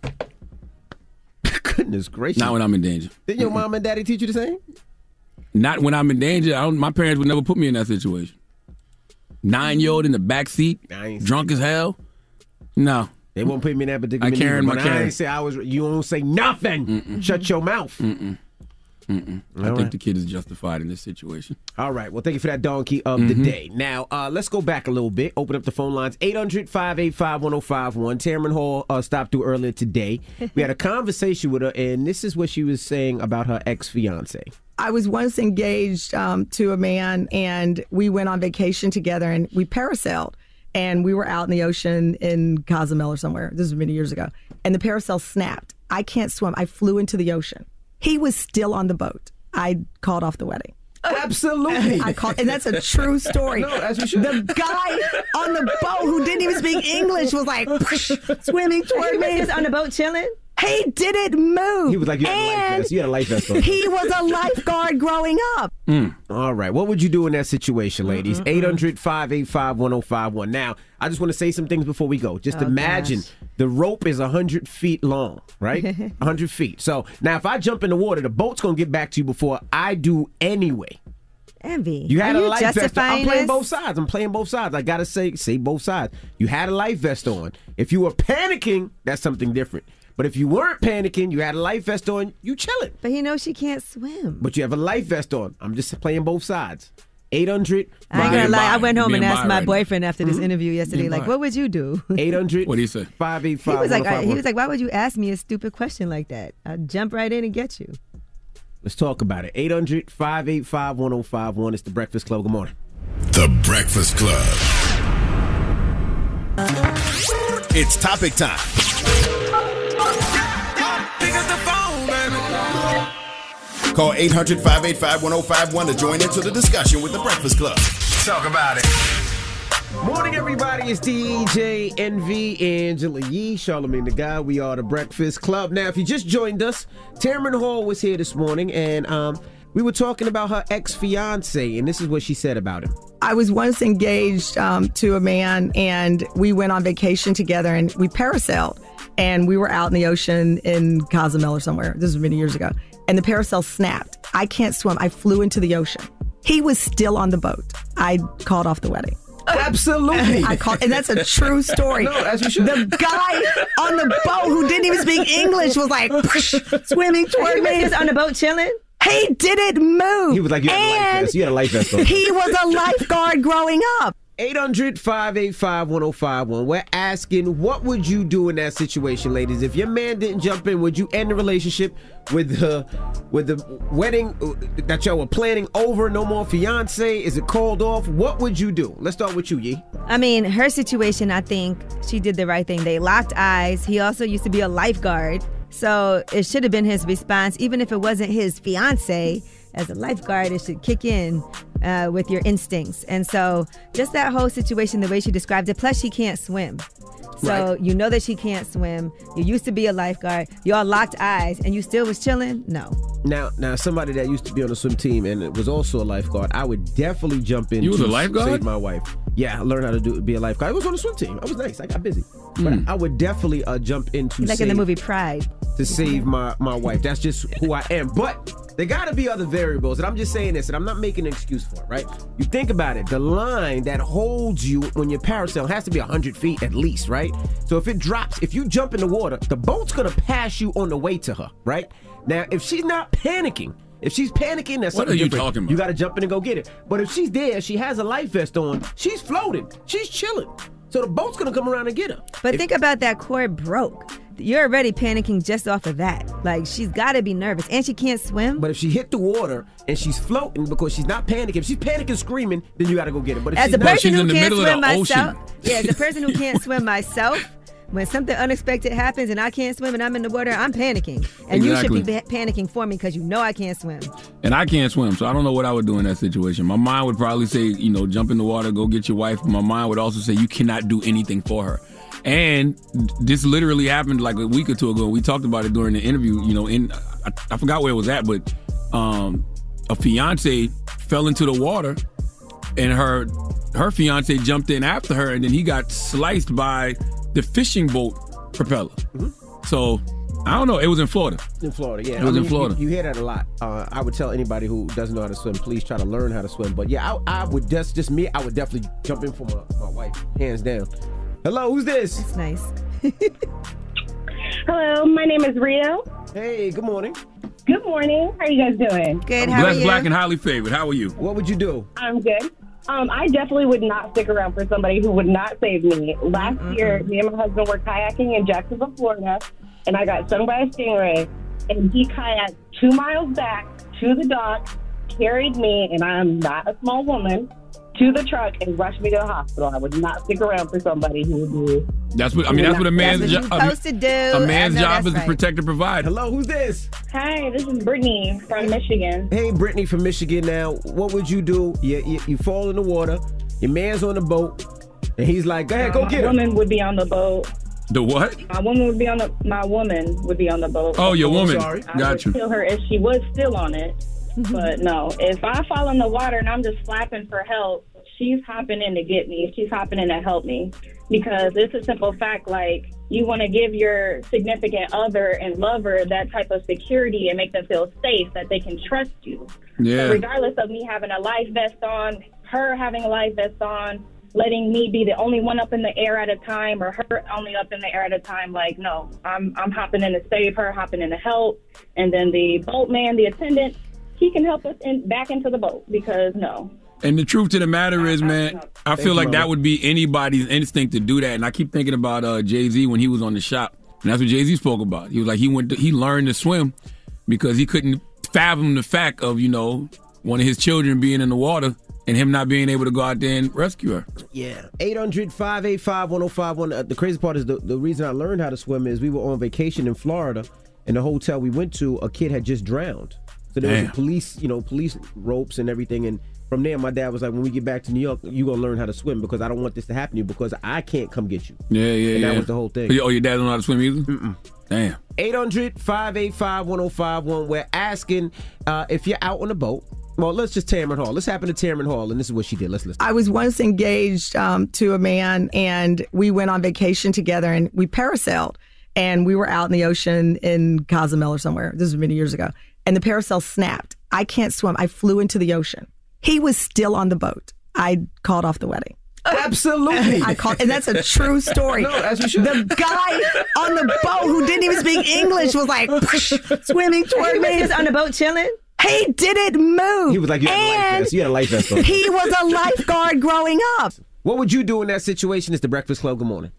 Speaker 1: Goodness gracious.
Speaker 3: Not when I'm in danger.
Speaker 1: Didn't your mom and daddy teach you the same?
Speaker 3: Not when I'm in danger. I don't, my parents would never put me in that situation. Nine-year-old in the back seat, drunk as hell. No.
Speaker 1: They won't put me in that particular
Speaker 3: I Karen my Karen.
Speaker 1: I ain't say I was, you don't say nothing.
Speaker 3: Mm-mm.
Speaker 1: Shut your mouth.
Speaker 3: Mm-mm. Mm-mm. I
Speaker 1: All
Speaker 3: think
Speaker 1: right.
Speaker 3: the kid is justified in this situation.
Speaker 1: All right. Well, thank you for that donkey of
Speaker 3: Mm-hmm.
Speaker 1: the day. Now, uh, let's go back a little bit. Open up the phone lines. eight hundred, five eight five, one oh five one. Tamron Hall uh, stopped through earlier today. We had a conversation with her, and this is what she was saying about her ex-fiance.
Speaker 4: I was once engaged um, to a man, and we went on vacation together, and we parasailed. And we were out in the ocean in Cozumel or somewhere. This was many years ago. And the parasail snapped. I can't swim. I flew into the ocean. He was still on the boat. I called off the wedding.
Speaker 1: Absolutely.
Speaker 4: I called, and that's a true story.
Speaker 1: No, as you should.
Speaker 4: The guy on the boat who didn't even speak English was like swimming toward
Speaker 2: He was
Speaker 4: me.
Speaker 2: just on the boat chilling?
Speaker 4: He didn't move.
Speaker 1: He was like, you had a life
Speaker 4: And
Speaker 1: vest. You had a life vest on.
Speaker 4: He was a lifeguard growing up.
Speaker 1: Mm. All right. What would you do in that situation, ladies? eight hundred, five eight five, one oh five one. Now, I just want to say some things before we go. Just
Speaker 2: Oh,
Speaker 1: imagine
Speaker 2: gosh.
Speaker 1: the rope is one hundred feet long, right? one hundred feet. So now if I jump in the water, the boat's going to get back to you before I do anyway.
Speaker 2: Envy.
Speaker 1: You had
Speaker 2: Are
Speaker 1: a
Speaker 2: you
Speaker 1: life vest on. I'm
Speaker 2: justifying
Speaker 1: playing
Speaker 2: this?
Speaker 1: both sides. I'm playing both sides. I got to say say both sides. You had a life vest on. If you were panicking, that's something different. But if you weren't panicking, you had a life vest on, you chilling.
Speaker 2: But he knows she can't swim.
Speaker 1: But you have a life vest on. I'm just playing both sides. eight hundred.
Speaker 2: I ain't gonna lie. I went home and asked my
Speaker 3: right
Speaker 2: boyfriend after this
Speaker 1: Mhm.
Speaker 2: interview yesterday,
Speaker 1: Being
Speaker 2: like,
Speaker 1: bi.
Speaker 2: what would you do?
Speaker 1: eight hundred.
Speaker 3: What do you say?
Speaker 1: five eight
Speaker 2: He
Speaker 1: five.
Speaker 2: was like, I, he was like, why would you ask me a stupid question like that? I'd jump right in and get you.
Speaker 1: Let's talk about it. eight hundred, five eight five, one oh five one. It's the Breakfast Club. Good morning.
Speaker 8: The Breakfast Club. It's topic time. Call eight hundred, five eight five, one oh five one to join into the discussion with the Breakfast Club.
Speaker 12: Talk about it.
Speaker 1: Morning, everybody. It's D J Envy, Angela Yee, Charlamagne the Guy. We are the Breakfast Club. Now, if you just joined us, Tamron Hall was here this morning, and um, we were talking about her ex-fiance, and this is what she said about him.
Speaker 4: I was once engaged um, to a man, and we went on vacation together, and we parasailed, and we were out in the ocean in Cozumel or somewhere. This was many years ago, and the parasail snapped. I can't swim. I flew into the ocean. He was still on the boat. I called off the wedding.
Speaker 1: Absolutely.
Speaker 4: I called, and that's a true story.
Speaker 1: No, as you should.
Speaker 4: The guy on the boat who didn't even speak English was like swimming toward
Speaker 2: He was
Speaker 4: me.
Speaker 2: just on the boat chilling?
Speaker 4: He didn't move.
Speaker 1: He was like, you had a life
Speaker 4: And
Speaker 1: vest. You had a life vest on.
Speaker 4: he was a lifeguard growing up.
Speaker 1: eight hundred, five eight five, one oh five one. We're asking, what would you do in that situation, ladies? If your man didn't jump in, would you end the relationship with the with the wedding that y'all were planning over? No more fiance? Is it called off? What would you do? Let's start with you, Yee.
Speaker 2: I mean, her situation, I think she did the right thing. They locked eyes. He also used to be a lifeguard. So it should have been his response, even if it wasn't his fiance. As a lifeguard, it should kick in uh, with your instincts. And so just that whole situation, the way she described it, plus she can't swim. So
Speaker 1: Right.
Speaker 2: you know that she can't swim. You used to be a lifeguard. Y'all locked eyes and you still was chilling? No.
Speaker 1: Now, now, somebody that used to be on the swim team and was also a lifeguard, I would definitely jump in.
Speaker 3: You was
Speaker 1: to
Speaker 3: a lifeguard?
Speaker 1: Save my wife. Yeah, I learned how to do be a lifeguard. I was on the swim team. I was nice. I got busy, but I would definitely uh, jump into
Speaker 2: Like
Speaker 1: save,
Speaker 2: in the movie Pride.
Speaker 1: to save my my wife. That's just who I am. But there got to be other variables, and I'm just saying this, and I'm not making an excuse for it. Right? You think about it. The line that holds you when you're parasailing has to be one hundred feet at least, right? So if it drops, if you jump in the water, the boat's gonna pass you on the way to her, right? Now, if she's not panicking. If she's panicking, that's
Speaker 3: What
Speaker 1: something
Speaker 3: are you
Speaker 1: different.
Speaker 3: talking about?
Speaker 1: You got to jump in and go get it. But if she's there, she has a life vest on, she's floating, she's chilling. So the boat's going to come around and get her.
Speaker 2: But
Speaker 1: If-
Speaker 2: think about that cord broke. You're already panicking just off of that. Like, she's got to be nervous. And she can't swim.
Speaker 1: But if she hit the water and she's floating because she's not panicking, if she's panicking, screaming, then you got to go get her. But if
Speaker 2: As
Speaker 1: she's
Speaker 2: a
Speaker 1: not-
Speaker 2: person
Speaker 3: she's
Speaker 2: who
Speaker 3: in the
Speaker 2: can't
Speaker 3: middle of
Speaker 2: swim
Speaker 3: the
Speaker 2: myself,
Speaker 3: ocean.
Speaker 2: yeah, as a person who can't swim myself, when something unexpected happens and I can't swim and I'm in the water, I'm panicking. And
Speaker 3: Exactly.
Speaker 2: you should be pa- panicking for me because you know I can't swim.
Speaker 3: And I can't swim, so I don't know what I would do in that situation. My mind would probably say, you know, jump in the water, go get your wife. My mind would also say, you cannot do anything for her. And this literally happened like a week or two ago. We talked about it during the interview. You know, in I, I forgot where it was at, but um, a fiance fell into the water, and her her fiance jumped in after her, and then he got sliced by the fishing boat propeller.
Speaker 1: Mm-hmm.
Speaker 3: So I don't know. It was in Florida.
Speaker 1: In Florida, yeah.
Speaker 3: It was
Speaker 1: I
Speaker 3: in
Speaker 1: mean,
Speaker 3: Florida.
Speaker 1: You, you hear that a lot. Uh, I would tell anybody who doesn't know how to swim, please try to learn how to swim. But yeah, I, I would just, just me, I would definitely jump in for my, my wife, hands down. Hello, who's this?
Speaker 2: That's nice.
Speaker 14: Hello, my name is Rio.
Speaker 1: Hey, good morning.
Speaker 14: Good morning. How are you guys doing?
Speaker 2: Good.
Speaker 3: I'm blessed, black, and highly favored. How are you?
Speaker 1: What would you do?
Speaker 14: I'm good. Um, I definitely would not stick around for somebody who would not save me. Last
Speaker 2: Mm-hmm.
Speaker 14: year, me and my husband were kayaking in Jacksonville, Florida, and I got stung by a stingray, and he kayaked two miles back to the dock, carried me, and I'm not a small woman, to the truck and rush me to the hospital. I would not stick around for somebody who would do.
Speaker 3: That's what I mean. That's what a man's job.
Speaker 2: supposed to do.
Speaker 3: A man's
Speaker 2: I know
Speaker 3: job
Speaker 2: that's
Speaker 3: is to
Speaker 2: right.
Speaker 3: protect and provide.
Speaker 1: Hello, who's this?
Speaker 14: Hi, this is Brittany from Michigan.
Speaker 1: Hey, Brittany from Michigan. Now, what would you do? You, you, you fall in the water. Your man's on the boat, and he's like, "Go ahead, go
Speaker 14: my
Speaker 1: get him."
Speaker 14: woman would be on the boat.
Speaker 3: The what?
Speaker 14: My woman would be on the. My woman would be on the boat.
Speaker 3: Oh, your woman.
Speaker 14: Sorry. I
Speaker 3: Got
Speaker 14: would
Speaker 3: you.
Speaker 14: kill her if she was still on it. But no, if I fall in the water and I'm just flapping for help, she's hopping in to get me. She's hopping in to help me. Because it's a simple fact, like, you want to give your significant other and lover that type of security and make them feel safe, that they can trust you.
Speaker 3: Yeah.
Speaker 14: So regardless of me having a life vest on, her having a life vest on, letting me be the only one up in the air at a time, or her only up in the air at a time, like, no, I'm I'm hopping in to save her, hopping in to help. And then the boatman, the attendant, he can help us in, back into the boat, because no.
Speaker 3: And the truth to the matter is, man, I feel like that would be anybody's instinct to do that. And I keep thinking about uh, Jay-Z when he was on The Shop. And that's what Jay-Z spoke about. He was like, he went to, he learned to swim because he couldn't fathom the fact of, you know, one of his children being in the water and him not being able to go out there and rescue her.
Speaker 1: Yeah. eight hundred, five eight five, one oh five one. Uh, the crazy part is the, the reason I learned how to swim is we were on vacation in Florida. In the hotel we went to, a kid had just drowned. So there
Speaker 3: Damn.
Speaker 1: was a police, you know, police ropes and everything. And from there, my dad was like, when we get back to New York, you're going to learn how to swim because I don't want this to happen to you because I can't come get you.
Speaker 3: Yeah, yeah,
Speaker 1: and
Speaker 3: yeah.
Speaker 1: that was the whole thing.
Speaker 3: Oh, your dad don't know how to swim either?
Speaker 1: Mm-mm.
Speaker 3: Damn.
Speaker 1: eight hundred, five eight five, one oh five one. We're asking uh, if you're out on a boat. Well, let's just Tamron Hall. Let's happen to Tamron Hall, and this is what she did. Let's listen.
Speaker 4: I was once engaged um, to a man, and we went on vacation together, and we parasailed, and we were out in the ocean in Cozumel or somewhere. This was many years ago, and the parasail snapped. I can't swim. I flew into the ocean. He was still on the boat. I called off the wedding.
Speaker 1: Absolutely.
Speaker 4: I called, and that's a true story.
Speaker 1: No, as you should.
Speaker 4: The guy on the boat who didn't even speak English was like swimming toward me.
Speaker 2: He was on the boat chilling?
Speaker 4: He didn't move.
Speaker 1: He was like, you had a life
Speaker 4: And
Speaker 1: vest. You had a life vest on.
Speaker 4: He was a lifeguard growing up.
Speaker 1: What would you do in that situation? It's the Breakfast Club. Good morning.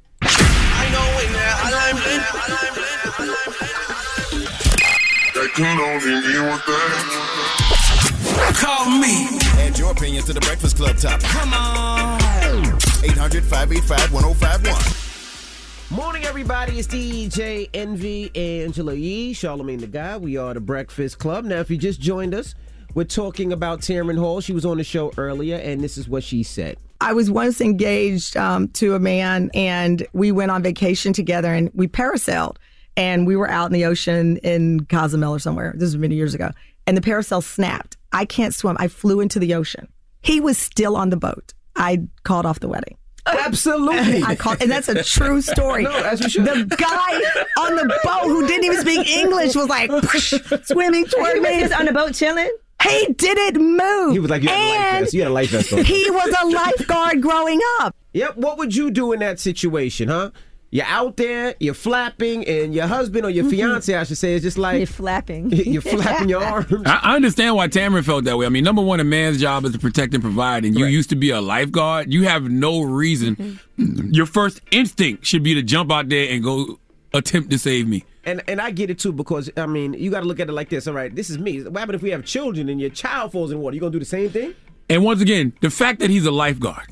Speaker 12: Call me.
Speaker 8: Add your opinion to the Breakfast Club topic.
Speaker 12: Come on.
Speaker 8: eight hundred, five eight five, one oh five one.
Speaker 1: Morning, everybody. It's D J Envy, Angela Yee, Charlamagne the Guy. We are the Breakfast Club. Now, if you just joined us, we're talking about Tamron Hall. She was on the show earlier, and this is what she said.
Speaker 4: I was once engaged um, to a man, and we went on vacation together, and we parasailed, and we were out in the ocean in Cozumel or somewhere. This was many years ago, and the parasail snapped. I can't swim. I flew into the ocean. He was still on the boat. I called off the wedding.
Speaker 1: Absolutely.
Speaker 4: I called, and that's a true story.
Speaker 1: No, as you should.
Speaker 4: The guy on the boat who didn't even speak English was like swimming toward me.
Speaker 2: He was on the boat chilling?
Speaker 4: He didn't move.
Speaker 1: He was like, you had a life
Speaker 4: And
Speaker 1: vest. You had a life vest on.
Speaker 4: He was a lifeguard growing up.
Speaker 1: Yep. What would you do in that situation, huh? You're out there, you're flapping, and your husband or your fiance, I should say, is just like...
Speaker 2: You're flapping.
Speaker 1: You're flapping your arms.
Speaker 3: I, I understand why Tamron felt that way. I mean, number one, a man's job is to protect and provide, and you used to be a lifeguard. You have no reason.
Speaker 2: Mm-hmm.
Speaker 3: Your first instinct should be to jump out there and go attempt to save me.
Speaker 1: And and I get it, too, because, I mean, you got to look at it like this. All right, this is me. What happens if we have children and your child falls in water? You going to do the same thing?
Speaker 3: And once again, the fact that he's a lifeguard,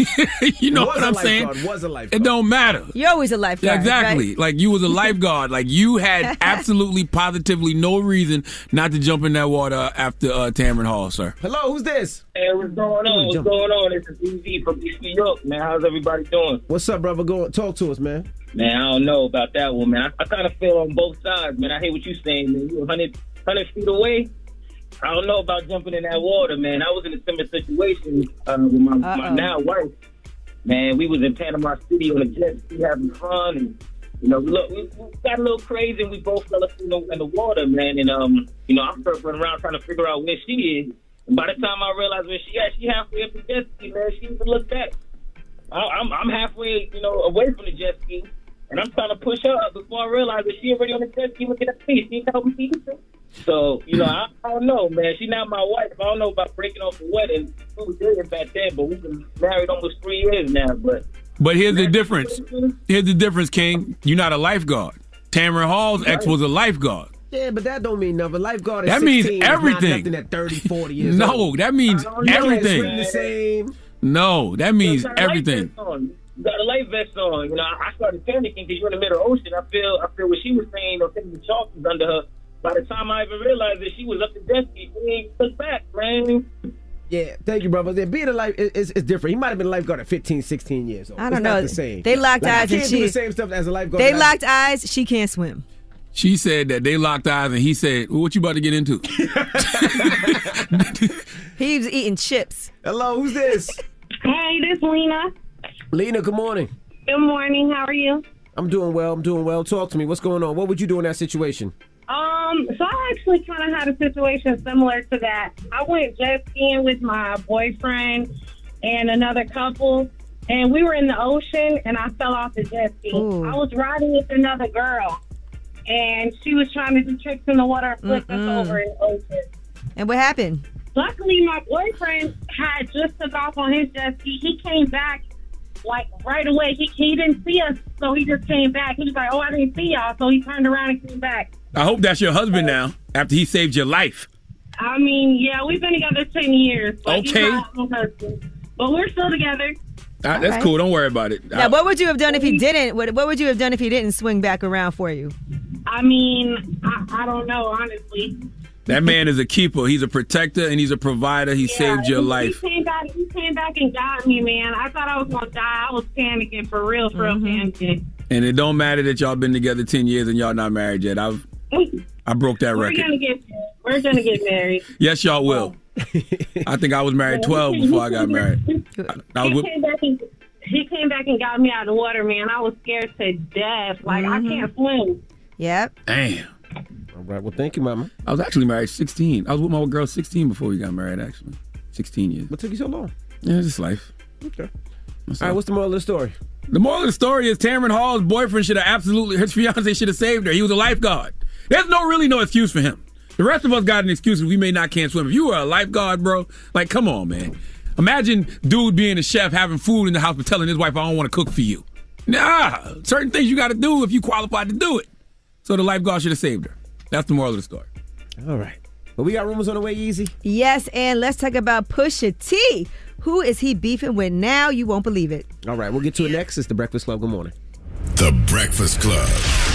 Speaker 3: you know
Speaker 1: was
Speaker 3: what
Speaker 1: a
Speaker 3: I'm saying?
Speaker 1: lifeguard, Was a lifeguard.
Speaker 3: It don't matter.
Speaker 2: You're always a lifeguard.
Speaker 3: Exactly.
Speaker 2: Right?
Speaker 3: Like you was a lifeguard. Like you had absolutely, positively no reason not to jump in that water after uh, Tamron Hall, sir.
Speaker 1: Hello, who's this?
Speaker 21: Hey, what's going on? What's going on? This is E Z from East New York, man. How's everybody doing?
Speaker 1: What's up, brother? Go talk to us, man.
Speaker 21: Man, I don't know about that one, man. I, I kind of feel on both sides, man. I hear what you're saying, man. You're one hundred, one hundred feet away. I don't know about jumping in that water, man. I was in a similar situation uh, with my, my now wife. Man, we was in Panama City on a jet ski having fun, and you know, look, we, we got a little crazy, and we both fell asleep in the, in the water, man. And um, you know, I started running around trying to figure out where she is. And by the time I realized where she at, she halfway up the jet ski, man. She even looked back. I, I'm I'm halfway, you know, away from the jet ski, and I'm trying to push her up before I realize that she already on the jet ski looking at me. She ain't helping me either. So, you know, I, I don't know, man. She not my wife. I don't know about breaking off the wedding. We were dating back then, but we've been married almost three years now. But
Speaker 3: But here's the difference. Here's the difference, King. You're not a lifeguard. Tamron Hall's ex was a lifeguard.
Speaker 1: Yeah, but that don't mean nothing. Lifeguard is
Speaker 3: That means
Speaker 1: sixteen, is not
Speaker 3: everything.
Speaker 1: nothing at thirty, forty years
Speaker 3: No,
Speaker 1: old.
Speaker 3: that means
Speaker 1: You know,
Speaker 3: everything.
Speaker 1: it's the same.
Speaker 3: No, that means
Speaker 21: You got a life
Speaker 3: everything.
Speaker 21: vest on. You got a life vest on. You know, I started panicking because you're in the middle of the ocean. I feel, I feel what she was saying. Or thinking the chalk was under her. By the time I even realized that she was up to jet ski, she took back, man.
Speaker 1: Yeah, thank you, brother. Yeah, being a life is, is, is different. He might have been a lifeguard at fifteen, sixteen years old.
Speaker 2: I don't
Speaker 1: it's
Speaker 2: know.
Speaker 1: Not the same.
Speaker 2: They locked
Speaker 1: like,
Speaker 2: eyes
Speaker 1: I
Speaker 2: and
Speaker 1: can't
Speaker 2: she
Speaker 1: do the same stuff as a lifeguard.
Speaker 2: They
Speaker 1: that I-
Speaker 2: locked eyes. She can't swim.
Speaker 3: She said that they locked eyes, and he said, well, "What you about to get into?"
Speaker 2: He was eating chips.
Speaker 1: Hello, who's this?
Speaker 14: Hey, this is Lena.
Speaker 1: Lena, good morning.
Speaker 14: Good morning. How are you?
Speaker 1: I'm doing well. I'm doing well. Talk to me. What's going on? What would you do in that situation?
Speaker 14: Um, so I actually kind of had a situation similar to that. I went jet skiing with my boyfriend and another couple, and we were in the ocean, and I fell off the jet ski.
Speaker 2: Ooh.
Speaker 14: I was riding with another girl, and she was trying to do tricks in the water and flip us
Speaker 2: Mm-mm.
Speaker 14: over in the ocean.
Speaker 2: And what happened?
Speaker 14: Luckily, my boyfriend had just took off on his jet ski. He came back like right away. He he didn't see us, so he just came back. He was like, "Oh, I didn't see y'all," so he turned around and came back.
Speaker 3: I hope that's your husband now. After he saved your life.
Speaker 14: I mean, yeah, we've been together ten years. But he's
Speaker 3: Okay.
Speaker 14: not my husband. But we're still together.
Speaker 3: Uh, that's
Speaker 2: right.
Speaker 3: cool. Don't worry about it.
Speaker 2: Now, what would you have done if he didn't? What, what would you have done if he didn't swing back around for you?
Speaker 14: I mean, I, I don't know, honestly.
Speaker 3: That man is a keeper. He's a protector and he's a provider. He
Speaker 14: Yeah,
Speaker 3: saved your
Speaker 14: he,
Speaker 3: life.
Speaker 14: He came back. He came back and got me, man. I thought I was gonna die. I was panicking for real, for real panicking.
Speaker 3: And it don't matter that y'all been together ten years and y'all not married yet. I've I broke that
Speaker 14: We're
Speaker 3: record.
Speaker 14: gonna get. We're gonna get married.
Speaker 3: Yes, y'all will. I think I was married twelve before I got married. I was
Speaker 14: He
Speaker 3: with,
Speaker 14: came back and he came back and got me out of the water, man. I was scared to death. Like I can't swim.
Speaker 2: Yep.
Speaker 3: damn.
Speaker 1: All right. Well, thank you, Mama.
Speaker 3: I was actually married sixteen. I was with my girl sixteen before we got married, actually. sixteen years.
Speaker 1: What took you so long?
Speaker 3: Yeah, it's just life.
Speaker 1: Okay.
Speaker 3: That's
Speaker 1: All right. What's the moral of the story?
Speaker 3: The moral of the story is Tamron Hall's boyfriend should have absolutely, his fiance should have saved her. He was a lifeguard. There's no really no excuse for him. The rest of us got an excuse because we may not can't swim. If you were a lifeguard, bro, like, come on, man. Imagine dude being a chef, having food in the house, but telling his wife, I don't want to cook for you. Nah, certain things you got to do if you qualified to do it. So the lifeguard should have saved her. That's the moral of the story.
Speaker 1: All right. But we got rumors on the way, Easy.
Speaker 2: Yes, and let's talk about Pusha T. Who is he beefing with now? You won't believe it.
Speaker 1: All right. We'll get to it next. It's The Breakfast Club. Good morning.
Speaker 8: The Breakfast Club.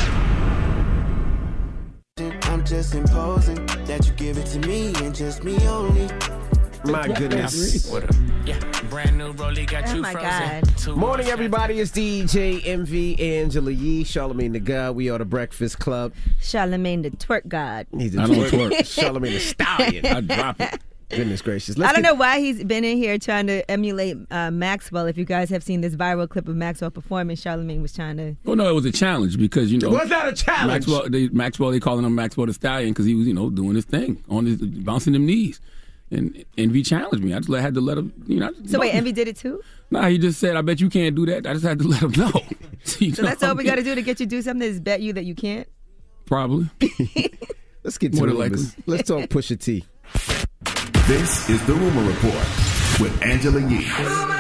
Speaker 12: I'm just imposing that you give it to me and just me only.
Speaker 1: My goodness.
Speaker 12: What a, yeah, brand new Rollie got
Speaker 2: Oh
Speaker 12: you
Speaker 2: my
Speaker 12: frozen.
Speaker 2: God.
Speaker 1: Morning, everybody. It's D J M V, Angela Yee, Charlamagne the God. We are The Breakfast Club.
Speaker 2: Charlamagne the twerk god.
Speaker 1: He's a
Speaker 3: I don't
Speaker 1: twerk.
Speaker 3: twerk.
Speaker 1: Charlamagne the Stallion.
Speaker 3: I drop it.
Speaker 1: Goodness gracious. Let's
Speaker 2: I don't
Speaker 1: get-
Speaker 2: know why he's been in here trying to emulate uh, Maxwell. If you guys have seen this viral clip of Maxwell performing, Charlamagne was trying to.
Speaker 3: Well, no, it was a challenge because, you know.
Speaker 1: Was that a challenge?
Speaker 3: Maxwell, they, Maxwell, they calling him Maxwell the Stallion because he was, you know, doing his thing, on his, bouncing them knees. And Envy challenged me. I just had to let him, you know.
Speaker 2: So wait, Envy did it too?
Speaker 3: Nah, he just said, I bet you can't do that. I just had to let him know. You
Speaker 2: So
Speaker 3: know
Speaker 2: that's all
Speaker 3: what
Speaker 2: we
Speaker 3: I mean?
Speaker 2: got to do to get you to do something is bet you that you can't.
Speaker 3: Probably.
Speaker 1: Let's get to
Speaker 3: More
Speaker 1: the
Speaker 3: than
Speaker 1: rumors. Let's talk Pusha T.
Speaker 8: This is the Rumor Report with Angela Yee on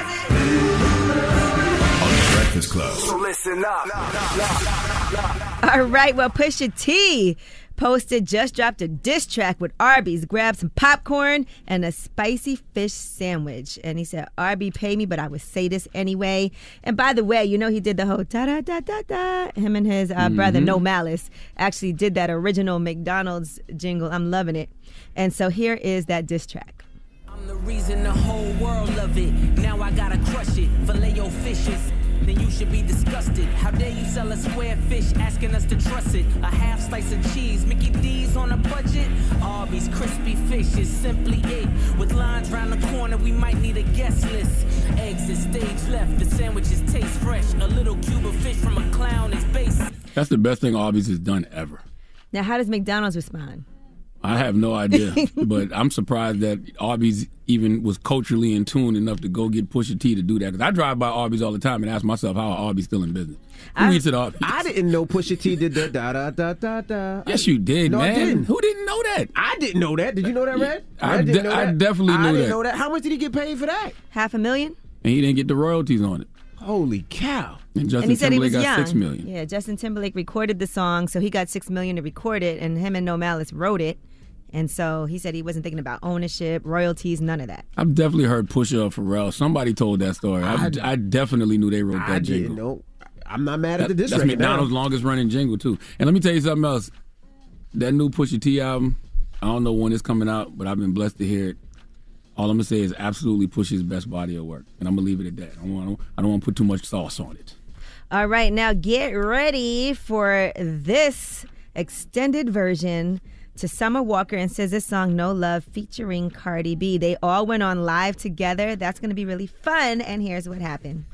Speaker 8: The Breakfast Club.
Speaker 12: So listen up.
Speaker 2: All right, well, Pusha T posted, just dropped a diss track with Arby's, grabbed some popcorn and a spicy fish sandwich. And he said, Arby paid me, but I would say this anyway. And by the way, you know he did the whole da-da-da-da-da. Him and his uh, brother, No Malice, actually did that original McDonald's jingle. I'm loving it. And so here is that diss track.
Speaker 12: I'm the reason the whole world love it. Now I gotta crush it. Filet your fishes. Then you should be disgusted. How dare you sell a square fish, asking us to trust it? A half slice of cheese, Mickey D's on a budget. Arby's crispy fish is simply it. With lines round the corner, we might need a guest list. Eggs is stage left, the sandwiches taste fresh. A little cube of fish from a clown is base.
Speaker 3: That's the best thing Arby's has done ever.
Speaker 2: Now, how does McDonald's respond?
Speaker 3: I have no idea, but I'm surprised that Arby's even was culturally in tune enough to go get Pusha T to do that. Because I drive by Arby's all the time and ask myself, how are Arby's still in business? Who
Speaker 1: I,
Speaker 3: eats at Arby's?
Speaker 1: I didn't know Pusha T did the da da da da da.
Speaker 3: Yes, you did,
Speaker 1: no,
Speaker 3: man.
Speaker 1: I didn't.
Speaker 3: Who didn't know that?
Speaker 1: I didn't know that. Did you know that, Red?
Speaker 3: I
Speaker 1: Red
Speaker 3: de-
Speaker 1: didn't know
Speaker 3: I
Speaker 1: that.
Speaker 3: definitely knew
Speaker 1: I didn't
Speaker 3: that.
Speaker 1: know that. How much did he get paid for that?
Speaker 2: Half a million?
Speaker 3: And he didn't get the royalties on it.
Speaker 1: Holy cow.
Speaker 3: And Justin
Speaker 2: and he said he
Speaker 3: Timberlake
Speaker 2: was
Speaker 3: got
Speaker 2: young.
Speaker 3: six million.
Speaker 2: Yeah, Justin Timberlake recorded the song, so he got six million to record it, and him and No Malice wrote it. And so he said he wasn't thinking about ownership, royalties, none of that.
Speaker 3: I've definitely heard Pusha or Pharrell. Somebody told that story. I, I, I definitely knew they wrote
Speaker 1: I
Speaker 3: that jingle.
Speaker 1: didn't know. I'm not mad at the
Speaker 3: That-
Speaker 1: diss
Speaker 3: That's
Speaker 1: record now.
Speaker 3: McDonald's longest running jingle too. And let me tell you something else. That new Pusha T album, I don't know when it's coming out, but I've been blessed to hear it. All I'm gonna say is absolutely Pusha's best body of work, and I'm gonna leave it at that. I don't want I don't want to put too much sauce on it.
Speaker 2: All right, now get ready for this extended version to Summer Walker and S Z A's song No Love featuring Cardi B. They all went on live together. That's going to be really fun, and here's what happened.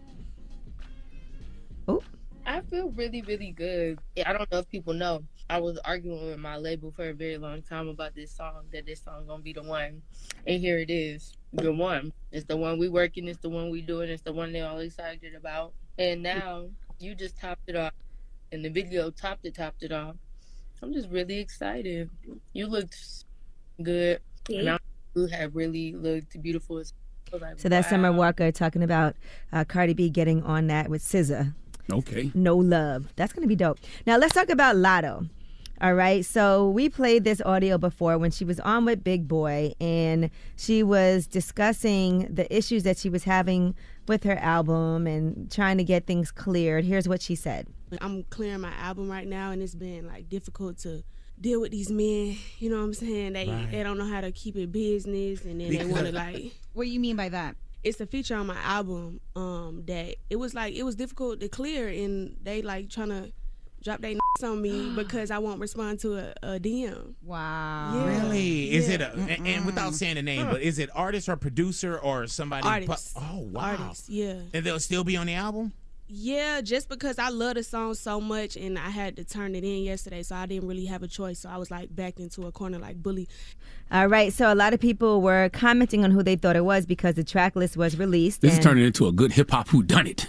Speaker 2: Oh.
Speaker 22: I feel really, really good. I don't know if people know. I was arguing with my label for a very long time about this song, that this song gonna be the one. And here it is, the one. It's the one we working, it's the one we doing, it's the one they're all excited about. And now you just topped it off. And the video topped it, topped it off. I'm just really excited. You looked good. And I, you have really looked beautiful. I was like,
Speaker 2: So that's
Speaker 22: wow.
Speaker 2: Summer Walker talking about uh, Cardi B getting on that with S Z A.
Speaker 3: Okay.
Speaker 2: No Love. That's going to be dope. Now let's talk about Lotto. All right. So we played this audio before when she was on with Big Boy, and she was discussing the issues that she was having with her album and trying to get things cleared. Here's what she said.
Speaker 10: I'm clearing my album right now, and it's been like difficult to deal with these men. You know what I'm saying? They
Speaker 11: Right.
Speaker 10: they don't know how to keep it business, and then they want to like.
Speaker 11: What do you mean by that?
Speaker 10: It's a feature on my album um, that it was like it was difficult to clear, and they like trying to drop their on me because I won't respond to a, a D M.
Speaker 11: Wow.
Speaker 10: Yeah.
Speaker 24: Really? Is
Speaker 10: Yeah.
Speaker 24: it a, and, and without saying the name, but is it artist or producer or somebody?
Speaker 10: Artist.
Speaker 24: pu- oh wow.
Speaker 10: Artist, yeah.
Speaker 24: And they'll still be on the album?
Speaker 10: Yeah, just because I love the song so much and I had to turn it in yesterday, so I didn't really have a choice. So I was like backed into a corner like bully.
Speaker 2: All right. So a lot of people were commenting on who they thought it was because the track list was released.
Speaker 3: This is
Speaker 2: and
Speaker 3: turning into a good hip hop whodunit.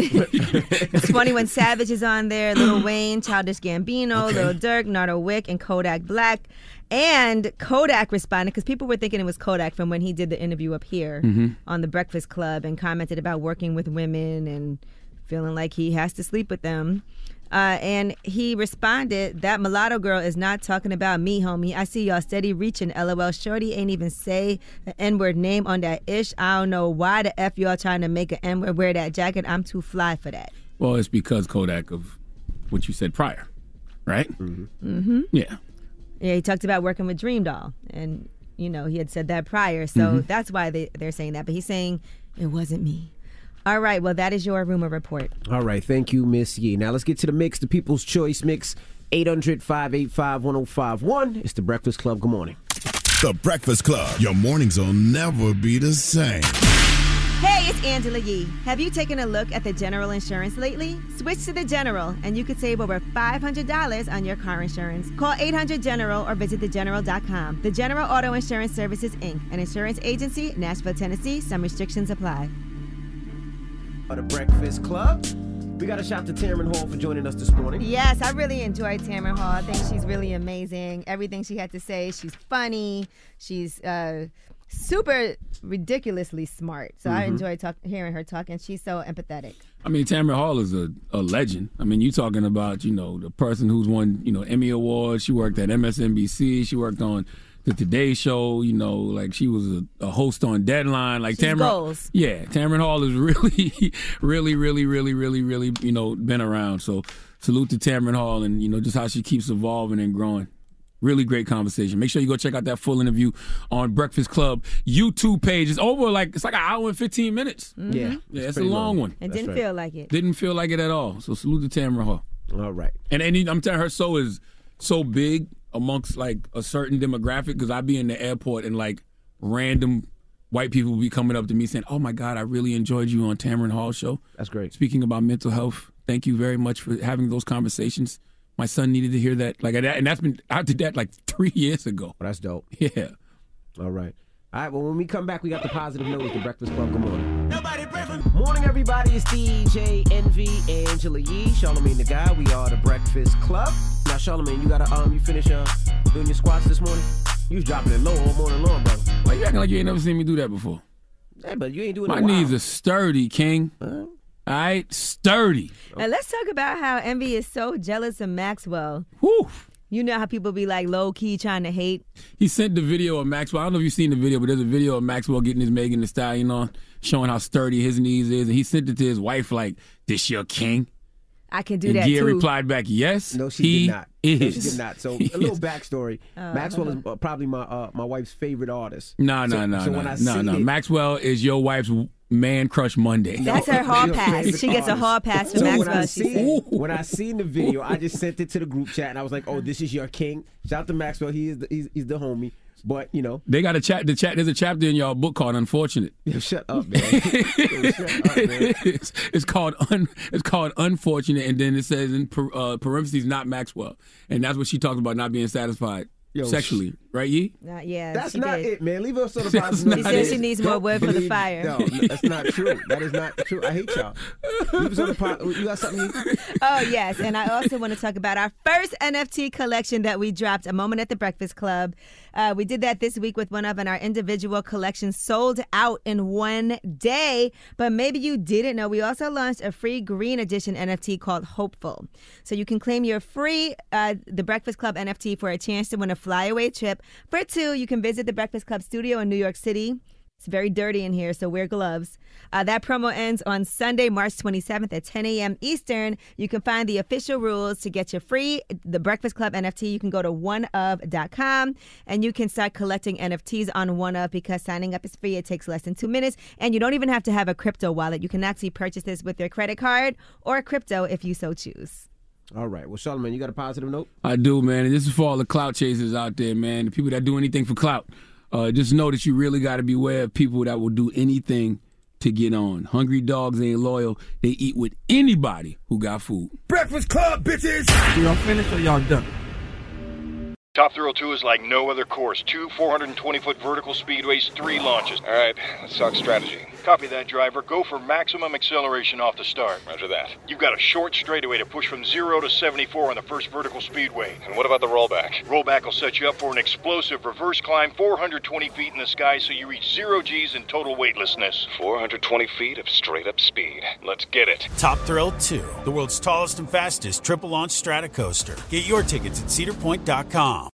Speaker 2: twenty-one Savage is on there, Lil Wayne, Childish Gambino, Lil Durk, Nardo Wick, and Kodak Black. And Kodak responded because people were thinking it was Kodak from when he did the interview up here
Speaker 3: Mhm.
Speaker 2: on the Breakfast Club and commented about working with women and feeling like he has to sleep with them. Uh, and he responded, that mulatto girl is not talking about me, homie. I see y'all steady reaching. LOL. Shorty ain't even say the N-word name on that ish. I don't know why the F y'all trying to make an N-word wear that jacket. I'm too fly for that.
Speaker 3: Well, it's because Kodak of what you said prior, right?
Speaker 2: Mm-hmm.
Speaker 3: Yeah.
Speaker 2: Yeah, he talked about working with Dream Doll. And, you know, he had said that prior. So
Speaker 3: Mhm.
Speaker 2: that's why they, they're saying that. But he's saying, it wasn't me. All right, well, that is your rumor report.
Speaker 1: All right, thank you, Miss Yee. Now let's get to the mix, the People's Choice Mix, eight hundred, five eight five, one oh five one. It's the Breakfast Club. Good morning.
Speaker 8: The Breakfast Club. Your mornings will never be the same.
Speaker 2: Hey, it's Angela Yee. Have you taken a look at the General Insurance lately? Switch to the General, and you could save over five hundred dollars on your car insurance. Call eight hundred General or visit the general dot com. The General Auto Insurance Services, Incorporated, an insurance agency, Nashville, Tennessee. Some restrictions apply.
Speaker 1: The Breakfast Club. We got to shout to Tamron Hall for joining us this morning.
Speaker 2: Yes, I really enjoyed Tamron Hall. I think she's really amazing. Everything she had to say, she's funny. She's uh, super ridiculously smart. So I
Speaker 3: Mhm.
Speaker 2: enjoyed talk- hearing her talk, and she's so empathetic.
Speaker 3: I mean, Tamron Hall is a, a legend. I mean, you talking about, you know, the person who's won, you know, Emmy Awards. She worked at M S N B C. She worked on the Today Show. You know, like she was a, a host on Deadline. Like
Speaker 2: She's
Speaker 3: Tamron,
Speaker 2: goals.
Speaker 3: yeah, Tamron Hall is really, really, really, really, really, really, you know, been around. So salute to Tamron Hall, and you know, just how she keeps evolving and growing. Really great conversation. Make sure you go check out that full interview on Breakfast Club YouTube page. It's over like it's like an hour and fifteen minutes.
Speaker 2: Mhm.
Speaker 1: Yeah,
Speaker 3: yeah, it's, a
Speaker 1: pretty
Speaker 3: long,
Speaker 1: long.
Speaker 3: one.
Speaker 2: It didn't feel like it.
Speaker 3: Didn't feel like it at all. So salute to Tamron Hall.
Speaker 1: All right.
Speaker 3: And and I'm telling her, so is so big amongst like a certain demographic because I be in the airport and like random white people will be coming up to me saying, "Oh my God, I really enjoyed you on Tamron Hall show."
Speaker 1: That's great.
Speaker 3: Speaking about mental health, thank you very much for having those conversations. My son needed to hear that, like that, and that's been I did that like three years ago.
Speaker 1: Well, that's dope.
Speaker 3: Yeah.
Speaker 1: All right. All right, well, when we come back, we got the positive news, the Breakfast Club. Good morning. Morning, everybody. It's D J Envy, Angela Yee, Charlamagne the Guy. We are the Breakfast Club. Now, Charlamagne, you got to, um, you finish uh, doing your squats this morning? You was dropping it low all morning long, brother.
Speaker 3: Why you acting like you ain't never seen me do that before?
Speaker 1: Hey, but you ain't doing
Speaker 3: My
Speaker 1: it in a while.
Speaker 3: knees are sturdy, King.
Speaker 1: Huh?
Speaker 3: All right, sturdy.
Speaker 2: Now let's talk about how Envy is so jealous of Maxwell.
Speaker 3: Whew.
Speaker 2: You know how people be like low key trying to hate.
Speaker 3: He sent the video of Maxwell. I don't know if you've seen the video, but there's a video of Maxwell getting his Megan Thee Stallion on, showing how sturdy his knees is, and he sent it to his wife like, "This your king."
Speaker 2: I can do
Speaker 3: and
Speaker 2: that
Speaker 3: Gia
Speaker 2: too.
Speaker 3: replied back, "Yes,
Speaker 1: No, she
Speaker 3: he
Speaker 1: did not.
Speaker 3: is."
Speaker 1: No, she did not. So
Speaker 3: He
Speaker 1: a little
Speaker 3: is.
Speaker 1: backstory.
Speaker 2: Oh.
Speaker 1: Maxwell is uh, probably my uh, my wife's favorite artist.
Speaker 3: No, no,
Speaker 1: So-
Speaker 3: no,
Speaker 1: so
Speaker 3: no,
Speaker 1: when I
Speaker 3: no,
Speaker 1: seen
Speaker 3: no.
Speaker 1: it-
Speaker 3: Maxwell is your wife's man crush Monday.
Speaker 2: That's her hall pass. She gets a hall pass from
Speaker 1: So when
Speaker 2: Maxwell.
Speaker 1: I
Speaker 2: She
Speaker 1: seen
Speaker 2: said.
Speaker 1: when I seen the video, I just sent it to the group chat, and I was like, "Oh, this is your king." Shout out to Maxwell. He is the, he's, he's the homie. But you know,
Speaker 3: They got a chat. The chat. There's a chapter in y'all book called "Unfortunate."
Speaker 1: Yo, shut up, man. Yo, shut up, man.
Speaker 3: it's, it's called un, It's called "Unfortunate," and then it says in par, uh, parentheses, "Not Maxwell," and that's what she talks about not being satisfied
Speaker 1: Yo,
Speaker 3: sexually, right? Yee?
Speaker 2: Uh, yeah,
Speaker 1: That's
Speaker 2: she
Speaker 1: not
Speaker 2: did.
Speaker 1: it, man. Leave us on the
Speaker 3: That's
Speaker 1: positive.
Speaker 3: not
Speaker 2: She said
Speaker 3: it.
Speaker 2: she needs more
Speaker 1: Don't
Speaker 2: wood for the
Speaker 1: believe-
Speaker 2: fire.
Speaker 1: No, that's not true. That is not true. I hate y'all. Leave us on the pod. You got something?
Speaker 2: Oh, yes. And I also want to talk about our first N F T collection that we dropped, A Moment at the Breakfast Club. Uh, we did that this week with one of, and our individual collections sold out in one day. But maybe you didn't know, we also launched a free green edition N F T called Hopeful. So you can claim your free uh, The Breakfast Club N F T for a chance to win a flyaway trip. For two, you can visit The Breakfast Club studio in New York City. It's very dirty in here, so wear gloves. Uh, that promo ends on Sunday, March twenty-seventh at ten a.m. Eastern. You can find the official rules to get your free The Breakfast Club N F T. You can go to one of dot com and you can start collecting N F Ts on OneOf because signing up is free. It takes less than two minutes, and you don't even have to have a crypto wallet. You can actually purchase this with your credit card or crypto if you so choose.
Speaker 1: All right. Well, Charlamagne, you got a positive note?
Speaker 3: I do, man. And this is for all the clout chasers out there, man. The people that do anything for clout. Uh, just know that you really got to beware of people that will do anything to get on. Hungry dogs ain't loyal. They eat with anybody who got food.
Speaker 9: Breakfast Club, bitches! Y'all finished or y'all done?
Speaker 16: Top Thrill two is like no other course. Two four hundred twenty foot vertical speedways, three launches.
Speaker 17: All right, let's talk strategy.
Speaker 16: Copy that, driver. Go for maximum acceleration off the start.
Speaker 17: Roger that.
Speaker 16: You've got a short straightaway to push from zero to seventy-four on the first vertical speedway.
Speaker 17: And what about the rollback?
Speaker 16: Rollback will set you up for an explosive reverse climb four hundred twenty feet in the sky so you reach zero G's and total weightlessness.
Speaker 17: four hundred twenty feet of straight-up speed. Let's get it.
Speaker 18: Top Thrill two, the world's tallest and fastest triple launch strata coaster. Get your tickets at cedar point dot com.